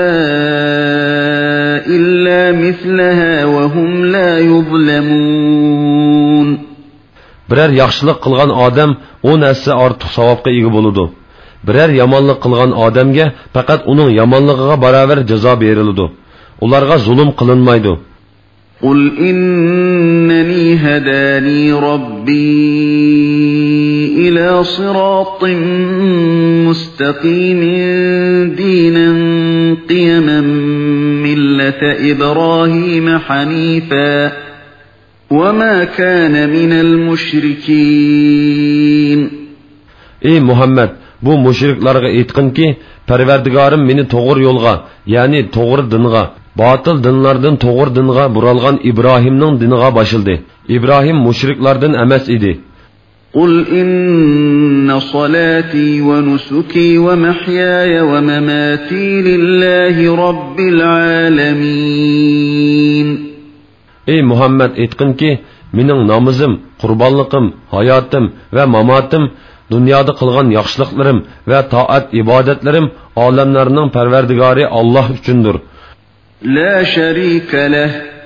إلا مثلها وهم لا يظلمون. Birer yaxshilik qilgan odam o'n hassa ortiq savobga ega bo'ladi. Birer yomonlik qilgan odamga faqat uning yomonligiga barobar jazo beriladi. Ularga zulm qilinmaydi. قل إنني هداني ربي إلى صراط مستقيم دينا قيما ملة إبراهيم حنيفا وما كان من المشركين. Ey Muhammed, bu müşriklarga aytqinki, Parvardigorim meni to'g'ri yo'lga, ya'ni to'g'ri dinga, batıl dinlardan to'g'ri dinga buralgan İbrahimning diniga boshildi. İbrahim müşriklardan emas edi. قل إن صلاتي ونسكي ومحياي ومماتي لله رب العالمين. Ey Muhammed aytqinki, mening namozim, qurbanliqim, hayotim va mamatim, dunyoda qilgan yaxshiliklarim va toat ibodatlarim olamlarning Parvardigori Alloh uchundir. لا شريك له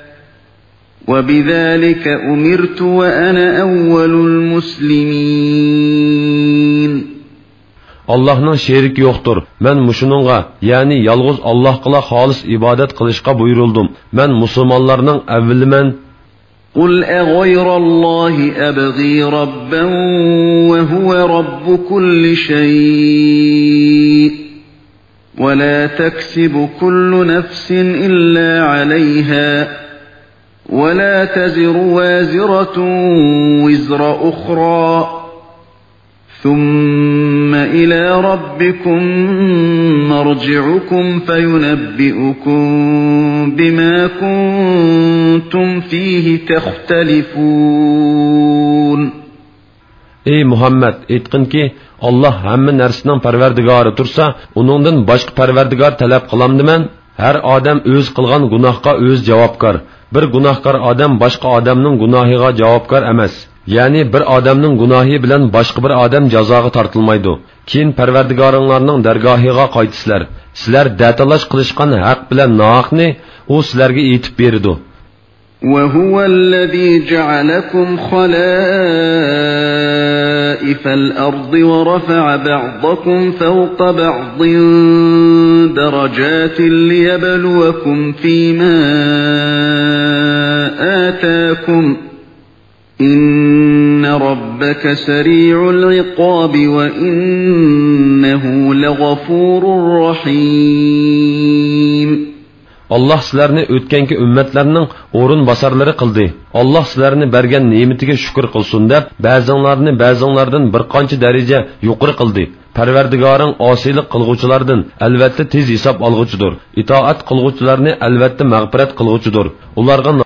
وبذلك أمرت وأنا أول المسلمين. Allah'ның şeriki yoktur. Men muşununğa, yani yalğız Allah'la halis ibadet kılışqa buyuruldum. Men musulmanlarının evvelimen. قل أغير الله أبغي ربا وهو رب كل شيء ولا تكسب كل نفس إلا عليها ولا تزر وازرة وزر أخرى ثم إلى ربكم مرجعكم فينبئكم بما كنتم فيه تختلفون. Ey Muhammed, aytqin ki, Allah hamma narsaning parvardigori tursa, uningdan boshqa parvardigor talab qilamdiman? Har odam o'z qilgan gunohga o'z javobgar. Bir gunohkor odam boshqa odamning gunohiga javobgar emas. ya'ni bir odamning gunohi bilan boshqa bir odam jazoga tortilmaydi. Keyin Parvardigoringlarning dargohiga qaytisizlar. Sizlar datalash qilishgan haq bilan nohaqni u sizlarga yetib berdi. وهو الذي جعلكم خلائف الأرض ورفع بعضكم فوق بعض درجات ليبلوكم فيما آتاكم إن ربك سريع العقاب وإنه لغفور رحيم. Allah sizlarni o'tganki ummatlarning o'rin bosarlari qildi. Allah sizlarni bergan ne'matiga shukr qilsin deb, ba'zinglarni ba'zinglardan bir qancha daraja yuqori qildi. Parvardigoring osiylik qilguvchilardan albatta tez hisob olg'uchidir. Itoat qilguvchilarni albatta mag'firat qilg'uchidir. Ularga